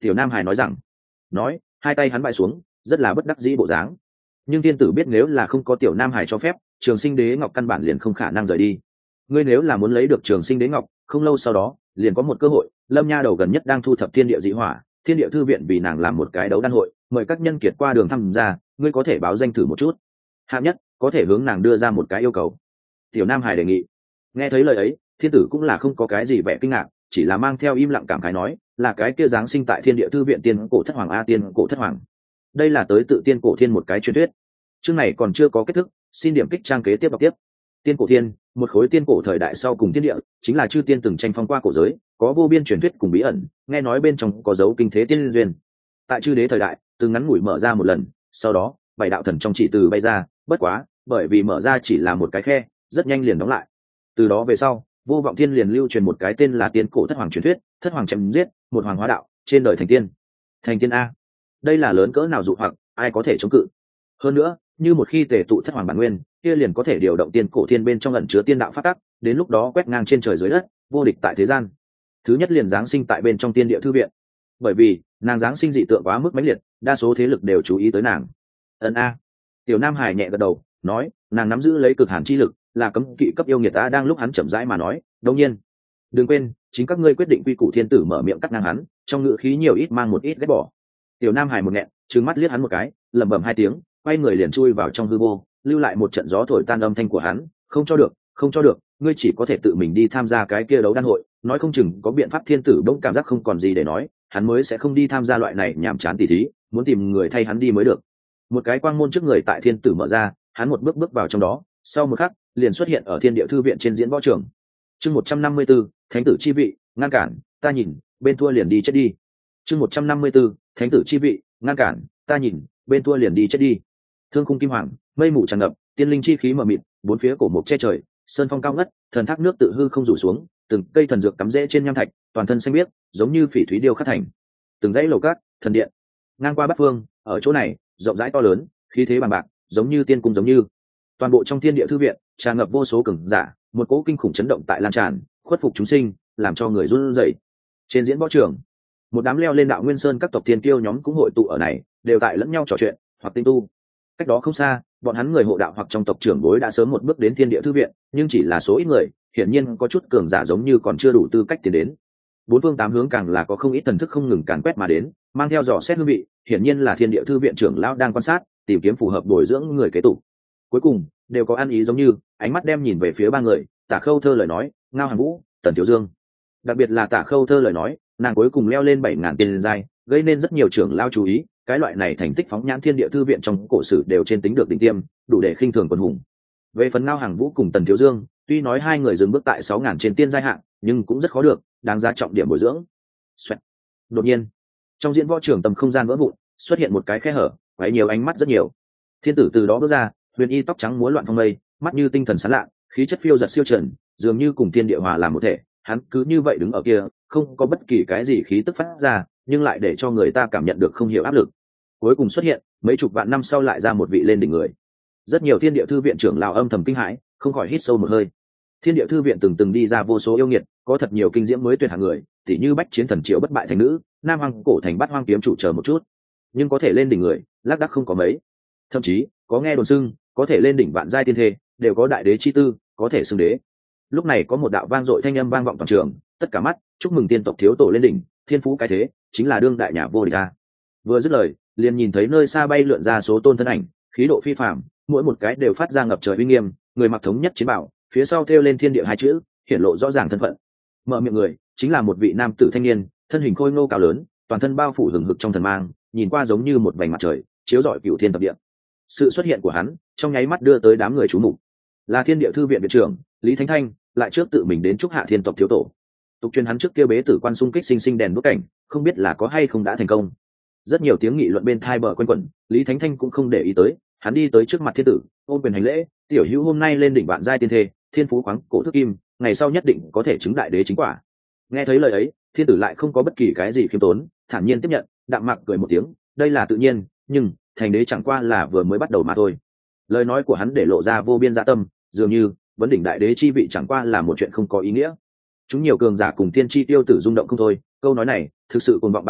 Tiểu Nam Hải nói rằng. Nói, hai tay hắn bại xuống, rất là bất đắc dĩ bộ dáng. Nhưng thiên tử biết nếu là không có Tiểu Nam Hải cho phép, Trường Sinh Đế Ngọc căn bản liền không khả năng rời đi. Ngươi nếu là muốn lấy được Trường Sinh Đế Ngọc, không lâu sau đó liền có một cơ hội. Lâm Nha đầu gần nhất đang thu thập thiên địa dị hỏa, thiên địa thư viện vì nàng làm một cái đấu đan hội, mời các nhân kiệt qua đường thăm ra, ngươi có thể báo danh thử một chút. Hạng nhất có thể hướng nàng đưa ra một cái yêu cầu. Tiểu Nam Hải đề nghị. Nghe thấy lời ấy, thiên tử cũng là không có cái gì vẻ kinh ngạc, chỉ là mang theo im lặng cảm khái nói, là cái kia giáng sinh tại thiên địa thư viện tiên cổ thất hoàng a tiên cổ thất hoàng. Đây là tới tự tiên cổ thiên một cái truyền thuyết. Chương này còn chưa có kết thúc, xin điểm kích trang kế tiếp đọc tiếp. Tiên cổ thiên, một khối tiên cổ thời đại sau cùng thiên địa, chính là chư tiên từng tranh phong qua cổ giới, có vô biên truyền thuyết cùng bí ẩn, nghe nói bên trong có dấu kinh thế tiên duyên. Tại chư đế thời đại, từng ngắn ngủi mở ra một lần, sau đó, bảy đạo thần trong chỉ từ bay ra, bất quá, bởi vì mở ra chỉ là một cái khe, rất nhanh liền đóng lại. Từ đó về sau, vô vọng thiên liền lưu truyền một cái tên là tiên cổ thất hoàng truyền thuyết, thất hoàng chém giết, một hoàng hóa đạo, trên đời thành tiên. Thành tiên a. Đây là lớn cỡ nào dụ hoặc, ai có thể chống cự? Hơn nữa, như một khi tề tụ thất hoàng bản nguyên, kia liền có thể điều động tiên cổ thiên bên trong ẩn chứa tiên đạo phát tắc, đến lúc đó quét ngang trên trời dưới đất, vô địch tại thế gian. Thứ nhất liền giáng sinh tại bên trong tiên địa thư viện. Bởi vì, nàng giáng sinh dị tượng quá mức mãnh liệt, đa số thế lực đều chú ý tới nàng. Ân a. Tiểu Nam Hải nhẹ gật đầu, nói, nàng nắm giữ lấy cực hàn chi lực, là cấm kỵ cấp yêu nghiệt a. Đang lúc hắn chậm rãi mà nói, đương nhiên, đừng quên, chính các ngươi quyết định quy củ thiên tử mở miệng cắt ngang hắn, trong ngữ khí nhiều ít mang một ít ghét bỏ. Tiểu Nam Hải một nghẹn, trừng mắt liếc hắn một cái, lẩm bẩm hai tiếng, quay người liền chui vào trong hư vô, lưu lại một trận gió thổi tan âm thanh của hắn, không cho được, không cho được, ngươi chỉ có thể tự mình đi tham gia cái kia đấu đan hội, nói không chừng có biện pháp. Thiên tử bỗng cảm giác không còn gì để nói, hắn mới sẽ không đi tham gia loại này nhảm chán tỉ thí, muốn tìm người thay hắn đi mới được. Một cái quang môn trước người tại thiên tử mở ra, hắn một bước bước vào trong đó, sau một khắc liền xuất hiện ở thiên địa thư viện trên diễn võ trường. Chương một trăm năm mươi 154, thánh tử chi vị, ngăn cản, ta nhìn, bên thua liền đi chết đi. Chương một trăm năm mươi 154, thánh tử chi vị, ngăn cản, ta nhìn, bên thua liền đi chết đi. Thương khung kim hoàng, mây mù tràn ngập, tiên linh chi khí mờ mịt, bốn phía cổ mục che trời, sơn phong cao ngất, thần thác nước tự hư không rủ xuống, từng cây thần dược cắm rễ trên nham thạch, toàn thân xanh biếc, giống như phỉ thúy điêu khắc thành. Từng dãy lầu cát, thần điện, ngang qua bát phương, ở chỗ này, rộng rãi to lớn, khí thế bằng bạc, giống như tiên cung giống như. Toàn bộ trong thiên địa thư viện, tràn ngập vô số cường giả, một cỗ kinh khủng chấn động tại lan tràn, khuất phục chúng sinh, làm cho người run rẩy. Trên diễn võ trường, một đám leo lên đạo nguyên sơn các tộc thiên kiêu nhóm cũng hội tụ ở này, đều tại lẫn nhau trò chuyện hoặc tinh tu. Cách đó không xa, bọn hắn người hộ đạo hoặc trong tộc trưởng bối đã sớm một bước đến thiên địa thư viện, nhưng chỉ là số ít người, hiển nhiên có chút cường giả giống như còn chưa đủ tư cách tiến đến. Bốn phương tám hướng càng là có không ít thần thức không ngừng càn quét mà đến, mang theo dò xét hương vị, hiển nhiên là thiên địa thư viện trưởng lão đang quan sát, tìm kiếm phù hợp bồi dưỡng người kế tục. Cuối cùng, đều có ăn ý giống như, ánh mắt đem nhìn về phía ba người, Tả Khâu Thơ lời nói, Ngao Hàn Vũ, Tần Thiếu Dương. Đặc biệt là Tả Khâu Thơ lời nói, nàng cuối cùng leo lên bảy ngàn tiền giai, gây nên rất nhiều trưởng lão chú ý, cái loại này thành tích phóng nhãn thiên địa thư viện trong cổ sử đều trên tính được đỉnh tiêm, đủ để khinh thường quần hùng. Về phần Ngao Hàn Vũ cùng Tần Thiếu Dương, tuy nói hai người dừng bước tại sáu ngàn trên tiên giai hạng, nhưng cũng rất khó được, đáng giá trọng điểm bồi dưỡng. Xoẹt. Đột nhiên, trong diễn võ trường tầm không gian vỡ vụn, xuất hiện một cái khe hở, quấy nhiều ánh mắt rất nhiều. Thiên tử từ đó bước ra, huyền y tóc trắng múa loạn phong mây, mắt như tinh thần sáng lạ, khí chất phiêu giật siêu trần, dường như cùng thiên địa hòa làm một thể. Hắn cứ như vậy đứng ở kia, không có bất kỳ cái gì khí tức phát ra, nhưng lại để cho người ta cảm nhận được không hiểu áp lực. Cuối cùng xuất hiện, mấy chục vạn năm sau lại ra một vị lên đỉnh người. Rất nhiều thiên địa thư viện trưởng lão âm thầm kinh hãi, không khỏi hít sâu một hơi. Thiên địa thư viện từng từng đi ra vô số yêu nghiệt, có thật nhiều kinh diễm mới tuyệt hạng người, tỉ như bách chiến thần triệu bất bại thành nữ, nam hoàng cổ thành bát hoang kiếm chủ chờ một chút, nhưng có thể lên đỉnh người, lác đác không có mấy. Thậm chí có nghe đồn xưng có thể lên đỉnh vạn giai tiên thê, đều có đại đế chi tư, có thể xưng đế. Lúc này có một đạo vang dội thanh âm vang vọng toàn trường, tất cả mắt chúc mừng tiên tộc thiếu tổ lên đỉnh, thiên phú cái thế, chính là đương đại nhà vô địch a. Vừa dứt lời, liền nhìn thấy nơi xa bay lượn ra số tôn thân ảnh, khí độ phi phàm, mỗi một cái đều phát ra ngập trời uy nghiêm, người mặc thống nhất chiến bảo, phía sau thêu lên thiên địa hai chữ, hiển lộ rõ ràng thân phận. Mở miệng người chính là một vị nam tử thanh niên, thân hình khôi ngô cao lớn, toàn thân bao phủ hừng hực trong thần mang, nhìn qua giống như một vành mặt trời chiếu rọi cửu thiên thập địa. Sự xuất hiện của hắn trong nháy mắt đưa tới đám người chú mục. Là thiên địa thư viện viện trưởng Lý Thánh Thanh, lại trước tự mình đến chúc hạ thiên tộc thiếu tổ. Tục truyền hắn trước kia bế tử quan xung kích sinh sinh đèn đuốc cảnh, không biết là có hay không đã thành công. Rất nhiều tiếng nghị luận bên thai bờ quanh quẩn, Lý Thánh Thanh cũng không để ý tới, hắn đi tới trước mặt thiên tử, ôn quyền hành lễ, tiểu hữu hôm nay lên đỉnh vạn giai tiên thê, thiên phú khoáng cổ thức kim, ngày sau nhất định có thể chứng đại đế chính quả. Nghe thấy lời ấy, thiên tử lại không có bất kỳ cái gì khiêm tốn, thản nhiên tiếp nhận, đạm mạc cười một tiếng, đây là tự nhiên, nhưng thành đế chẳng qua là vừa mới bắt đầu mà thôi. Lời nói của hắn để lộ ra vô biên dạ tâm, dường như vấn đỉnh đại đế chi vị chẳng qua là một chuyện không có ý nghĩa. Chúng nhiều cường giả cùng tiên tri tiêu tử rung động không thôi, câu nói này thực sự cuồng vọng bá đạo,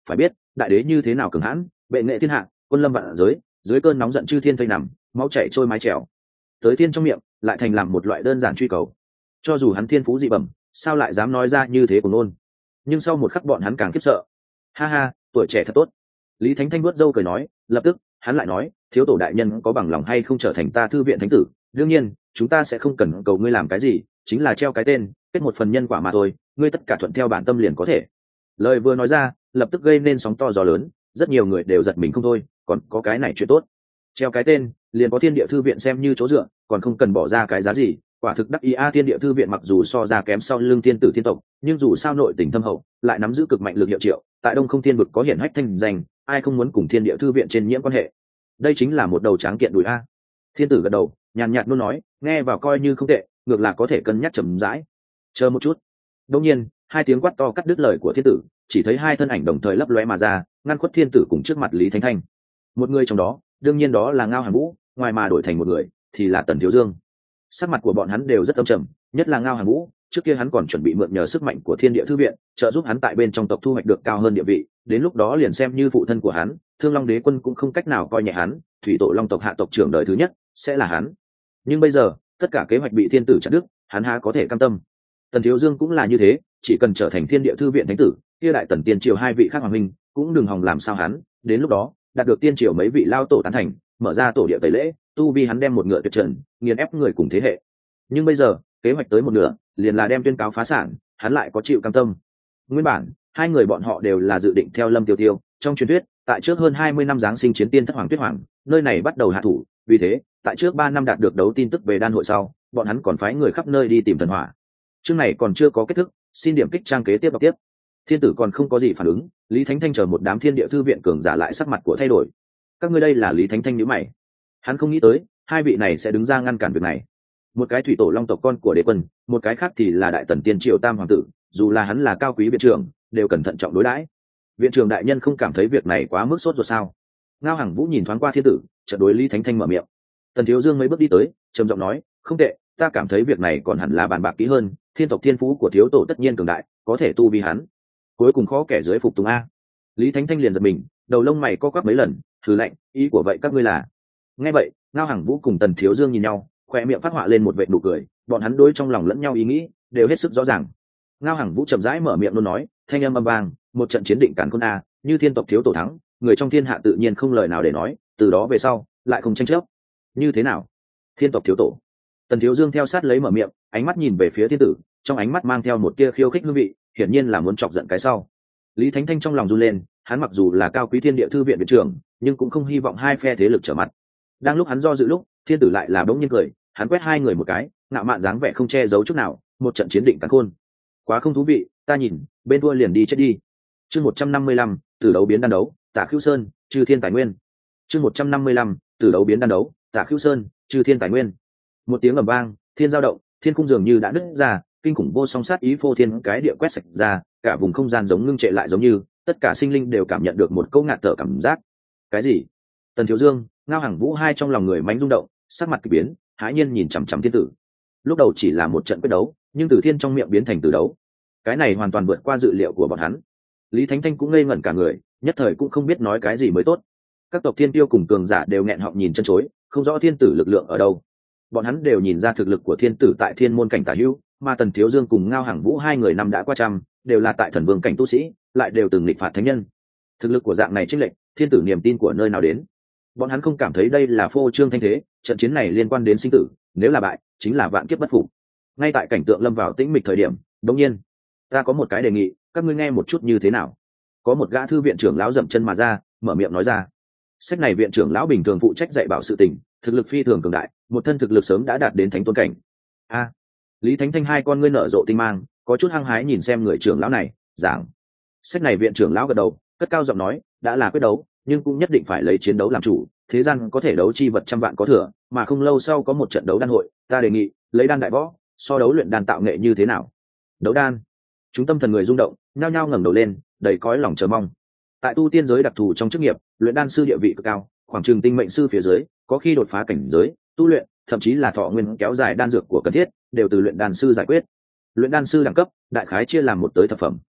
phải biết đại đế như thế nào cường hãn, bệ nghệ thiên hạ, quân lâm vạn giới, dưới cơn nóng giận chư thiên thây nằm, máu chảy trôi mái trèo, tới thiên trong miệng lại thành làm một loại đơn giản truy cầu. Cho dù hắn thiên phú dị bẩm, sao lại dám nói ra như thế của nôn. Nhưng sau một khắc bọn hắn càng khiếp sợ. Ha ha, tuổi trẻ thật tốt. Lý Thánh Thanh vuốt râu cười nói, lập tức hắn lại nói, thiếu tổ đại nhân có bằng lòng hay không trở thành ta thư viện thánh tử, đương nhiên chúng ta sẽ không cần cầu ngươi làm cái gì, chính là treo cái tên, kết một phần nhân quả mà thôi, ngươi tất cả thuận theo bản tâm liền có thể. Lời vừa nói ra lập tức gây nên sóng to gió lớn, rất nhiều người đều giật mình không thôi, còn có cái này chuyện tốt, treo cái tên liền có thiên địa thư viện xem như chỗ dựa, còn không cần bỏ ra cái giá gì. Quả thực đắc ý a. Thiên địa thư viện mặc dù so ra kém sau lưng thiên tử thiên tộc, nhưng dù sao nội tình thâm hậu, lại nắm giữ cực mạnh lực hiệu triệu, tại đông không thiên vực có hiển hách thanh danh, ai không muốn cùng thiên địa thư viện trên nhiễm quan hệ. Đây chính là một đầu tráng kiện đùi a. Thiên tử gật đầu nhàn nhạt luôn nói, nghe vào coi như không tệ, ngược là có thể cân nhắc chậm rãi. Chờ một chút. Đương nhiên hai tiếng quát to cắt đứt lời của thiên tử, chỉ thấy hai thân ảnh đồng thời lấp lóe mà ra, ngăn khuất thiên tử cùng trước mặt Lý Thánh Thanh. Một người trong đó đương nhiên đó là Ngao Hàn Vũ, ngoài mà đổi thành một người thì là Tần Thiếu Dương. Sắc mặt của bọn hắn đều rất âm trầm, nhất là Ngao Hàn Vũ, trước kia hắn còn chuẩn bị mượn nhờ sức mạnh của thiên địa thư viện trợ giúp hắn tại bên trong tộc thu hoạch được cao hơn địa vị, đến lúc đó liền xem như phụ thân của hắn Thương Long Đế Quân cũng không cách nào coi nhẹ hắn, thủy tổ long tộc hạ tộc trưởng đời thứ nhất sẽ là hắn. Nhưng bây giờ tất cả kế hoạch bị thiên tử chặt đứt, hắn há có thể cam tâm. Tần Thiếu Dương cũng là như thế, chỉ cần trở thành thiên địa thư viện thánh tử, kia đại tần tiên triều hai vị khác hoàng minh cũng đừng hòng làm sao hắn, đến lúc đó đạt được tiên triều mấy vị lao tổ tán thành, mở ra tổ địa tẩy lễ, tu vi hắn đem một ngựa tuyệt trần, nghiền ép người cùng thế hệ. Nhưng bây giờ kế hoạch tới một nửa liền là đem tuyên cáo phá sản, hắn lại có chịu cam tâm? Nguyên bản hai người bọn họ đều là dự định theo Lâm Tiêu Tiêu, trong truyền thuyết tại trước hơn hai mươi năm giáng sinh chiến tiên thất hoàng tuyết hoàng, nơi này bắt đầu hạ thủ, vì thế tại trước ba năm đạt được đấu tin tức về đan hội sau, bọn hắn còn phái người khắp nơi đi tìm thần hỏa. Chương này còn chưa có kết thúc, xin điểm kích trang kế tiếp đọc tiếp. Thiên tử còn không có gì phản ứng, Lý Thánh Thanh chờ một đám thiên địa thư viện cường giả lại sắc mặt của thay đổi. Các ngươi đây là Lý Thánh Thanh nhíu mày. Hắn không nghĩ tới hai vị này sẽ đứng ra ngăn cản việc này. Một cái thủy tổ long tộc con của đế quân, một cái khác thì là đại tần tiên triều tam hoàng tử, dù là hắn là cao quý viện trưởng đều cẩn thận trọng đối đãi. Viện trưởng đại nhân không cảm thấy việc này quá mức sốt ruột sao? Ngao Hằng Vũ nhìn thoáng qua thiên tử, chợt đối Lý Thánh Thanh mở miệng. Tần Thiếu Dương mấy bước đi tới, trầm giọng nói, không tệ, ta cảm thấy việc này còn hẳn là bàn bạc kỹ hơn, thiên tộc thiên phú của thiếu tổ tất nhiên cường đại, có thể tu vi hắn cuối cùng khó kẻ dưới phục tùng a. Lý Thánh Thanh liền giật mình, đầu lông mày co quắp mấy lần, thử lạnh, ý của vậy các ngươi là? Nghe vậy Ngao Hằng Vũ cùng Tần Thiếu Dương nhìn nhau, khoe miệng phát họa lên một vệt nụ cười, bọn hắn đối trong lòng lẫn nhau ý nghĩ đều hết sức rõ ràng. Ngao Hằng Vũ chậm rãi mở miệng luôn nói, thanh âm âm vang, một trận chiến định càn khôn a, như thiên tộc thiếu tổ thắng, người trong thiên hạ tự nhiên không lời nào để nói, từ đó về sau lại không tranh chấp. Như thế nào? Thiên tộc thiếu tổ? Tần Thiếu Dương theo sát lấy mở miệng, ánh mắt nhìn về phía thiên tử, trong ánh mắt mang theo một tia khiêu khích hương vị, hiển nhiên là muốn chọc giận cái sau. Lý Thánh Thanh trong lòng run lên, hắn mặc dù là cao quý thiên địa thư viện viện trưởng, nhưng cũng không hy vọng hai phe thế lực trở mặt. Đang lúc hắn do dự lúc, thiên tử lại là bỗng nhiên cười, hắn quét hai người một cái, ngạo mạn dáng vẻ không che giấu chút nào, một trận chiến định càn khôn. Quá không thú vị, ta nhìn, bên thua liền đi chết đi. Chương một trăm năm mươi lăm, từ đấu biến đan đấu, Tả Khưu Sơn, Chư Thiên Tài Nguyên. Chương một trăm năm mươi lăm, từ đấu biến đan đấu, Tả Khưu Sơn, Chư Thiên Tài Nguyên. Một tiếng ầm vang, thiên giao động, thiên cung dường như đã nứt ra, kinh khủng vô song sát ý phô thiên cái địa quét sạch ra, cả vùng không gian giống ngưng trệ lại, giống như tất cả sinh linh đều cảm nhận được một câu ngạt thở cảm giác. Cái gì? Tần Thiếu Dương, Ngao Hằng Vũ hai trong lòng người mánh rung động, sắc mặt kỳ biến, hãi nhiên nhìn chằm chằm thiên tử. Lúc đầu chỉ là một trận quyết đấu, nhưng từ thiên trong miệng biến thành từ đấu, cái này hoàn toàn vượt qua dự liệu của bọn hắn. Lý Thánh Thanh cũng ngây ngẩn cả người, nhất thời cũng không biết nói cái gì mới tốt. Các tộc thiên tiêu cùng cường giả đều nghẹn họng nhìn chân chối, không rõ thiên tử lực lượng ở đâu. Bọn hắn đều nhìn ra thực lực của thiên tử tại thiên môn cảnh tả hữu, mà Tần Thiếu Dương cùng Ngao Hằng Vũ hai người năm đã qua trăm, đều là tại thần vương cảnh tu sĩ, lại đều từng nghịch phạt thánh nhân. Thực lực của dạng này chênh lệch, thiên tử niềm tin của nơi nào đến? Bọn hắn không cảm thấy đây là phô trương thanh thế, trận chiến này liên quan đến sinh tử, nếu là bại, chính là vạn kiếp bất phục. Ngay tại cảnh tượng lâm vào tĩnh mịch thời điểm, đột nhiên, ta có một cái đề nghị, các ngươi nghe một chút như thế nào? Có một gã thư viện trưởng lão dậm chân mà ra, mở miệng nói ra. Sách này viện trưởng lão bình thường phụ trách dạy bảo sự tình, thực lực phi thường cường đại, một thân thực lực sớm đã đạt đến thánh tôn cảnh. A, Lý Thánh Thanh hai con ngươi nở rộ tinh mang, có chút hăng hái nhìn xem người trưởng lão này, giảng. Sách này viện trưởng lão gật đầu, cất cao giọng nói, đã là quyết đấu, nhưng cũng nhất định phải lấy chiến đấu làm chủ, thế gian có thể đấu chi vật trăm vạn có thừa, mà không lâu sau có một trận đấu đan hội, ta đề nghị lấy đan đại võ, so đấu luyện đan tạo nghệ như thế nào? Đấu đan? Chúng tâm thần người rung động, nhao nhao ngẩng đầu lên, đầy cõi lòng chờ mong. Tại tu tiên giới đặc thù trong chức nghiệp, luyện đan sư địa vị cực cao, khoảng chừng tinh mệnh sư phía dưới, có khi đột phá cảnh giới, tu luyện, thậm chí là thọ nguyên kéo dài đan dược của cần thiết, đều từ luyện đan sư giải quyết. Luyện đan sư đẳng cấp, đại khái chia làm một tới thập phẩm.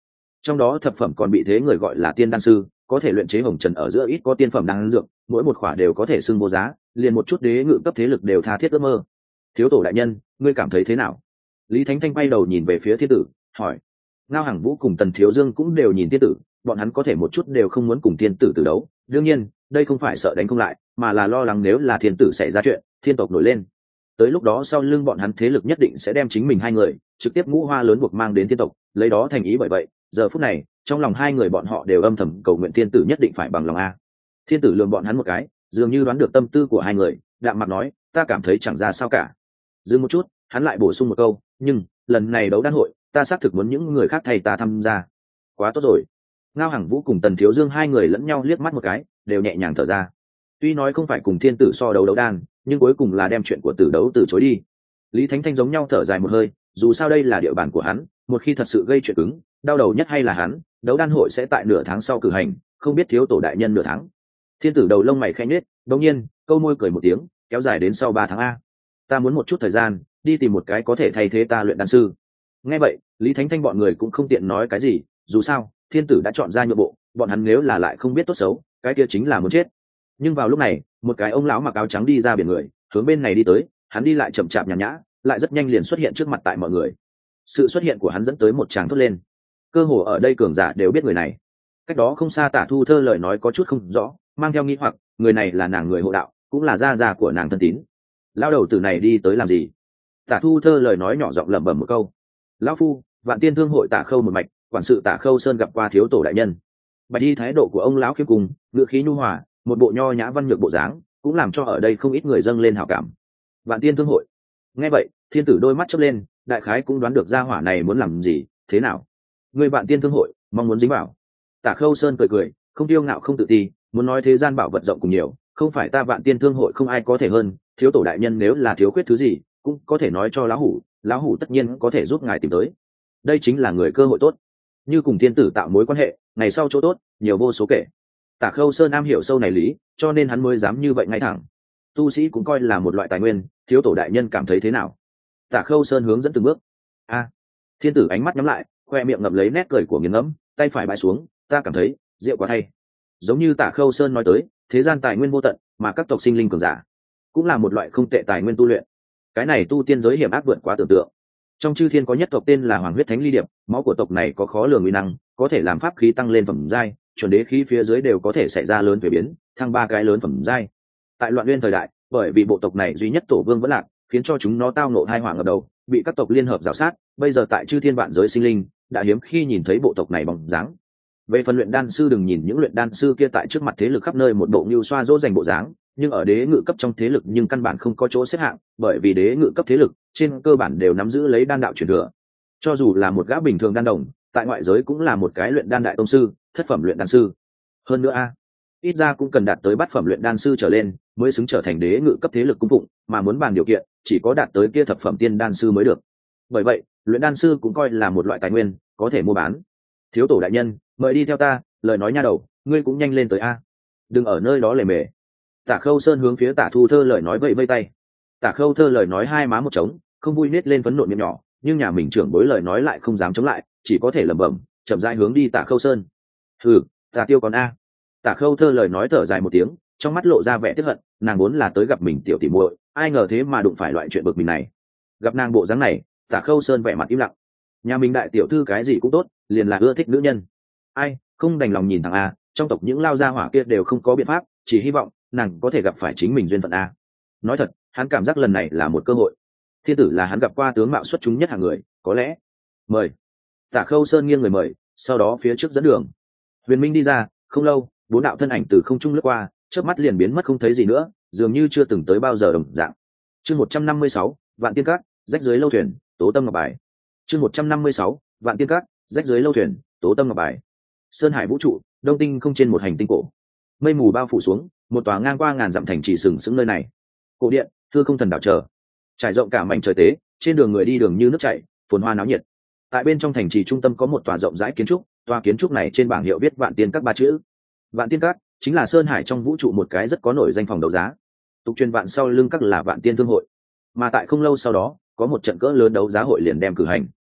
trong đó thập phẩm còn bị thế người gọi là tiên đan sư, có thể luyện chế hồng trần ở giữa ít có tiên phẩm đan dược, mỗi một khỏa đều có thể xưng vô giá, liền một chút đế ngự cấp thế lực đều tha thiết ước mơ. Thiếu tổ đại nhân, ngươi cảm thấy thế nào? Lý Thánh Thanh bay đầu nhìn về phía thiên tử, hỏi. Ngao Hằng Vũ cùng Tần Thiếu Dương cũng đều nhìn thiên tử, bọn hắn có thể một chút đều không muốn cùng thiên tử tử đấu, đương nhiên đây không phải sợ đánh không lại, mà là lo lắng nếu là thiên tử xảy ra chuyện, thiên tộc nổi lên, tới lúc đó sau lưng bọn hắn thế lực nhất định sẽ đem chính mình hai người trực tiếp ngũ hoa lớn buộc mang đến thiên tộc, lấy đó thành ý. Bởi vậy giờ phút này trong lòng hai người bọn họ đều âm thầm cầu nguyện thiên tử nhất định phải bằng lòng a. Thiên tử lườm bọn hắn một cái, dường như đoán được tâm tư của hai người, đạm mặt nói, ta cảm thấy chẳng ra sao cả. Dừng một chút, hắn lại bổ sung một câu, nhưng lần này đấu đan hội ta xác thực muốn những người khác thay ta tham gia. Quá tốt rồi. Ngao Hằng Vũ cùng Tần Thiếu Dương hai người lẫn nhau liếc mắt một cái, đều nhẹ nhàng thở ra. Tuy nói không phải cùng thiên tử so đấu đấu đan, nhưng cuối cùng là đem chuyện của tử đấu từ chối đi. Lý Thánh Thanh giống nhau thở dài một hơi, dù sao đây là địa bàn của hắn, một khi thật sự gây chuyện cứng, đau đầu nhất hay là hắn. Đấu đan hội sẽ tại nửa tháng sau cử hành, không biết thiếu tổ đại nhân nửa tháng. Thiên tử đầu lông mày khẽ nhếch, đột nhiên câu môi cười một tiếng, kéo dài đến sau ba tháng a. Ta muốn một chút thời gian đi tìm một cái có thể thay thế ta luyện đan sư. Nghe vậy, Lý Thánh Thanh bọn người cũng không tiện nói cái gì, dù sao thiên tử đã chọn ra nhượng bộ, bọn hắn nếu là lại không biết tốt xấu, cái kia chính là muốn chết. Nhưng vào lúc này, một cái ông lão mặc áo trắng đi ra biển người, hướng bên này đi tới, hắn đi lại chậm chạp nhàn nhã, lại rất nhanh liền xuất hiện trước mặt tại mọi người. Sự xuất hiện của hắn dẫn tới một tràng thốt lên. Cơ hồ ở đây cường giả đều biết người này. Cách đó không xa Tả Thu Thơ lời nói có chút không rõ, mang theo nghi hoặc, người này là nàng người hộ đạo, cũng là gia gia của nàng thân tín. Lao đầu tử này đi tới làm gì? Tả Thu Thơ lời nói nhỏ giọng lẩm bẩm một câu. Lão phu, Vạn Tiên Thương hội Tả Khâu một mạch, quản sự Tả Khâu Sơn gặp qua thiếu tổ đại nhân. Bạch y thái độ của ông lão khiêm cùng, ngữ khí nhu hòa, một bộ nho nhã văn nhược bộ dáng, cũng làm cho ở đây không ít người dâng lên hảo cảm. Vạn Tiên Thương hội. Nghe vậy, thiên tử đôi mắt chớp lên, đại khái cũng đoán được gia hỏa này muốn làm gì, thế nào? Người Vạn Tiên Thương hội, mong muốn dính vào. Tả Khâu Sơn cười cười, không tiêu ngạo không tự ti, muốn nói thế gian bảo vật rộng cùng nhiều, không phải ta Vạn Tiên Thương hội không ai có thể hơn, thiếu tổ đại nhân nếu là thiếu khuyết thứ gì, cũng có thể nói cho lão hủ, lão hủ tất nhiên có thể giúp ngài tìm tới. Đây chính là người cơ hội tốt, như cùng thiên tử tạo mối quan hệ, ngày sau chỗ tốt nhiều vô số kể. Tả Khâu Sơn am hiểu sâu này lý, cho nên hắn mới dám như vậy ngay thẳng. Tu sĩ cũng coi là một loại tài nguyên, thiếu tổ đại nhân cảm thấy thế nào? Tả Khâu Sơn hướng dẫn từng bước. A. Thiên tử ánh mắt nhắm lại, khoe miệng ngậm lấy nét cười của nghiền ngẫm, tay phải bãi xuống, ta cảm thấy rượu quá hay. Giống như Tả Khâu Sơn nói tới, thế gian tài nguyên vô tận, mà các tộc sinh linh cường giả cũng là một loại không tệ tài nguyên tu luyện. Cái này tu tiên giới hiểm ác vượt quá tưởng tượng. Trong chư thiên có nhất tộc tên là Hoàng huyết thánh ly điệp, máu của tộc này có khó lường uy năng, có thể làm pháp khí tăng lên phẩm giai, chuẩn đế khí phía dưới đều có thể xảy ra lớn thuế biến, thăng ba cái lớn phẩm giai. Tại loạn nguyên thời đại, bởi vì bộ tộc này duy nhất tổ vương vẫn lạc, khiến cho chúng nó tao nộ hai hỏa ngập đầu, bị các tộc liên hợp rào sát. Bây giờ tại chư thiên vạn giới sinh linh, đã hiếm khi nhìn thấy bộ tộc này bóng dáng. Về phần luyện đan sư, đừng nhìn những luyện đan sư kia tại trước mặt thế lực khắp nơi một bộ như xoa dỗ dành bộ dáng, nhưng ở đế ngự cấp trong thế lực nhưng căn bản không có chỗ xếp hạng, bởi vì đế ngự cấp thế lực trên cơ bản đều nắm giữ lấy đan đạo truyền thừa. Cho dù là một gã bình thường đan đồng, tại ngoại giới cũng là một cái luyện đan đại tông sư, thất phẩm luyện đan sư. Hơn nữa a, ít ra cũng cần đạt tới bát phẩm luyện đan sư trở lên mới xứng trở thành đế ngự cấp thế lực cung phụng, mà muốn bàn điều kiện, chỉ có đạt tới kia thập phẩm tiên đan sư mới được. Bởi vậy, luyện đan sư cũng coi là một loại tài nguyên, có thể mua bán. Thiếu tổ đại nhân, mời đi theo ta, lời nói nha đầu, ngươi cũng nhanh lên tới a. Đừng ở nơi đó lề mề. Tả Khâu Sơn hướng phía Tả Thu Thơ lời nói vẫy vẫy tay. Tả Khâu Thơ lời nói hai má một trống, không vui nết lên phấn nộ miệng nhỏ, nhưng nhà mình trưởng bối lời nói lại không dám chống lại, chỉ có thể lẩm bẩm, chậm rãi hướng đi Tả Khâu Sơn. Hừ, Tả Tiêu còn a. Tả Khâu Thơ lời nói thở dài một tiếng, trong mắt lộ ra vẻ tiếc hận, nàng vốn là tới gặp mình tiểu tỷ muội, ai ngờ thế mà đụng phải loại chuyện bực mình này. Gặp nàng bộ dáng này, Tả Khâu Sơn vẻ mặt im lặng. Nhà mình đại tiểu thư cái gì cũng tốt, liền là ưa thích nữ nhân. Ai, không đành lòng nhìn thằng a, trong tộc những lao gia hỏa kia đều không có biện pháp, chỉ hy vọng nàng có thể gặp phải chính mình duyên phận a. Nói thật, hắn cảm giác lần này là một cơ hội. Thiên tử là hắn gặp qua tướng mạo xuất chúng nhất hàng người, có lẽ. Mời. Tả Khâu Sơn nghiêng người mời, sau đó phía trước dẫn đường. Huyền Minh đi ra, không lâu, bốn đạo thân ảnh từ không trung lướt qua, chớp mắt liền biến mất không thấy gì nữa, dường như chưa từng tới bao giờ đồng dạng. Chương một trăm năm mươi sáu, Vạn Tiên Các, rách dưới lâu thuyền, tố tâm ngọc bài. Chương một trăm năm mươi sáu, Vạn Tiên Các, rách dưới lâu thuyền, tố tâm ngọc bài. Sơn hải vũ trụ, đông tinh không, trên một hành tinh cổ. Mây mù bao phủ xuống, một tòa ngang qua ngàn dặm thành trì sừng sững nơi này. Cổ điện, thưa không thần đảo chờ, trải rộng cả mảnh trời tế, trên đường người đi đường như nước chảy, phồn hoa náo nhiệt. Tại bên trong thành trì trung tâm có một tòa rộng rãi kiến trúc, tòa kiến trúc này trên bảng hiệu viết Vạn Tiên Các ba chữ. Vạn Tiên Các chính là sơn hải trong vũ trụ một cái rất có nổi danh phòng đấu giá. Tục truyền vạn sau lưng các là Vạn Tiên Thương hội, mà tại không lâu sau đó có một trận cỡ lớn đấu giá hội liền đem cử hành.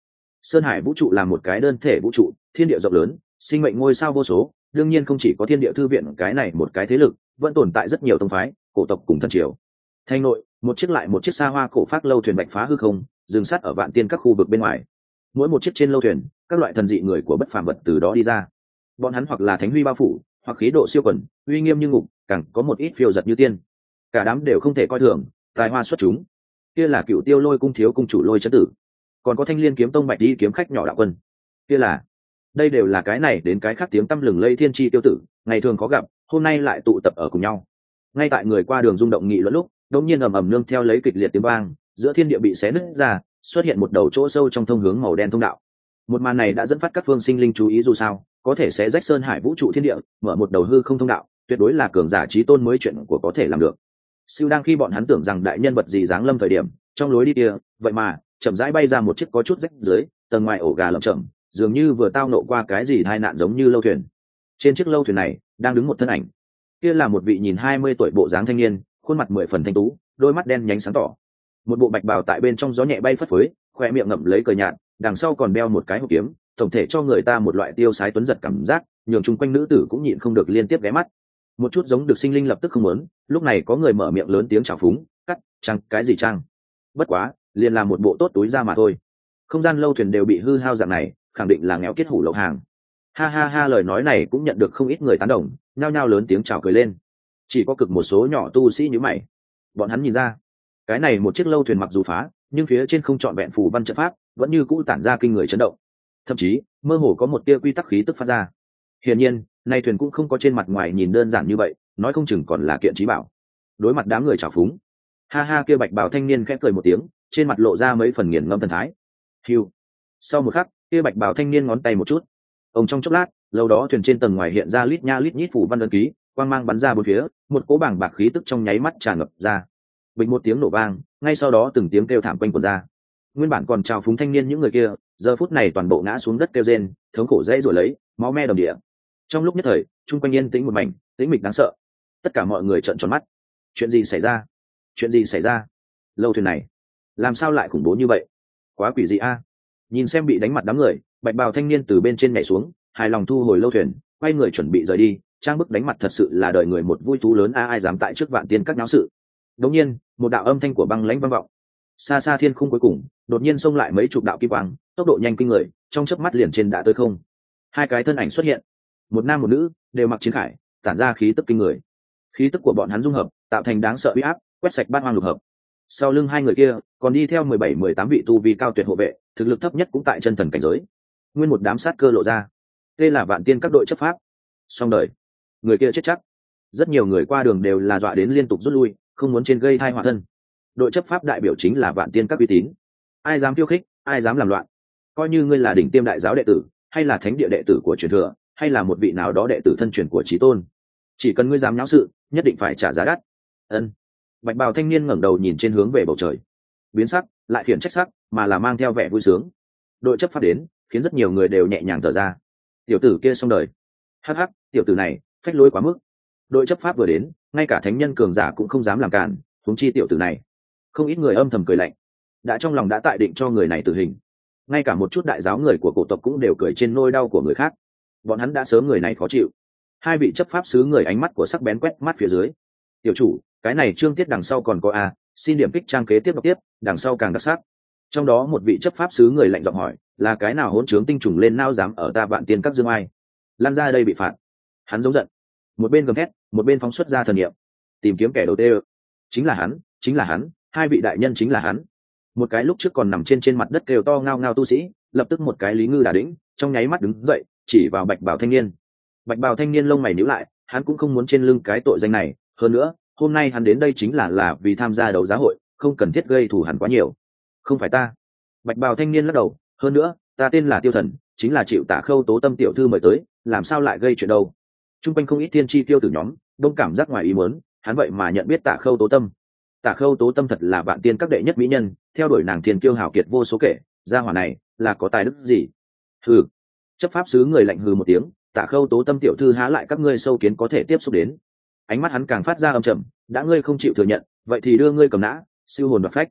Sơn Hải vũ trụ là một cái đơn thể vũ trụ, thiên địa rộng lớn, sinh mệnh ngôi sao vô số, đương nhiên không chỉ có thiên địa thư viện cái này một cái thế lực, vẫn tồn tại rất nhiều tông phái, cổ tộc cùng thần triều. Thành nội, một chiếc lại một chiếc xa hoa cổ phác lâu thuyền bạch phá hư không, dừng sát ở vạn tiên các khu vực bên ngoài. Mỗi một chiếc trên lâu thuyền, các loại thần dị người của bất phàm vật từ đó đi ra. Bọn hắn hoặc là thánh huy bao phủ, hoặc khí độ siêu quần, uy nghiêm như ngục, càng có một ít phiêu giật như tiên. Cả đám đều không thể coi thường, tài hoa xuất chúng. Kia là Cựu Tiêu Lôi cung thiếu cung chủ Lôi Chấn Tử, còn có Thanh Liên kiếm tông bạch đi kiếm khách nhỏ đạo quân. Kia là, đây đều là cái này đến cái khác tiếng tăm lừng lây thiên chi tiêu tử, ngày thường khó gặp, hôm nay lại tụ tập ở cùng nhau. Ngay tại người qua đường rung động nghị luận lúc, đột nhiên ầm ầm nương theo lấy kịch liệt tiếng vang, giữa thiên địa bị xé nứt ra, xuất hiện một đầu chỗ sâu trong thông hướng màu đen thông đạo. Một màn này đã dẫn phát các phương sinh linh chú ý, dù sao có thể sẽ rách sơn hải vũ trụ thiên địa, mở một đầu hư không thông đạo, tuyệt đối là cường giả trí tôn mới chuyện của có thể làm được. Siêu đang khi bọn hắn tưởng rằng đại nhân vật gì giáng lâm thời điểm, trong lối đi kia, vậy mà chậm rãi bay ra một chiếc có chút rách dưới, tầng ngoài ổ gà lởm chởm, dường như vừa tao nộ qua cái gì tai nạn giống như lâu thuyền. Trên chiếc lâu thuyền này đang đứng một thân ảnh, kia là một vị nhìn hai mươi tuổi bộ dáng thanh niên, khuôn mặt mười phần thanh tú, đôi mắt đen nhánh sáng tỏ, một bộ bạch bào tại bên trong gió nhẹ bay phất phới, khoe miệng ngậm lấy cười nhạt, đằng sau còn đeo một cái hộp kiếm, tổng thể cho người ta một loại tiêu sái tuấn giật cảm giác, nhường chung quanh nữ tử cũng nhịn không được liên tiếp ghé mắt. Một chút giống được sinh linh lập tức không muốn, lúc này có người mở miệng lớn tiếng chào phúng, cắt, chăng cái gì chăng? Bất quá, liền làm một bộ tốt túi ra mà thôi. Không gian lâu thuyền đều bị hư hao dạng này, khẳng định là nghèo kiết hủ lậu hàng. Ha ha ha, lời nói này cũng nhận được không ít người tán đồng, nhao nhao lớn tiếng chào cười lên. Chỉ có cực một số nhỏ tu sĩ như mày. Bọn hắn nhìn ra, cái này một chiếc lâu thuyền mặc dù phá, nhưng phía trên không trọn vẹn phù văn trận pháp, vẫn như cũ tản ra kinh người chấn động. Thậm chí, mơ hồ có một tia quy tắc khí tức phát ra. Hiển nhiên, này thuyền cũng không có trên mặt ngoài nhìn đơn giản như vậy, nói không chừng còn là kiện trí bảo. Đối mặt đám người trào phúng, ha ha kia bạch bào thanh niên khẽ cười một tiếng, trên mặt lộ ra mấy phần nghiền ngẫm thần thái. Hưu. Sau một khắc, kia bạch bào thanh niên ngón tay một chút, ông trong chốc lát, lâu đó thuyền trên tầng ngoài hiện ra lít nha lít nhít phủ văn ấn ký, quang mang bắn ra bốn phía, một cỗ bảng bạc khí tức trong nháy mắt tràn ngập ra. Bình một tiếng nổ vang, ngay sau đó từng tiếng kêu thảm quanh quẩn ra. Nguyên bản còn trào phúng thanh niên những người kia, giờ phút này toàn bộ ngã xuống đất kêu rên, thống khổ dãy rủa lấy, máu me đầm địa. Trong lúc nhất thời, chung quanh yên tĩnh một mảnh, tĩnh mịch đáng sợ. Tất cả mọi người trợn tròn mắt. Chuyện gì xảy ra? Chuyện gì xảy ra? Lâu thuyền này, làm sao lại khủng bố như vậy? Quá quỷ dị a! Nhìn xem bị đánh mặt đám người, bạch bào thanh niên từ bên trên nhảy xuống, hài lòng thu hồi lâu thuyền, quay người chuẩn bị rời đi. Trang bức đánh mặt thật sự là đời người một vui thú lớn a, ai dám tại trước vạn tiên các náo sự. Đống nhiên, một đạo âm thanh của băng lãnh vang vọng. Xa xa thiên khung cuối cùng, đột nhiên xông lại mấy chục đạo kim quang, tốc độ nhanh kinh người, trong chớp mắt liền trên đã tới không. Hai cái thân ảnh xuất hiện, một nam một nữ, đều mặc chiến khải, tản ra khí tức kinh người. Khí tức của bọn hắn dung hợp, tạo thành đáng sợ uy áp, quét sạch bát hoang lục hợp. Sau lưng hai người kia, còn đi theo mười bảy mười tám vị tu vi cao tuyệt hộ vệ, thực lực thấp nhất cũng tại chân thần cảnh giới. Nguyên một đám sát cơ lộ ra. Đây là vạn tiên các đội chấp pháp. Xong đời, người kia chết chắc. Rất nhiều người qua đường đều là dọa đến liên tục rút lui, không muốn trên gây thai họa thân. Đội chấp pháp đại biểu chính là vạn tiên các uy tín, ai dám khiêu khích, ai dám làm loạn, coi như ngươi là đỉnh tiêm đại giáo đệ tử, hay là thánh địa đệ tử của truyền thừa, hay là một vị nào đó đệ tử thân truyền của chí tôn, chỉ cần ngươi dám nháo sự, nhất định phải trả giá đắt. Ân. Bạch bào thanh niên ngẩng đầu nhìn trên hướng về bầu trời, biến sắc lại khiển trách sắc, mà là mang theo vẻ vui sướng. Đội chấp pháp đến, khiến rất nhiều người đều nhẹ nhàng thở ra. Tiểu tử kia xong đời. Hắc hắc, tiểu tử này phách lối quá mức. Đội chấp pháp vừa đến, ngay cả thánh nhân cường giả cũng không dám làm cản, huống chi tiểu tử này. Không ít người âm thầm cười lạnh, đã trong lòng đã tại định cho người này tử hình. Ngay cả một chút đại giáo người của cổ tộc cũng đều cười trên nỗi đau của người khác, bọn hắn đã sớm người này khó chịu. Hai vị chấp pháp sứ người ánh mắt của sắc bén quét mắt phía dưới. Tiểu chủ, cái này chương tiết đằng sau còn có a, xin điểm kích trang kế tiếp đọc tiếp, đằng sau càng đặc sắc. Trong đó một vị chấp pháp sứ người lạnh giọng hỏi, là cái nào hỗn trướng tinh trùng lên nao dám ở ta vạn tiên các dương ai, lan ra đây bị phạt. Hắn giống giận, một bên gầm thét, một bên phóng xuất ra thần niệm, tìm kiếm kẻ đầu tê. Chính là hắn, chính là hắn, hai vị đại nhân chính là hắn. Một cái lúc trước còn nằm trên trên mặt đất kêu to ngao ngao tu sĩ, lập tức một cái lý ngư đả đĩnh, trong nháy mắt đứng dậy, chỉ vào bạch bào thanh niên. Bạch bào thanh niên lông mày nhíu lại, hắn cũng không muốn trên lưng cái tội danh này, hơn nữa, hôm nay hắn đến đây chính là là vì tham gia đấu giá hội, không cần thiết gây thù hằn quá nhiều. Không phải ta. Bạch bào thanh niên lắc đầu, hơn nữa, ta tên là Tiêu Thần, chính là chịu Tả Khâu Tố Tâm tiểu thư mời tới, làm sao lại gây chuyện đâu. Trung quanh không ít thiên chi tiêu tử nhóm, đông cảm giác ngoài ý muốn, hắn vậy mà nhận biết Tả Khâu Tố Tâm. Tả Khâu Tố Tâm thật là vạn tiên các đệ nhất mỹ nhân, theo đuổi nàng thiên kiêu hào kiệt vô số kể, gia hỏa này là có tài đức gì? Hừ. Chấp pháp sứ người lạnh hừ một tiếng, Tả Khâu Tố Tâm tiểu thư há lại các ngươi sâu kiến có thể tiếp xúc đến. Ánh mắt hắn càng phát ra âm trầm, đã ngươi không chịu thừa nhận, vậy thì đưa ngươi cầm nã, siêu hồn đoạt phách.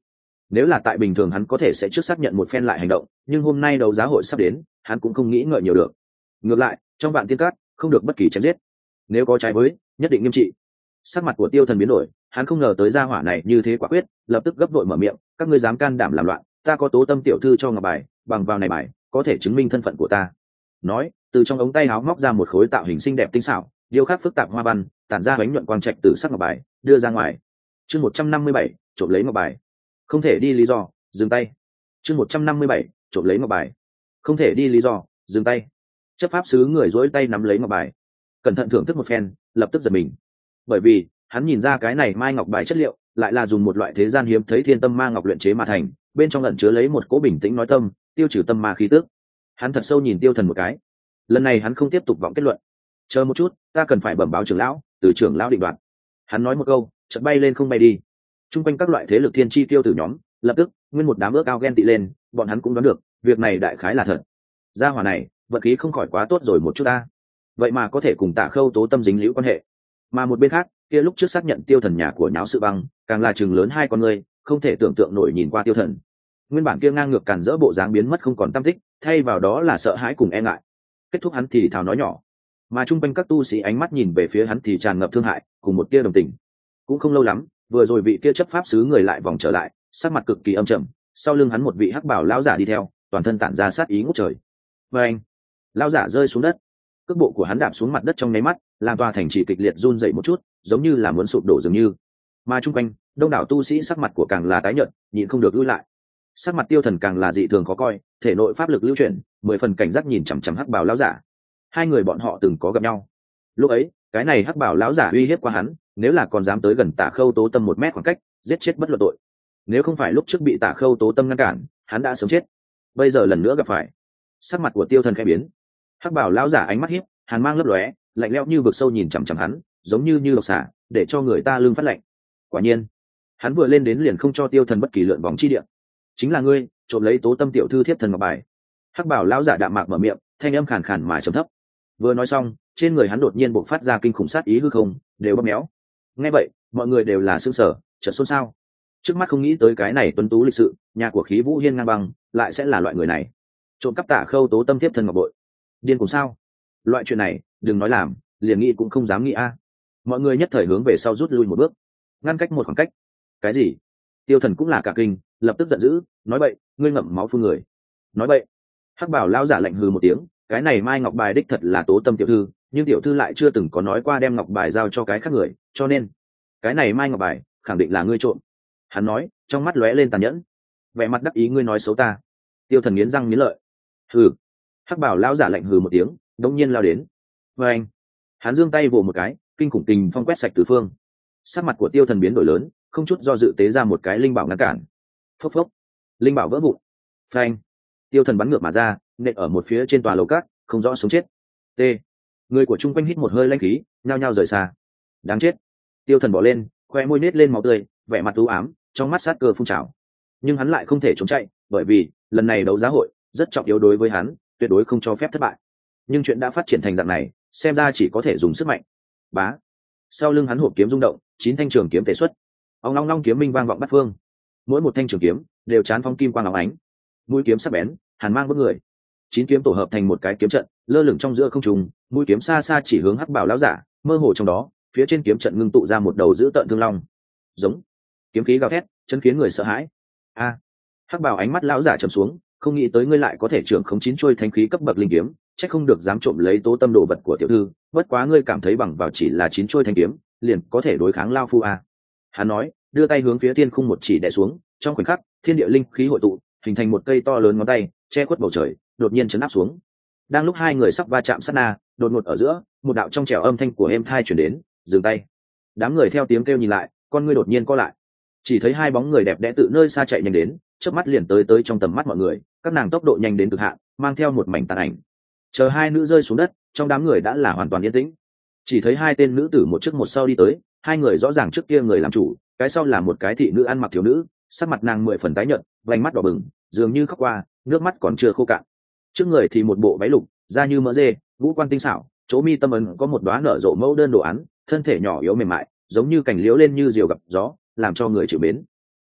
Nếu là tại bình thường hắn có thể sẽ trước xác nhận một phen lại hành động, nhưng hôm nay đấu giá hội sắp đến, hắn cũng không nghĩ ngợi nhiều được. Ngược lại, trong vạn tiên cát không được bất kỳ chém giết, nếu có trái với, nhất định nghiêm trị. Sắc mặt của Tiêu Thần biến đổi, hắn không ngờ tới gia hỏa này như thế quả quyết, lập tức gấp đội mở miệng, các ngươi dám can đảm làm loạn, ta có tố tâm tiểu thư cho ngọc bài, bằng vào này bài có thể chứng minh thân phận của ta. Nói, từ trong ống tay áo móc ra một khối tạo hình xinh đẹp tinh xảo, điêu khắc phức tạp hoa văn, tản ra bánh nhuận quang trạch từ sắc ngọc bài, đưa ra ngoài. Chương một trăm năm mươi bảy, trộm lấy ngọc bài. Không thể đi lý do, dừng tay. Chương một trăm năm mươi bảy, trộm lấy ngọc bài. Không thể đi lý do, dừng tay. Chấp pháp sứ người duỗi tay nắm lấy ngọc bài, cẩn thận thưởng thức một phen, lập tức giật mình. Bởi vì, hắn nhìn ra cái này mai ngọc bài chất liệu, lại là dùng một loại thế gian hiếm thấy thiên tâm ma ngọc luyện chế mà thành, bên trong ẩn chứa lấy một cỗ bình tĩnh nói tâm, tiêu trừ tâm ma khí tức. Hắn thật sâu nhìn Tiêu Thần một cái. Lần này hắn không tiếp tục vọng kết luận. Chờ một chút, ta cần phải bẩm báo trưởng lão, từ trưởng lão định đoạt. Hắn nói một câu, chợt bay lên không bay đi. Trung quanh các loại thế lực thiên chi tiêu tử nhóm, lập tức nguyên một đám ước ao ghen tị lên, bọn hắn cũng đoán được, việc này đại khái là thật. Gia hỏa này, vận khí không khỏi quá tốt rồi một chút ta. Vậy mà có thể cùng Tạ Khâu tố tâm dính liễu quan hệ. Mà một bên khác, kia lúc trước xác nhận Tiêu Thần nhà của nháo sự băng, càng là chừng lớn hai con người, không thể tưởng tượng nổi nhìn qua Tiêu Thần. Nguyên bản kia ngang ngược càn rỡ bộ dáng biến mất không còn tăm tích, thay vào đó là sợ hãi cùng e ngại. Kết thúc hắn thì thào nói nhỏ, mà trung quanh các tu sĩ ánh mắt nhìn về phía hắn thì tràn ngập thương hại cùng một tia đồng tình. Cũng không lâu lắm, vừa rồi vị kia chấp pháp sứ người lại vòng trở lại, sắc mặt cực kỳ âm trầm, sau lưng hắn một vị hắc bảo lão giả đi theo, toàn thân tản ra sát ý ngút trời. Và anh, lão giả rơi xuống đất, cước bộ của hắn đạp xuống mặt đất trong nháy mắt, làm tòa thành trì kịch liệt run dậy một chút, giống như là muốn sụp đổ dường như. Mà trung quanh, đông đảo tu sĩ sắc mặt của càng là tái nhợt, nhịn không được lùi lại. Sắc mặt Tiêu Thần càng là dị thường khó coi, thể nội pháp lực lưu chuyển, mười phần cảnh giác nhìn chằm chằm hắc bảo lão giả. Hai người bọn họ từng có gặp nhau. Lúc ấy, cái này hắc bảo lão giả uy hiếp qua hắn, nếu là còn dám tới gần Tạ Khâu tố tâm một mét khoảng cách, giết chết bất luận tội. Nếu không phải lúc trước bị Tạ Khâu tố tâm ngăn cản, hắn đã sớm chết. Bây giờ lần nữa gặp phải, sắc mặt của Tiêu Thần khẽ biến. Hắc bảo lão giả ánh mắt hiếp, hàn mang lấp lóe, lạnh lẽo như vực sâu nhìn chằm chằm hắn, giống như như độc xà, để cho người ta lưng phát lạnh. Quả nhiên, hắn vừa lên đến liền không cho Tiêu Thần bất kỳ lượn vòng chi địa. Chính là ngươi, trộm lấy tố tâm tiểu thư thiếp thần ngọc bài. Hắc bảo lão giả đạm mạc mở miệng, thanh âm khàn khàn mà trầm thấp. Vừa nói xong, trên người hắn đột nhiên bộc phát ra kinh khủng sát ý hư không, đều bóp méo. Nghe vậy, mọi người đều là sững sờ, chợt xôn xao. Trước mắt không nghĩ tới cái này tuấn tú lịch sự, nhà của khí vũ hiên ngang băng, lại sẽ là loại người này. Trộm cắp Tạ Khâu tố tâm thiếp thần ngọc bội. Điên cùng sao? Loại chuyện này, đừng nói làm, liền nghĩ cũng không dám nghĩ a. Mọi người nhất thời hướng về sau rút lui một bước, ngăn cách một khoảng cách. Cái gì? Tiêu Thần cũng là cả kinh, lập tức giận dữ, nói bậy, ngươi ngậm máu phun người. Nói bậy. Hắc bảo lão giả lạnh hừ một tiếng, cái này mai ngọc bài đích thật là tố tâm tiểu thư, nhưng tiểu thư lại chưa từng có nói qua đem ngọc bài giao cho cái khác người, cho nên cái này mai ngọc bài khẳng định là ngươi trộm. Hắn nói, trong mắt lóe lên tàn nhẫn, vẻ mặt đắc ý, ngươi nói xấu ta. Tiêu Thần nghiến răng nghiến lợi, hừ. Hắc bảo lão giả lạnh hừ một tiếng, đống nhiên lao đến. Và anh, hắn giương tay vồ một cái, kinh khủng tình phong quét sạch tứ phương. Sắc mặt của Tiêu Thần biến đổi lớn, không chút do dự tế ra một cái linh bảo ngăn cản. Phốc phốc, linh bảo vỡ vụn. Phanh, Tiêu Thần bắn ngược mà ra, nện ở một phía trên tòa lầu cát, không rõ sống chết. T, người của chung quanh hít một hơi lãnh khí, nhao nhao rời xa. Đáng chết. Tiêu Thần bỏ lên, khoe môi nết lên máu tươi, vẻ mặt u ám, trong mắt sát cơ phun trào. Nhưng hắn lại không thể trốn chạy, bởi vì lần này đấu giá hội rất trọng yếu đối với hắn, tuyệt đối không cho phép thất bại. Nhưng chuyện đã phát triển thành dạng này, xem ra chỉ có thể dùng sức mạnh. Bá. Sau lưng hắn hộp kiếm rung động, chín thanh trường kiếm tề xuất. Ong long long kiếm minh vang vọng bát phương. Mỗi một thanh trường kiếm đều chán phóng kim quang óng ánh. Mũi kiếm sắc bén, hàn mang bức người. Chín kiếm tổ hợp thành một cái kiếm trận, lơ lửng trong giữa không trung, mũi kiếm xa xa chỉ hướng hắc bảo lão giả, mơ hồ trong đó, phía trên kiếm trận ngưng tụ ra một đầu dữ tợn thương long. Giống. Kiếm khí gào thét, chân khiến người sợ hãi. A. Hắc bảo ánh mắt lão giả trầm xuống, không nghĩ tới ngươi lại có thể trưởng khống chín chuôi thánh khí cấp bậc linh kiếm, chắc không được dám trộm lấy tố tâm đồ vật của tiểu thư, bất quá ngươi cảm thấy bằng vào chỉ là chín chuôi thanh kiếm, liền có thể đối kháng lao phu a. Hắn nói, đưa tay hướng phía thiên khung một chỉ đè xuống, trong khoảnh khắc, thiên địa linh khí hội tụ, hình thành một cây to lớn ngón tay, che khuất bầu trời, đột nhiên chấn áp xuống. Đang lúc hai người sắp va chạm sát na, đột ngột ở giữa, một đạo trong trẻo âm thanh của êm thai truyền đến, dừng tay. Đám người theo tiếng kêu nhìn lại, con ngươi đột nhiên co lại. Chỉ thấy hai bóng người đẹp đẽ tự nơi xa chạy nhanh đến, chớp mắt liền tới tới trong tầm mắt mọi người, các nàng tốc độ nhanh đến cực hạn, mang theo một mảnh tàn ảnh. Chờ hai nữ rơi xuống đất, trong đám người đã là hoàn toàn yên tĩnh. Chỉ thấy hai tên nữ tử một trước một sau đi tới, hai người rõ ràng trước kia người làm chủ, cái sau là một cái thị nữ ăn mặc thiếu nữ, sắc mặt nàng mười phần tái nhợt, vành mắt đỏ bừng, dường như khóc qua, nước mắt còn chưa khô cạn. Trước người thì một bộ váy lục, da như mỡ dê, ngũ quan tinh xảo, chỗ mi tâm ấn có một đóa nở rộ mẫu đơn đồ án, thân thể nhỏ yếu mềm mại, giống như cành liễu lên như diều gặp gió, làm cho người chịu mến.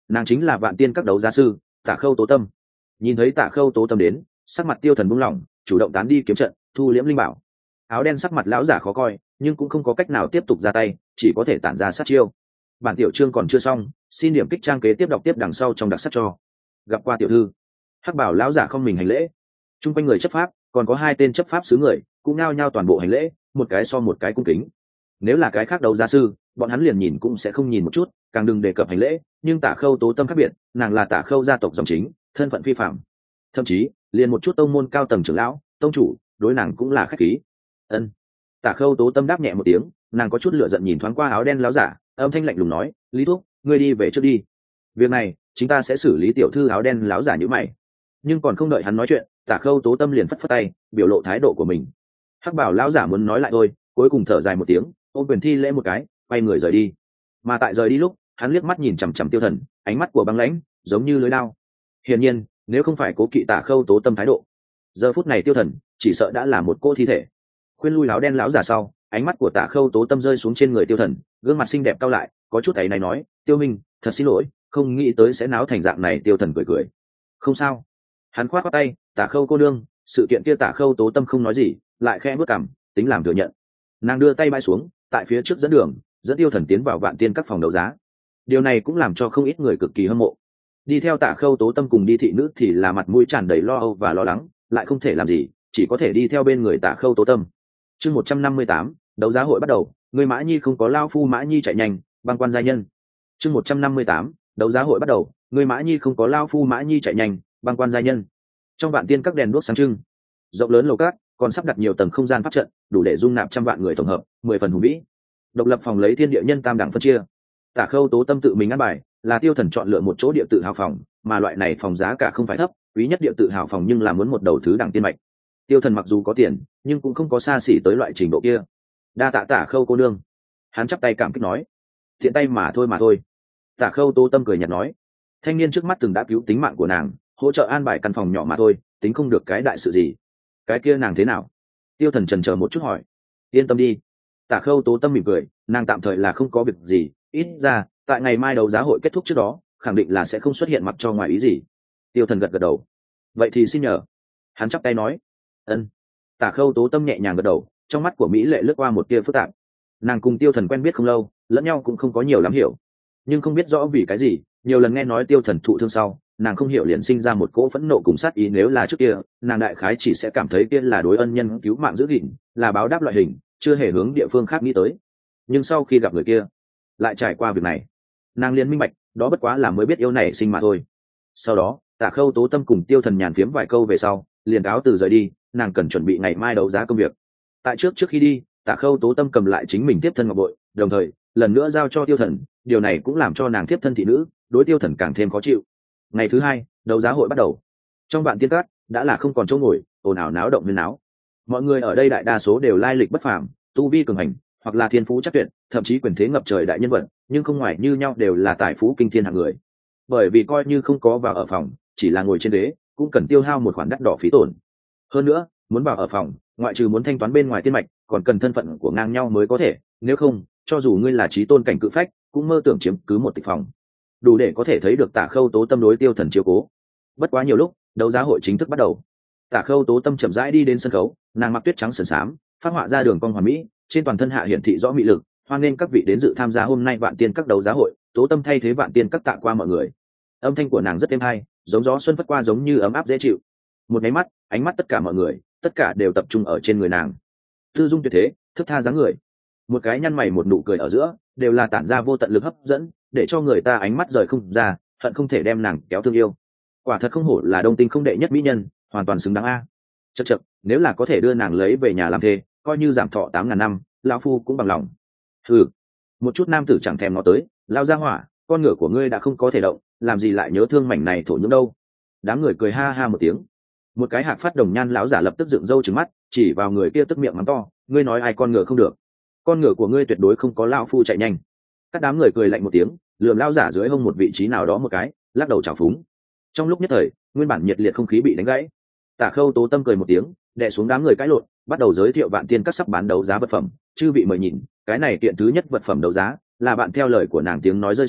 nàng chính là vạn tiên các đấu giá sư Tả Khâu Tố Tâm. Nhìn thấy Tả Khâu Tố Tâm đến, sắc mặt tiêu thần buông lỏng, chủ động tán đi kiếm trận, thu liễm linh bảo. Áo đen sắc mặt lão giả khó coi, nhưng cũng không có cách nào tiếp tục ra tay, chỉ có thể tản ra sát chiêu. Bản tiểu chương còn chưa xong, xin điểm kích trang kế tiếp đọc tiếp đằng sau trong đặc sắc cho. Gặp qua tiểu thư. Hắc bảo lão giả không mình hành lễ. Trung quanh người chấp pháp, còn có hai tên chấp pháp sứ người, cũng nao nhao toàn bộ hành lễ, một cái so một cái cung kính. Nếu là cái khác đấu giá sư, bọn hắn liền nhìn cũng sẽ không nhìn một chút, càng đừng đề cập hành lễ, nhưng Tả Khâu Tố Tâm khác biệt, nàng là Tả Khâu gia tộc dòng chính, thân phận phi phàm. Thậm chí, liền một chút tông môn cao tầng trưởng lão, tông chủ, đối nàng cũng là khách khí. Ân. Tả Khâu Tố Tâm đáp nhẹ một tiếng, nàng có chút lửa giận nhìn thoáng qua áo đen láo giả, âm thanh lạnh lùng nói, lý thúc, ngươi đi về trước đi, việc này chúng ta sẽ xử lý. Tiểu thư áo đen láo giả như mày, nhưng còn không đợi hắn nói chuyện, Tả Khâu Tố Tâm liền phất phất tay, biểu lộ thái độ của mình. Hắc bảo láo giả muốn nói lại thôi, cuối cùng thở dài một tiếng, ôm quyền thi lễ một cái, quay người rời đi. Mà tại rời đi lúc, hắn liếc mắt nhìn chằm chằm tiêu thần, ánh mắt của băng lãnh giống như lưới đao. Hiển nhiên, nếu không phải cố kỵ Tả Khâu Tố Tâm thái độ, giờ phút này tiêu thần chỉ sợ đã là một cô thi thể. Khuyên lui áo đen lão giả sau, ánh mắt của Tả Khâu Tố Tâm rơi xuống trên người tiêu thần, gương mặt xinh đẹp cao lại, có chút ấy này nói, tiêu minh, thật xin lỗi, không nghĩ tới sẽ náo thành dạng này. Tiêu thần cười cười, không sao. Hắn khoát khoát tay, Tả Khâu cô đương, sự kiện kia Tả Khâu Tố Tâm không nói gì, lại khẽ bước cằm, tính làm thừa nhận. Nàng đưa tay bay xuống, tại phía trước dẫn đường, dẫn tiêu thần tiến vào vạn tiên các phòng đấu giá. Điều này cũng làm cho không ít người cực kỳ hâm mộ. Đi theo Tả Khâu Tố Tâm cùng đi thị nữ thì là mặt mũi tràn đầy lo âu và lo lắng, lại không thể làm gì, chỉ có thể đi theo bên người Tả Khâu Tố Tâm. Chương một trăm năm mươi tám, đấu giá hội bắt đầu, người Mã Nhi không có lao phu Mã Nhi chạy nhanh, băng quan giai nhân. Chương một trăm năm mươi tám, đấu giá hội bắt đầu, người Mã Nhi không có lao phu Mã Nhi chạy nhanh, băng quan giai nhân. Trong vạn tiên các đèn đuốc sáng trưng, rộng lớn lầu cát, còn sắp đặt nhiều tầng không gian pháp trận, đủ để dung nạp trăm vạn người tổng hợp, mười phần hùng vĩ. Độc lập phòng lấy thiên địa nhân tam đẳng phân chia. Tả Khâu Tố Tâm tự mình ăn bài, là tiêu thần chọn lựa một chỗ địa tự hào phòng, mà loại này phòng giá cả không phải thấp, quý nhất địa tự hào phòng nhưng là muốn một đầu thứ đẳng tiên mạch. Tiêu thần mặc dù có tiền, nhưng cũng không có xa xỉ tới loại trình độ kia. Đa tạ Tả Khâu cô nương. Hắn chắp tay cảm kích nói, thiện tay mà thôi mà thôi. Tả Khâu Tố Tâm cười nhạt nói, thanh niên trước mắt từng đã cứu tính mạng của nàng, hỗ trợ an bài căn phòng nhỏ mà thôi, tính không được cái đại sự gì. Cái kia nàng thế nào? Tiêu thần chần chờ một chút hỏi. Yên tâm đi. Tả Khâu Tố Tâm mỉm cười, nàng tạm thời là không có việc gì, ít ra tại ngày mai đấu giá hội kết thúc trước đó, khẳng định là sẽ không xuất hiện mặc cho ngoài ý gì. Tiêu thần gật gật đầu, vậy thì xin nhờ. Hắn chắp tay nói, ân. Tả Khâu Tố Tâm nhẹ nhàng gật đầu, trong mắt của mỹ lệ lướt qua một tia phức tạp. Nàng cùng tiêu thần quen biết không lâu, lẫn nhau cũng không có nhiều lắm hiểu, nhưng không biết rõ vì cái gì, nhiều lần nghe nói tiêu thần thụ thương sau, nàng không hiểu liền sinh ra một cỗ phẫn nộ cùng sát ý. Nếu là trước kia, nàng đại khái chỉ sẽ cảm thấy kia là đối ân nhân cứu mạng giữ gìn, là báo đáp loại hình, chưa hề hướng địa phương khác nghĩ tới. Nhưng sau khi gặp người kia, lại trải qua việc này, nàng liền minh bạch, đó bất quá là mới biết yêu nảy sinh mà thôi. Sau đó, Tả Khâu Tố Tâm cùng tiêu thần nhàn phiếm vài câu về sau, liền cáo từ rời đi. Nàng cần chuẩn bị ngày mai đấu giá công việc. Tại trước trước khi đi, Tả Khâu Tố Tâm cầm lại chính mình tiếp thân ngọc bội, đồng thời lần nữa giao cho tiêu thần. Điều này cũng làm cho nàng tiếp thân thị nữ đối tiêu thần càng thêm khó chịu. Ngày thứ hai, đấu giá hội bắt đầu. Trong vạn tiên cát đã là không còn chỗ ngồi, ồn ào náo động huyên náo. Mọi người ở đây đại đa số đều lai lịch bất phàm, tu vi cường hành, hoặc là thiên phú chắc tuyệt, thậm chí quyền thế ngập trời đại nhân vật, nhưng không ngoài như nhau đều là tài phú kinh thiên hạng người. Bởi vì coi như không có vào ở phòng, chỉ là ngồi trên đế, cũng cần tiêu hao một khoản đắt đỏ phí tổn. Hơn nữa, muốn vào ở phòng, ngoại trừ muốn thanh toán bên ngoài tiên mạch, còn cần thân phận của ngang nhau mới có thể, nếu không, cho dù ngươi là chí tôn cảnh cự phách, cũng mơ tưởng chiếm cứ một tịch phòng. Đủ để có thể thấy được Tả Khâu Tố Tâm đối tiêu thần chiếu cố. Bất quá nhiều lúc, đấu giá hội chính thức bắt đầu. Tả Khâu Tố Tâm chậm rãi đi đến sân khấu, nàng mặc tuyết trắng sần sám, phát họa ra đường cong hoàn mỹ, trên toàn thân hạ hiển thị rõ mị lực, hoan nghênh các vị đến dự tham gia hôm nay vạn tiên các đấu giá hội. Tố Tâm thay thế vạn tiên các tạ qua mọi người. Âm thanh của nàng rất êm hay, giống gió xuân phất qua, giống như ấm áp dễ chịu. Một cái mắt, ánh mắt tất cả mọi người, tất cả đều tập trung ở trên người nàng. Tư dung tuyệt thế, thức tha dáng người, một cái nhăn mày một nụ cười ở giữa, đều là tản ra vô tận lực hấp dẫn, để cho người ta ánh mắt rời không ra, hận không thể đem nàng kéo thương yêu. Quả thật không hổ là đông tinh không đệ nhất mỹ nhân, hoàn toàn xứng đáng a. Chậc chậc, nếu là có thể đưa nàng lấy về nhà làm thê, coi như giảm thọ tám ngàn năm, lão phu cũng bằng lòng. Hừ, một chút nam tử chẳng thèm ngó tới, lao ra hỏa, con ngựa của ngươi đã không có thể động, làm gì lại nhớ thương mảnh này thổ nhưỡng đâu. Đám người cười ha ha một tiếng. Một cái hạc phát đồng nhan lão giả lập tức dựng râu trừng mắt, chỉ vào người kia tức miệng mắng to, ngươi nói ai con ngựa không được, con ngựa của ngươi tuyệt đối không có lão phu chạy nhanh. Các đám người cười lạnh một tiếng, lườm lão giả dưới hông một vị trí nào đó một cái, lắc đầu chào phúng. Trong lúc nhất thời, nguyên bản nhiệt liệt không khí bị đánh gãy. Tả Khâu Tố Tâm cười một tiếng, đè xuống đám người cãi lộn, bắt đầu giới thiệu vạn tiên các sắp bán đấu giá vật phẩm. Chư vị mời nhìn, cái này kiện thứ nhất vật phẩm đấu giá là bạn theo lời của nàng tiếng nói rơi xuống,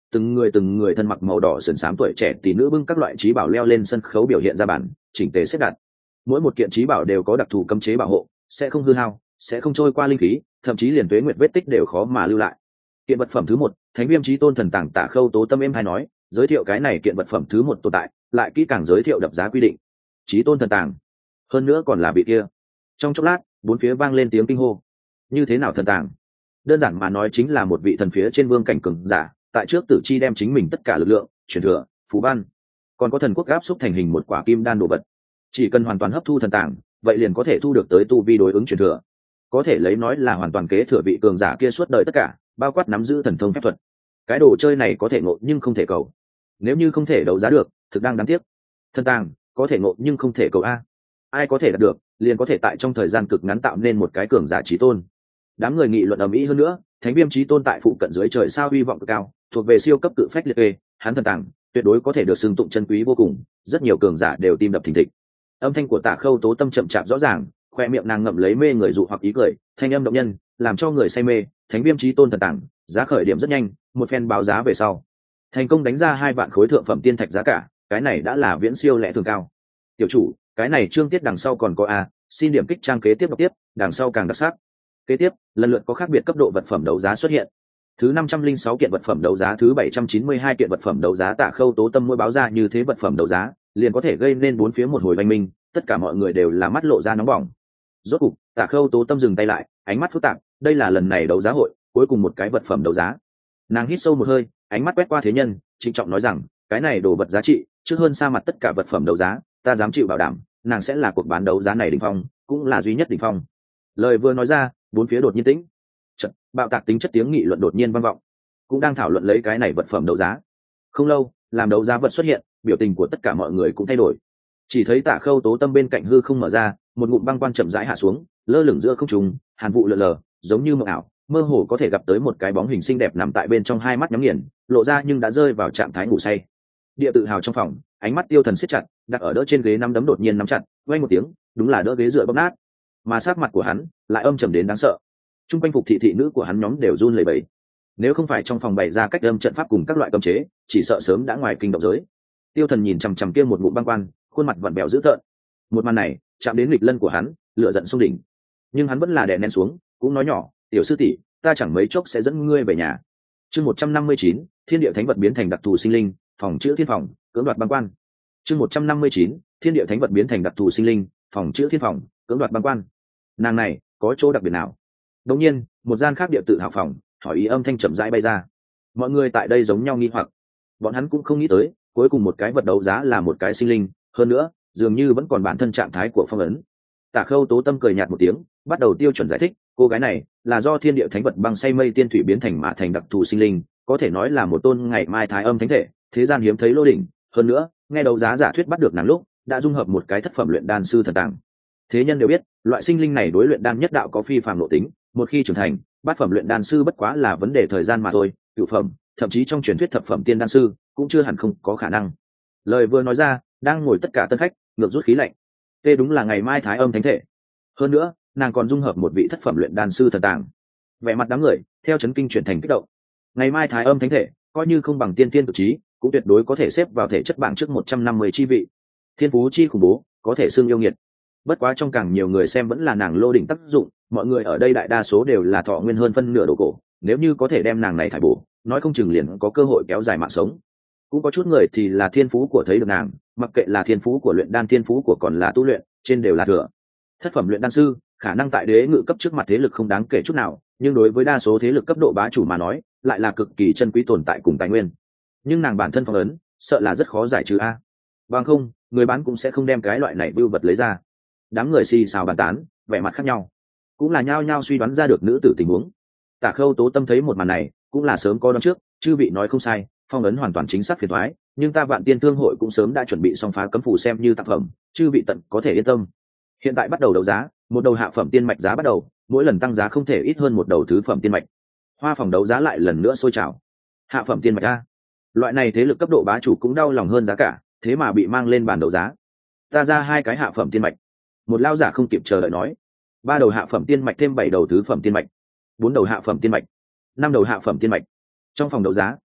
từng người từng người thân mặc màu đỏ sườn xám tuổi trẻ tỷ nữ bưng các loại trí bảo leo lên sân khấu biểu hiện ra bản chỉnh tề xếp đặt. Mỗi một kiện trí bảo đều có đặc thù cấm chế bảo hộ, sẽ không hư hao, sẽ không trôi qua linh khí, thậm chí liền tuế nguyệt vết tích đều khó mà lưu lại. Kiện vật phẩm thứ một, Thánh Viêm Chí Tôn Thần Tàng. Tả Khâu Tố Tâm êm hay nói, giới thiệu cái này kiện vật phẩm thứ một tồn tại, lại kỹ càng giới thiệu đập giá quy định. Chí Tôn Thần Tàng, hơn nữa còn là vị kia. Trong chốc lát, bốn phía vang lên tiếng kinh hô. Như thế nào thần tàng? Đơn giản mà nói chính là một vị thần phía trên vương cảnh cường giả, tại trước tử chi đem chính mình tất cả lực lượng, truyền thừa, phù ban, còn có thần quốc áp xúc thành hình một quả kim đan đồ vật. Chỉ cần hoàn toàn hấp thu thần tàng, vậy liền có thể thu được tới tu vi đối ứng truyền thừa. Có thể lấy nói là hoàn toàn kế thừa vị cường giả kia suốt đời tất cả, bao quát nắm giữ thần thông phép thuật. Cái đồ chơi này có thể ngộ nhưng không thể cầu. Nếu như không thể đấu giá được, thực đang đáng tiếc. Thần tàng có thể ngộ nhưng không thể cầu a. Ai có thể đạt được, liền có thể tại trong thời gian cực ngắn tạo nên một cái cường giả chí tôn. Đám người nghị luận ầm ĩ hơn nữa, Thánh Viêm Chí Tôn tại phụ cận dưới trời sao hy vọng cực cao, thuộc về siêu cấp cự phách liệt kê, hắn thần tàng tuyệt đối có thể được xưng tụng chân quý vô cùng, rất nhiều cường giả đều tim đập thình thịch. Âm thanh của Tả Khâu Tố Tâm chậm chạp rõ ràng, khoe miệng nàng ngậm lấy mê người dụ hoặc ý cười, thanh âm động nhân, làm cho người say mê. Thánh Viêm Chí Tôn thần tàng, giá khởi điểm rất nhanh, một phen báo giá về sau, thành công đánh ra hai vạn khối thượng phẩm tiên thạch giá cả, cái này đã là viễn siêu lẽ thường cao. Tiểu chủ, cái này chương tiết đằng sau còn có a, xin điểm kích trang kế tiếp đọc tiếp, đằng sau càng đặc sắc. Kế tiếp, lần lượt có khác biệt cấp độ vật phẩm đấu giá xuất hiện. Thứ năm trăm linh sáu kiện vật phẩm đấu giá, thứ bảy trăm chín mươi hai kiện vật phẩm đấu giá. Tả Khâu Tố Tâm mỗi báo ra như thế vật phẩm đấu giá, liền có thể gây nên bốn phía một hồi oanh minh, tất cả mọi người đều là mắt lộ ra nóng bỏng. Rốt cục, Tả Khâu Tố Tâm dừng tay lại, ánh mắt phức tạp, đây là lần này đấu giá hội cuối cùng một cái vật phẩm đấu giá. Nàng hít sâu một hơi, ánh mắt quét qua thế nhân, trịnh trọng nói rằng, cái này đồ vật giá trị trước hơn xa mặt tất cả vật phẩm đấu giá, ta dám chịu bảo đảm, nàng sẽ là cuộc bán đấu giá này đỉnh phong, cũng là duy nhất đỉnh phong. Lời vừa nói ra, bốn phía đột nhiên tĩnh. Chợt, bạo tạc tính chất tiếng nghị luận đột nhiên vang vọng, cũng đang thảo luận lấy cái này vật phẩm đấu giá. Không lâu, làm đấu giá vật xuất hiện, biểu tình của tất cả mọi người cũng thay đổi. Chỉ thấy Tả Khâu Tố Tâm bên cạnh hư không mở ra, một ngụm băng quan chậm rãi hạ xuống, lơ lửng giữa không trung, hàn vụ lờ lờ, giống như mộng ảo, mơ hồ có thể gặp tới một cái bóng hình xinh đẹp nằm tại bên trong, hai mắt nhắm nghiền, lộ ra nhưng đã rơi vào trạng thái ngủ say. Địa tự hào trong phòng, ánh mắt Tiêu Thần siết chặt, đặt ở đỡ trên ghế nắm đấm đột nhiên nắm chặt, vang một tiếng, đúng là đỡ ghế dựa bóp nát. Mà sắc mặt của hắn lại âm trầm đến đáng sợ. Trung quanh phục thị thị nữ của hắn nhóm đều run lẩy bẩy. Nếu không phải trong phòng bày ra cách âm trận pháp cùng các loại cấm chế, chỉ sợ sớm đã ngoài kinh động giới. Tiêu Thần nhìn chằm chằm kia một ngụm băng quan, khuôn mặt vặn vẹo dữ tợn. Một màn này chạm đến nghịch lân của hắn, lửa giận xông đỉnh. Nhưng hắn vẫn là đè nén xuống, cũng nói nhỏ, "Tiểu sư tỷ, ta chẳng mấy chốc sẽ dẫn ngươi về nhà." Chương một trăm năm mươi chín, Thiên địa thánh vật biến thành đặc thù sinh linh, phòng chữa thiên phòng, cưỡng đoạt băng quan. Chương một trăm năm mươi chín, Thiên địa thánh vật biến thành đặc thù sinh linh, phòng chữa thiên phòng, cưỡng đoạt băng quan. Nàng này có chỗ đặc biệt nào? Đột nhiên, một gian khác địa tự hào phòng, hỏi ý âm thanh chậm rãi bay ra. Mọi người tại đây giống nhau nghi hoặc, bọn hắn cũng không nghĩ tới, cuối cùng một cái vật đấu giá là một cái sinh linh, hơn nữa, dường như vẫn còn bản thân trạng thái của phong ấn. Tả Khâu Tố Tâm cười nhạt một tiếng, bắt đầu tiêu chuẩn giải thích, cô gái này là do thiên địa thánh vật băng say mây tiên thủy biến thành mà thành đặc thù sinh linh, có thể nói là một tôn ngày mai thái âm thánh thể, thế gian hiếm thấy lô đỉnh. Hơn nữa, nghe đấu giá giả thuyết bắt được nàng lúc, đã dung hợp một cái thất phẩm luyện đan sư thần tàng. Thế nhân đều biết, loại sinh linh này đối luyện đan nhất đạo có phi phàm nội tính, một khi trưởng thành, bát phẩm luyện đan sư bất quá là vấn đề thời gian mà thôi, cửu phẩm, thậm chí trong truyền thuyết thập phẩm tiên đan sư, cũng chưa hẳn không có khả năng. Lời vừa nói ra, đang ngồi tất cả tân khách ngược rút khí lạnh. Tê đúng là ngày mai thái âm thánh thể. Hơn nữa, nàng còn dung hợp một vị thất phẩm luyện đan sư thần tàng. Vẻ mặt đám người theo chấn kinh chuyển thành kích động. Ngày mai thái âm thánh thể, coi như không bằng tiên tiên cực trí, cũng tuyệt đối có thể xếp vào thể chất bảng trước một trăm năm mươi chi vị. Thiên phú chi khủng bố, có thể xưng yêu nghiệt. Bất quá trong càng nhiều người xem vẫn là nàng lô đỉnh tác dụng, mọi người ở đây đại đa số đều là thọ nguyên hơn phân nửa đồ cổ, nếu như có thể đem nàng này thải bổ, nói không chừng liền có cơ hội kéo dài mạng sống. Cũng có chút người thì là thiên phú của thấy được nàng, mặc kệ là thiên phú của luyện đan, thiên phú của còn là tu luyện, trên đều là thừa. Thất phẩm luyện đan sư, khả năng tại đế ngự cấp trước mặt thế lực không đáng kể chút nào, nhưng đối với đa số thế lực cấp độ bá chủ mà nói, lại là cực kỳ chân quý tồn tại cùng tài nguyên. Nhưng nàng bản thân phong ấn, sợ là rất khó giải trừ a. Bằng không, người bán cũng sẽ không đem cái loại này bưu vật lấy ra. Đám người xì xào bàn tán, vẻ mặt khác nhau, cũng là nhao nhao suy đoán ra được nữ tử tình huống. Tả Khâu Tố Tâm thấy một màn này, cũng là sớm có đoán trước, chư vị nói không sai, phong ấn hoàn toàn chính xác phiền toái, nhưng ta Vạn Tiên Thương hội cũng sớm đã chuẩn bị xong phá cấm phù xem như tác phẩm, chư vị tận có thể yên tâm. Hiện tại bắt đầu đấu giá, một đầu hạ phẩm tiên mạch giá bắt đầu, mỗi lần tăng giá không thể ít hơn một đầu thứ phẩm tiên mạch. Hoa phòng đấu giá lại lần nữa sôi trào. Hạ phẩm tiên mạch a, loại này thế lực cấp độ bá chủ cũng đau lòng hơn giá cả, thế mà bị mang lên bàn đấu giá. Ta ra hai cái hạ phẩm tiên mạch. Một lao giả không kịp chờ đợi nói, ba đầu hạ phẩm tiên mạch thêm bảy đầu thứ phẩm tiên mạch, bốn đầu hạ phẩm tiên mạch, năm đầu hạ phẩm tiên mạch. Trong phòng đấu giá,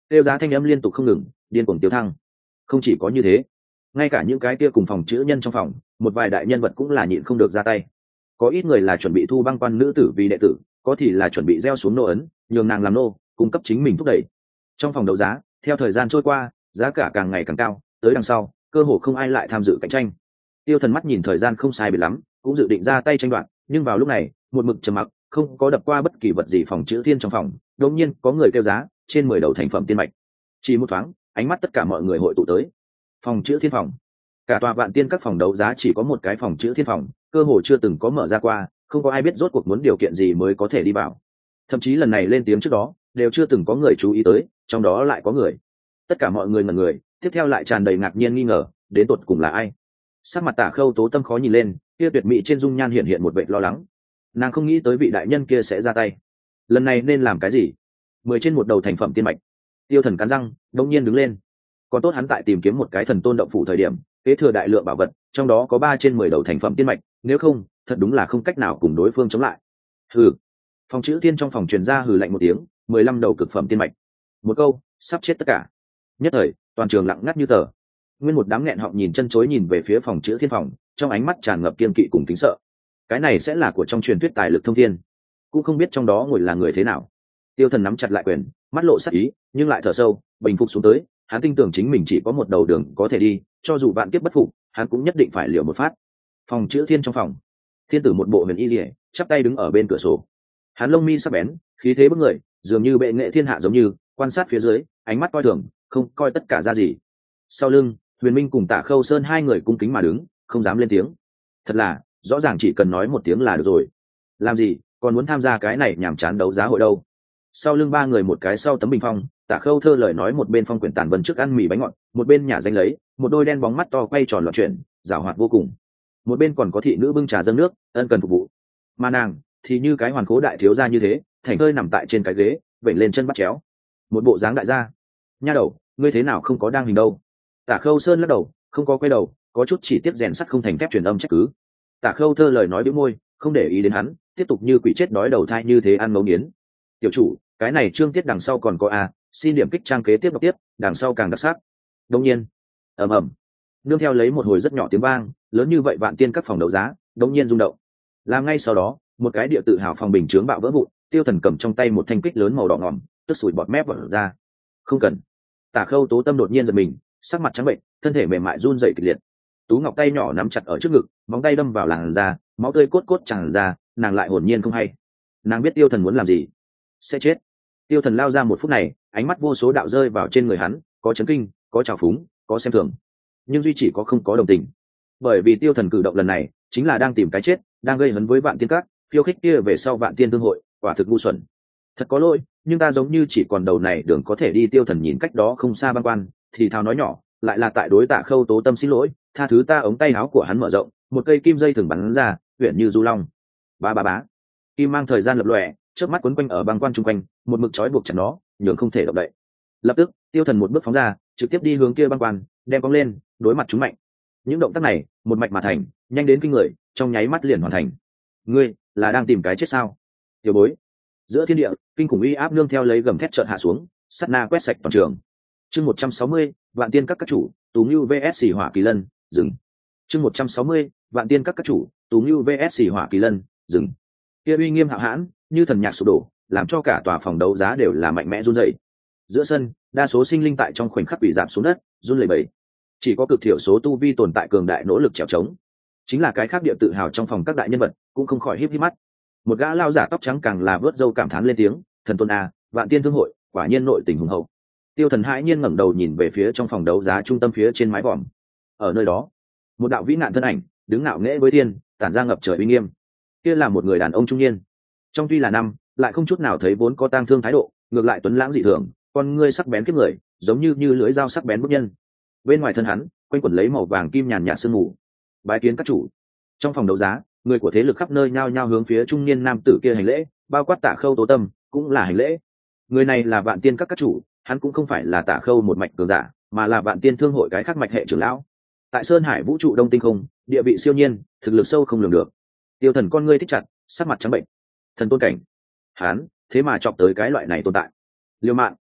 tiêu giá thanh âm liên tục không ngừng, điên cuồng tiêu thăng. Không chỉ có như thế, ngay cả những cái kia cùng phòng chữ nhân trong phòng, một vài đại nhân vật cũng là nhịn không được ra tay. Có ít người là chuẩn bị thu băng quan nữ tử vì đệ tử, có thì là chuẩn bị gieo xuống nô ấn, nhường nàng làm nô, cung cấp chính mình thúc đẩy. Trong phòng đấu giá, theo thời gian trôi qua, giá cả càng ngày càng cao, tới đằng sau, cơ hồ không ai lại tham dự cạnh tranh. Tiêu Thần mắt nhìn thời gian không sai biệt lắm, cũng dự định ra tay tranh đoạt, nhưng vào lúc này, một mực trầm mặc, không có đập qua bất kỳ vật gì phòng chữ thiên trong phòng, đột nhiên có người kêu giá, trên mười đầu thành phẩm tiên mạch. Chỉ một thoáng, ánh mắt tất cả mọi người hội tụ tới. Phòng chữ thiên phòng. Cả tòa Vạn Tiên các phòng đấu giá chỉ có một cái phòng chữ thiên phòng, cơ hồ chưa từng có mở ra qua, không có ai biết rốt cuộc muốn điều kiện gì mới có thể đi vào. Thậm chí lần này lên tiếng trước đó, đều chưa từng có người chú ý tới, trong đó lại có người. Tất cả mọi người ngẩn người, tiếp theo lại tràn đầy ngạc nhiên nghi ngờ, đến tột cùng là ai? Sắc mặt Tả Khâu Tố Tâm khó nhìn lên, kia tuyệt mỹ trên dung nhan hiện hiện một vẻ lo lắng. Nàng không nghĩ tới vị đại nhân kia sẽ ra tay. Lần này nên làm cái gì? Mười trên một đầu thành phẩm tiên mạch. Tiêu Thần cắn răng, đột nhiên đứng lên. Còn tốt hắn tại tìm kiếm một cái thần tôn động phủ thời điểm, kế thừa đại lượng bảo vật, trong đó có ba trên mười đầu thành phẩm tiên mạch, nếu không, thật đúng là không cách nào cùng đối phương chống lại. Hừ. Phòng chữ tiên trong phòng truyền ra hừ lạnh một tiếng, mười lăm đầu cực phẩm tiên mạch. Một câu, sắp chết tất cả. Nhất thời, toàn trường lặng ngắt như tờ. Nguyên một đám nghẹn họng nhìn chân chối nhìn về phía phòng chữ thiên phòng, trong ánh mắt tràn ngập kiên kỵ cùng kính sợ. Cái này sẽ là của trong truyền thuyết tài lực thông thiên, cũng không biết trong đó ngồi là người thế nào. Tiêu Thần nắm chặt lại quyền, mắt lộ sắc ý, nhưng lại thở sâu, bình phục xuống tới. Hắn tin tưởng chính mình chỉ có một đầu đường có thể đi, cho dù vạn kiếp bất phục, hắn cũng nhất định phải liều một phát. Phòng chữ thiên trong phòng, thiên tử một bộ huyền y liễu, chắp tay đứng ở bên cửa sổ. Hắn lông mi sắc bén, khí thế bức người, dường như bệ nghệ thiên hạ giống như, quan sát phía dưới, ánh mắt coi thường, không coi tất cả ra gì. Sau lưng, Huyền Minh cùng Tả Khâu Sơn hai người cung kính mà đứng, không dám lên tiếng. Thật là, rõ ràng chỉ cần nói một tiếng là được rồi. Làm gì, còn muốn tham gia cái này nhảm chán đấu giá hội đâu? Sau lưng ba người một cái sau tấm bình phong, Tả Khâu Thơ lời nói một bên phong quyển tản vân trước ăn mì bánh ngọt, một bên nhả danh lấy, một đôi đen bóng mắt to quay tròn loạn chuyển, giảo hoạt vô cùng. Một bên còn có thị nữ bưng trà dâng nước, ân cần phục vụ. Mà nàng thì như cái hoàn cố đại thiếu gia như thế, thành thơi nằm tại trên cái ghế, vểnh lên chân bắt chéo. Một bộ dáng đại gia. Nha đầu, ngươi thế nào không có đang hình đâu? Tả Khâu Sơn lắc đầu, không có quay đầu, có chút chỉ tiếp rèn sắt không thành thép truyền âm trách cứ. Tả Khâu Thơ lời nói bĩu môi, không để ý đến hắn, tiếp tục như quỷ chết đói đầu thai như thế ăn ngấu nghiến. Tiểu chủ, cái này chương tiết đằng sau còn có a, xin điểm kích trang kế tiếp đọc tiếp, đằng sau càng đặc sắc. Đương nhiên, ầm ầm, nương theo lấy một hồi rất nhỏ tiếng vang, lớn như vậy Vạn Tiên các phòng đấu giá, đống nhiên rung động. Làm ngay sau đó, một cái địa tự hào phòng bình chướng bạo vỡ vụn, Tiêu Thần cầm trong tay một thanh kích lớn màu đỏ ngòm, tức sủi bọt mép vỡ ra. Không cần. Tả Khâu Tố Tâm đột nhiên giật mình, sắc mặt trắng bệnh, thân thể mềm mại run rẩy kịch liệt. Tú ngọc tay nhỏ nắm chặt ở trước ngực, móng tay đâm vào làn da, máu tươi cốt cốt tràn ra, nàng lại hồn nhiên không hay. Nàng biết Tiêu Thần muốn làm gì, sẽ chết. Tiêu Thần lao ra một phút này, ánh mắt vô số đạo rơi vào trên người hắn, có chấn kinh, có trào phúng, có xem thường, nhưng duy chỉ có không có đồng tình. Bởi vì Tiêu Thần cử động lần này, chính là đang tìm cái chết, đang gây hấn với Vạn Tiên các, khiêu khích kia về sau Vạn Tiên thương hội, quả thực ngu xuẩn. Thật có lỗi, nhưng ta giống như chỉ còn đầu này đường có thể đi. Tiêu Thần nhìn cách đó không xa băng quan, thì thào nói nhỏ, lại là tại đối Tạ Khâu Tố Tâm xin lỗi, tha thứ ta. Ống tay áo của hắn mở rộng, một cây kim dây thừng bắn ra, huyện như du long. Ba ba bá, kim mang thời gian lập lòe, chớp mắt quấn quanh ở băng quan trung quanh, một mực trói buộc chặt nó, nhường không thể động đậy. Lập tức, Tiêu Thần một bước phóng ra, trực tiếp đi hướng kia băng quan, đem cong lên, đối mặt chúng mạnh. Những động tác này, một mạch mà thành, nhanh đến kinh người, trong nháy mắt liền hoàn thành. Ngươi là đang tìm cái chết sao? Tiểu bối. Giữa thiên địa, kinh khủng uy áp nương theo lấy gầm thét chợt hạ xuống, sát na quét sạch toàn trường. Chương một trăm sáu mươi, Vạn Tiên các các chủ, Tú Nưu vs Hỏa Kỳ Lân, dừng. Chương một trăm sáu mươi, Vạn Tiên các các chủ, Tú Nưu vs Hỏa Kỳ Lân, dừng. Kia uy nghiêm hạo hãn, như thần nhạc sụp đổ, làm cho cả tòa phòng đấu giá đều là mạnh mẽ run rẩy. Giữa sân, đa số sinh linh tại trong khoảnh khắc bị giảm xuống đất, run lẩy bẩy. Chỉ có cực thiểu số tu vi tồn tại cường đại nỗ lực trèo trống. Chính là cái khác địa tự hào trong phòng các đại nhân vật, cũng không khỏi híp híp mắt. Một gã lao giả tóc trắng càng là vớt râu cảm thán lên tiếng, thần tôn a, Vạn Tiên thương hội, quả nhiên nội tình hùng hậu. Tiêu Thần hãi nhiên ngẩng đầu nhìn về phía trong phòng đấu giá trung tâm phía trên mái vòm. Ở nơi đó, một đạo vĩ nạn thân ảnh đứng ngạo nghễ với thiên, tản ra ngập trời uy nghiêm. Kia là một người đàn ông trung niên, trong tuy là năm, lại không chút nào thấy vốn có tang thương thái độ, ngược lại tuấn lãng dị thường, con ngươi sắc bén kiếp người, giống như như lưỡi dao sắc bén bức nhân. Bên ngoài thân hắn, quanh quẩn lấy màu vàng kim nhàn nhạt sương mù. Bái kiến các chủ. Trong phòng đấu giá, người của thế lực khắp nơi nhao nhao hướng phía trung niên nam tử kia hành lễ, bao quát Tả Khâu Tố Tâm cũng là hành lễ. Người này là Vạn Tiên các các chủ, hắn cũng không phải là Tả Khâu một mạch cường giả, mà là Vạn Tiên thương hội cái khác mạch hệ trưởng lão. Tại Sơn Hải vũ trụ đông tinh không, địa vị siêu nhiên, thực lực sâu không lường được. Tiêu Thần con ngươi thích chặt, sắc mặt trắng bệnh. Thần tôn cảnh, hắn thế mà chọc tới cái loại này tồn tại. Liêu mạng.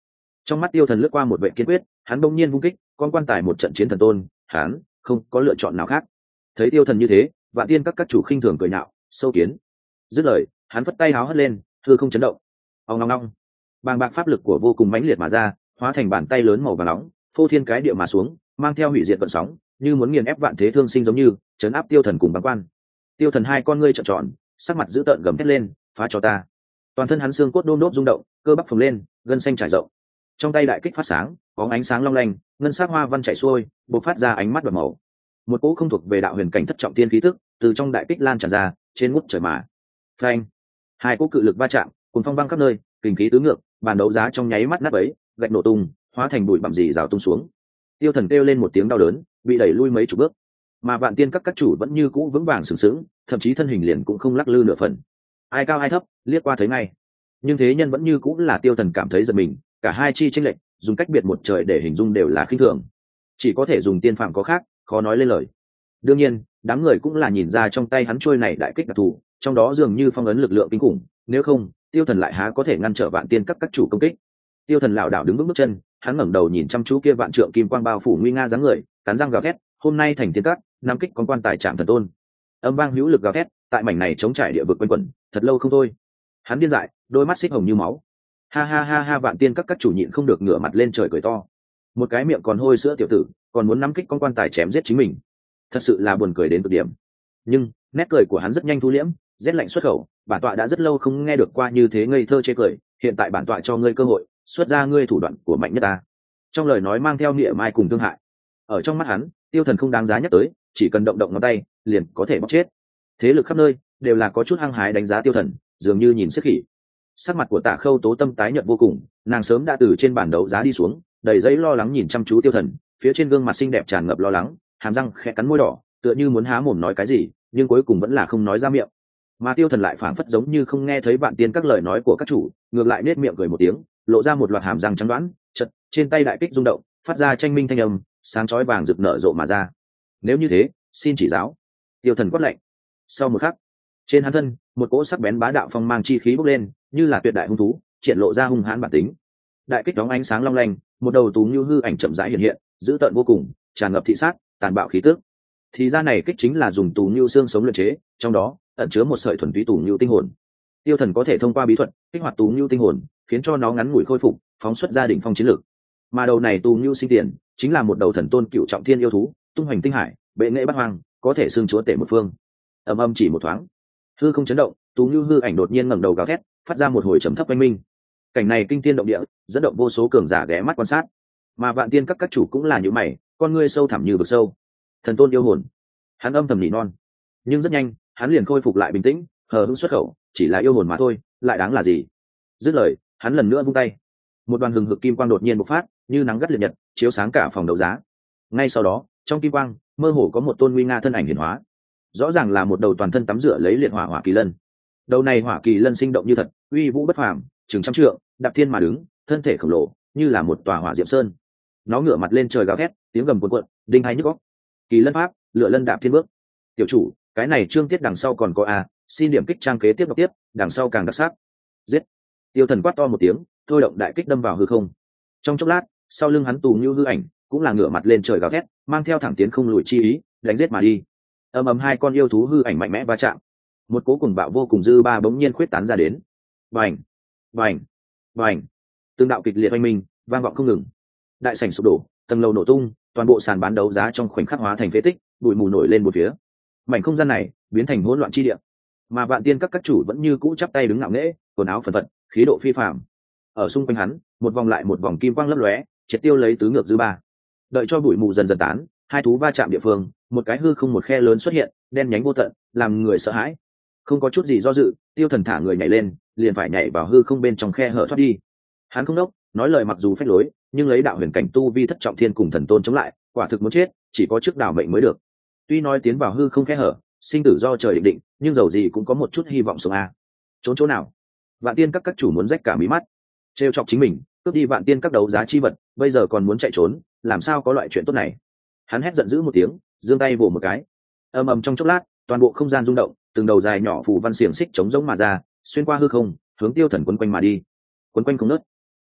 Trong mắt tiêu thần lướt qua một vệ kiên quyết, hắn bỗng nhiên vung kích, con quan tài một trận chiến thần tôn, hắn không có lựa chọn nào khác. Thấy tiêu thần như thế, vạn tiên các các chủ khinh thường cười nhạo, sâu kiến. Dứt lời, hắn phất tay háo hất lên, hư không chấn động. Ong ong ong, bàng bạc pháp lực của vô cùng mãnh liệt mà ra, hóa thành bàn tay lớn màu vàng nóng, phô thiên cái địa mà xuống, mang theo hủy diệt vận sóng, như muốn nghiền ép vạn thế thương sinh giống như chấn áp tiêu thần cùng bàng quan. Tiêu thần hai con ngươi trợn tròn, sắc mặt dữ tợn gầm thét lên, phá cho ta. Toàn thân hắn xương cốt đôm đốp rung động, cơ bắp phồng lên, gân xanh trải rộng. Trong tay đại kích phát sáng, có ánh sáng long lanh, ngân sắc hoa văn chảy xuôi, bộc phát ra ánh mắt đỏ màu. Một cỗ không thuộc về đạo huyền cảnh thất trọng tiên khí tức từ trong đại kích lan tràn ra, trên ngút trời mà. Phanh! Hai cỗ cự lực va chạm, cùng phong vang khắp nơi, kình khí tứ ngược, bàn đấu giá trong nháy mắt nát bấy, gạch nổ tung, hóa thành bụi bặm rì rào tung xuống. Tiêu thần kêu lên một tiếng đau đớn, bị đẩy lui mấy chục bước. Mà vạn tiên các các chủ vẫn như cũ vững vàng sừng sững, thậm chí thân hình liền cũng không lắc lư nửa phần. Ai cao ai thấp, liếc qua thấy ngay. Nhưng thế nhân vẫn như cũng là tiêu thần cảm thấy giật mình, cả hai chi tranh lệch, dùng cách biệt một trời để hình dung đều là khinh thường. Chỉ có thể dùng tiên phạm có khác, khó nói lên lời. Đương nhiên, đám người cũng là nhìn ra trong tay hắn trôi này đại kích đặc thù, trong đó dường như phong ấn lực lượng kinh khủng, nếu không, tiêu thần lại há có thể ngăn trở vạn tiên các các chủ công kích. Tiêu thần lảo đảo đứng bước bước chân, hắn ngẩng đầu nhìn chăm chú kia vạn trượng kim quang bao phủ nguy nga dáng người, cắn răng gào thét, hôm nay thành tiên các, nam kích con quan tài chạm thần tôn. Âm vang hữu lực gào thét, tại mảnh này chống trải địa vực quanh quẩn, thật lâu không thôi. Hắn điên dại, đôi mắt xích hồng như máu. Ha ha ha ha, vạn tiên các các chủ nhịn không được ngửa mặt lên trời cười to. Một cái miệng còn hôi sữa tiểu tử, còn muốn nắm kích con quan tài chém giết chính mình, thật sự là buồn cười đến cực điểm. Nhưng nét cười của hắn rất nhanh thu liễm, rét lạnh xuất khẩu, bản tọa đã rất lâu không nghe được qua như thế ngây thơ chê cười, hiện tại bản tọa cho ngươi cơ hội, xuất ra ngươi thủ đoạn của mạnh nhất ta. Trong lời nói mang theo nghĩa mai cùng thương hại. Ở trong mắt hắn, tiêu thần không đáng giá nhắc tới, chỉ cần động động ngón tay, liền có thể bóc chết. Thế lực khắp nơi đều là có chút hăng hái đánh giá tiêu thần, dường như nhìn sức khỉ. Sắc mặt của Tạ Khâu Tố Tâm tái nhợt vô cùng, nàng sớm đã từ trên bản đấu giá đi xuống, đầy giấy lo lắng nhìn chăm chú tiêu thần, phía trên gương mặt xinh đẹp tràn ngập lo lắng, hàm răng khẽ cắn môi đỏ, tựa như muốn há mồm nói cái gì, nhưng cuối cùng vẫn là không nói ra miệng. Mà tiêu thần lại phảng phất giống như không nghe thấy vạn tiên các lời nói của các chủ, ngược lại nết miệng cười một tiếng, lộ ra một loạt hàm răng trắng đoán, chật trên tay đại kích rung động, phát ra tranh minh thanh âm, sáng chói vàng rực nở rộ mà ra. Nếu như thế, xin chỉ giáo. Tiêu thần quát lạnh. Sau một khắc, trên hắn thân một cỗ sắc bén bá đạo phong mang chi khí bốc lên, như là tuyệt đại hung thú, triển lộ ra hung hãn bản tính. Đại kích đóng ánh sáng long lanh, một đầu tú như hư ảnh chậm rãi hiện hiện, dữ tợn vô cùng, tràn ngập thị sát, tàn bạo khí tức. Thì ra này kích chính là dùng tú như xương sống luyện chế, trong đó ẩn chứa một sợi thuần túy tú như tinh hồn. Tiêu thần có thể thông qua bí thuật kích hoạt tú như tinh hồn, khiến cho nó ngắn ngủi khôi phục, phóng xuất ra đỉnh phong chiến lược. Mà đầu này tú như sinh tiền, chính là một đầu thần tôn cựu trọng thiên yêu thú, tung hoành tinh hải, bệ nghệ bát hoang, có thể xưng chúa tể một phương. Ầm ầm chỉ một thoáng, hư không chấn động, tú như hư ảnh đột nhiên ngẩng đầu gào thét, phát ra một hồi trầm thấp oanh minh. Cảnh này kinh thiên động địa, dẫn động vô số cường giả ghé mắt quan sát. Mà vạn tiên các các chủ cũng là như mày, con ngươi sâu thẳm như vực sâu. Thần tôn yêu hồn, hắn âm thầm nỉ non, nhưng rất nhanh hắn liền khôi phục lại bình tĩnh, hờ hững xuất khẩu, chỉ là yêu hồn mà thôi, lại đáng là gì. Dứt lời, hắn lần nữa vung tay, một đoàn hừng hực kim quang đột nhiên bộc phát, như nắng gắt liệt nhật, chiếu sáng cả phòng đấu giá. Ngay sau đó, trong kim quang mơ hồ có một tôn nguy nga thân ảnh hiển hóa, rõ ràng là một đầu toàn thân tắm rửa lấy liệt hỏa hỏa kỳ lân. Đầu này hỏa kỳ lân sinh động như thật, uy vũ bất phàm, chừng trăm trượng, đạp thiên mà đứng, thân thể khổng lồ như là một tòa hỏa diệm sơn. Nó ngửa mặt lên trời gào thét, tiếng gầm cuồn cuộn, đinh hai nhức óc. Kỳ lân pháp, lựa lân đạp thiên bước. Tiểu chủ, cái này chương tiết đằng sau còn có a, xin điểm kích trang kế tiếp đọc tiếp, đằng sau càng đặc sắc. Giết! Tiêu thần quát to một tiếng, thôi động đại kích đâm vào hư không. Trong chốc lát, sau lưng hắn tù như hư ảnh, cũng là ngửa mặt lên trời gào thét, mang theo thẳng tiến không lùi chi ý, đánh giết mà đi. Ầm ầm hai con yêu thú hư ảnh mạnh mẽ va chạm, một cố cùng bạo vô cùng dư ba bỗng nhiên khuyết tán ra đến. Bành, bành, bành, tương đạo kịch liệt oanh minh, vang vọng không ngừng. Đại sảnh sụp đổ, tầng lầu nổ tung, toàn bộ sàn bán đấu giá trong khoảnh khắc hóa thành phế tích, bụi mù nổi lên một phía. Mảnh không gian này biến thành hỗn loạn chi địa, mà vạn tiên các các chủ vẫn như cũ chắp tay đứng ngạo nghễ, quần áo phần phật, khí độ phi phàm. Ở xung quanh hắn, một vòng lại một vòng kim quang lấp lóe, triệt tiêu lấy tứ ngược dư ba. Đợi cho bụi mù dần dần tán, hai thú va chạm địa phương, một cái hư không một khe lớn xuất hiện, đen nhánh vô tận, làm người sợ hãi. Không có chút gì do dự, tiêu thần thả người nhảy lên, liền phải nhảy vào hư không bên trong khe hở thoát đi. Hắn không đốc, nói lời mặc dù phách lối, nhưng lấy đạo huyền cảnh tu vi thất trọng thiên cùng thần tôn chống lại, quả thực muốn chết, chỉ có trước đảo mệnh mới được. Tuy nói tiến vào hư không khe hở, sinh tử do trời định định, nhưng dầu gì cũng có một chút hy vọng sống a. Trốn chỗ nào? Vạn tiên các các chủ muốn rách cả mí mắt, trêu chọc chính mình, cướp đi vạn tiên các đấu giá chi vật, bây giờ còn muốn chạy trốn, làm sao có loại chuyện tốt này? Hắn hét giận dữ một tiếng, giương tay vồ một cái. Ầm ầm trong chốc lát, toàn bộ không gian rung động, từng đầu dài nhỏ phù văn xiềng xích chống giống mà ra, xuyên qua hư không, hướng tiêu thần quấn quanh mà đi. Quấn quanh không nứt.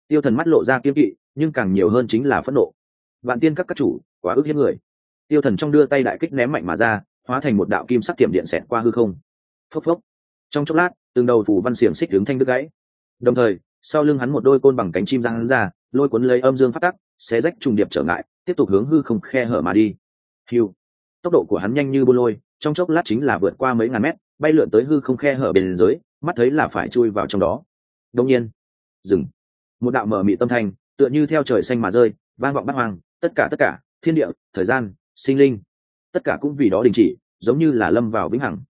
Tiêu Thần mắt lộ ra kiên kỵ, nhưng càng nhiều hơn chính là phẫn nộ. Vạn tiên các các chủ quá ức hiếp người. Tiêu Thần trong đưa tay đại kích ném mạnh mà ra, hóa thành một đạo kim sắc tiệm điện xẹt qua hư không. Phốc phốc. Trong chốc lát, từng đầu phủ văn xiềng xích hướng thanh đứt gãy. Đồng thời, sau lưng hắn một đôi côn bằng cánh chim giang hắn ra, lôi cuốn lấy âm dương phát tắc, xé rách trùng điệp trở ngại, tiếp tục hướng hư không khe hở mà đi. Hưu. Tốc độ của hắn nhanh như bôn lôi, trong chốc lát chính là vượt qua mấy ngàn mét, bay lượn tới hư không khe hở bên dưới, mắt thấy là phải chui vào trong đó. Đột nhiên, dừng. Một đạo mở mị tâm thanh, tựa như theo trời xanh mà rơi, vang vọng bát hoang, tất cả tất cả, thiên địa, thời gian, sinh linh, tất cả cũng vì đó đình chỉ, giống như là lâm vào vĩnh hằng.